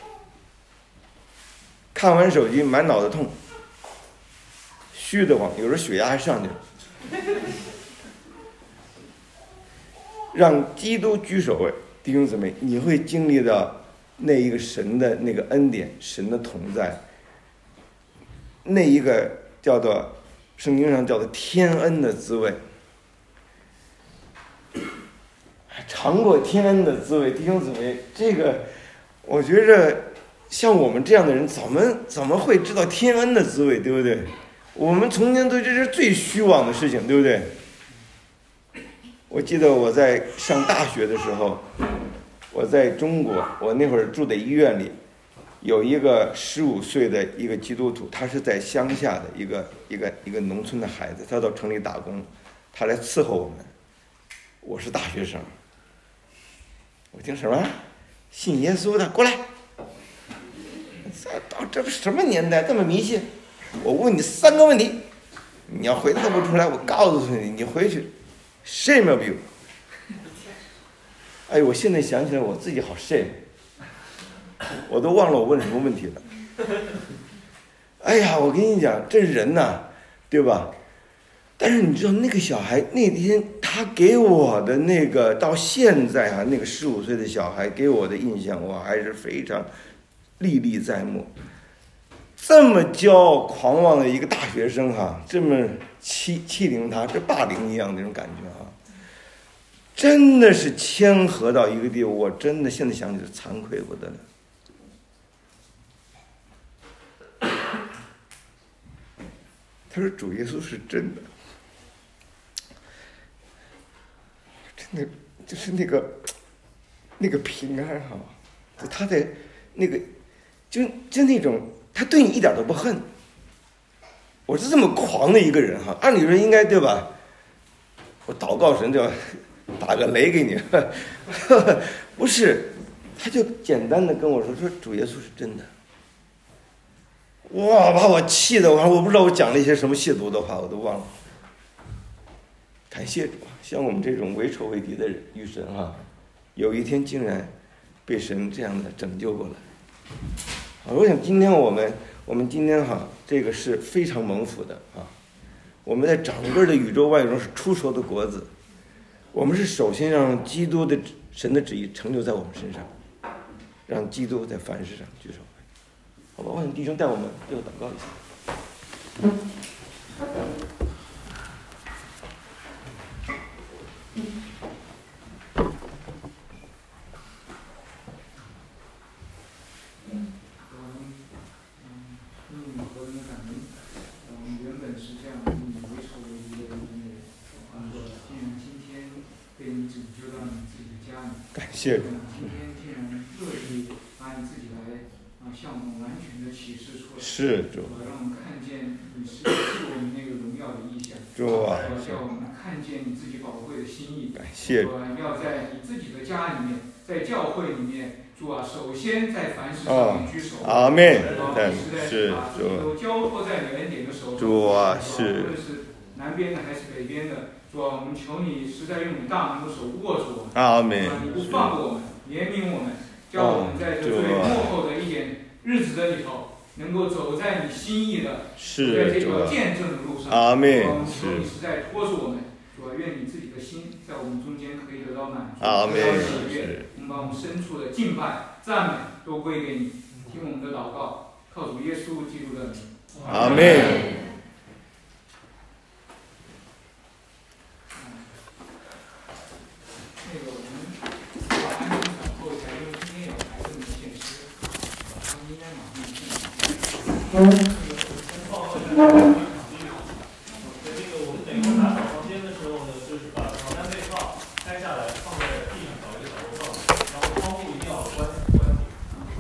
看完手机满脑子痛，虚得慌，有时候血压还上去了。让基督居首位，弟兄姊妹，你会经历到那一个神的那个恩典，神的同在，那一个叫做圣经上叫做天恩的滋味。尝过天恩的滋味，弟兄姊妹，这个我觉着像我们这样的人怎么怎么会知道天恩的滋味，对不对？我们从前对这是最虚妄的事情，对不对？我记得我在上大学的时候，我在中国，我那会儿住在医院里，有一个十五岁的一个基督徒，他是在乡下的一个一个一个农村的孩子，他到城里打工，他来伺候我们。我是大学生，我听什么信耶稣的过来，到这什么年代这么迷信？我问你三个问题，你要回答不出来，我告诉你，你回去 shame of you。哎，我现在想起来我自己好 shame， 我都忘了我问什么问题了。哎呀，我跟你讲，这人呐，对吧？但是你知道那个小孩那天他给我的那个到现在啊，那个十五岁的小孩给我的印象，我还是非常历历在目。这么骄傲狂妄的一个大学生哈、啊，这么欺欺凌他，这霸凌一样那种感觉啊，真的是谦和到一个地步，我真的现在想起来惭愧不得了。他说主耶稣是真的。那就是那个那个平安哈，就他的那个就就那种他对你一点都不恨。我是这么狂的一个人哈，按理说应该对吧？我祷告神就打个雷给你，不是，他就简单的跟我说说主耶稣是真的。哇，把我气的，我我不知道我讲了一些什么亵渎的话，我都忘了。感谢主，像我们这种为仇为敌的人与神啊，有一天竟然被神这样的拯救过来。啊，我想今天我们我们今天哈、啊，这个是非常蒙福的啊。我们在整个的宇宙万有中是出熟的果子，我们是首先让基督的神的旨意成就在我们身上，让基督在凡事上居首位。好吧，我想弟兄带我们最后祷告一下。 感谢主。 今天竟然乐意把你自己来啊向我们完全的启示出来， 是主， 让我们看见你是是我们那个荣耀的意象， 主啊， 叫我们看见你自己宝贵的心意， 感谢主， 要在你自己的家里面，在教会里面。主啊，首先在凡事上面居首。 阿门。 是主。都交托在你恩典的手中。 主啊，是。 无论是南边的还是北边的，主啊，我们求你实在用你大能的手握住我们。 阿门。 你不放过我们，怜悯我们，叫我们在这最幕后的一点日子的里头，能够走在你心意的，在这条见证的路上。 阿门。 求你实在托住我们。主啊，愿你自己的心在我们中间可以得到满足， 阿门。 我们把我们深处的敬拜、赞美都归给你，听我们的祷告，靠主耶稣基督的名。 阿门。 那个我们把安静转后才用今天有孩子们的献诗，他们应该马上献。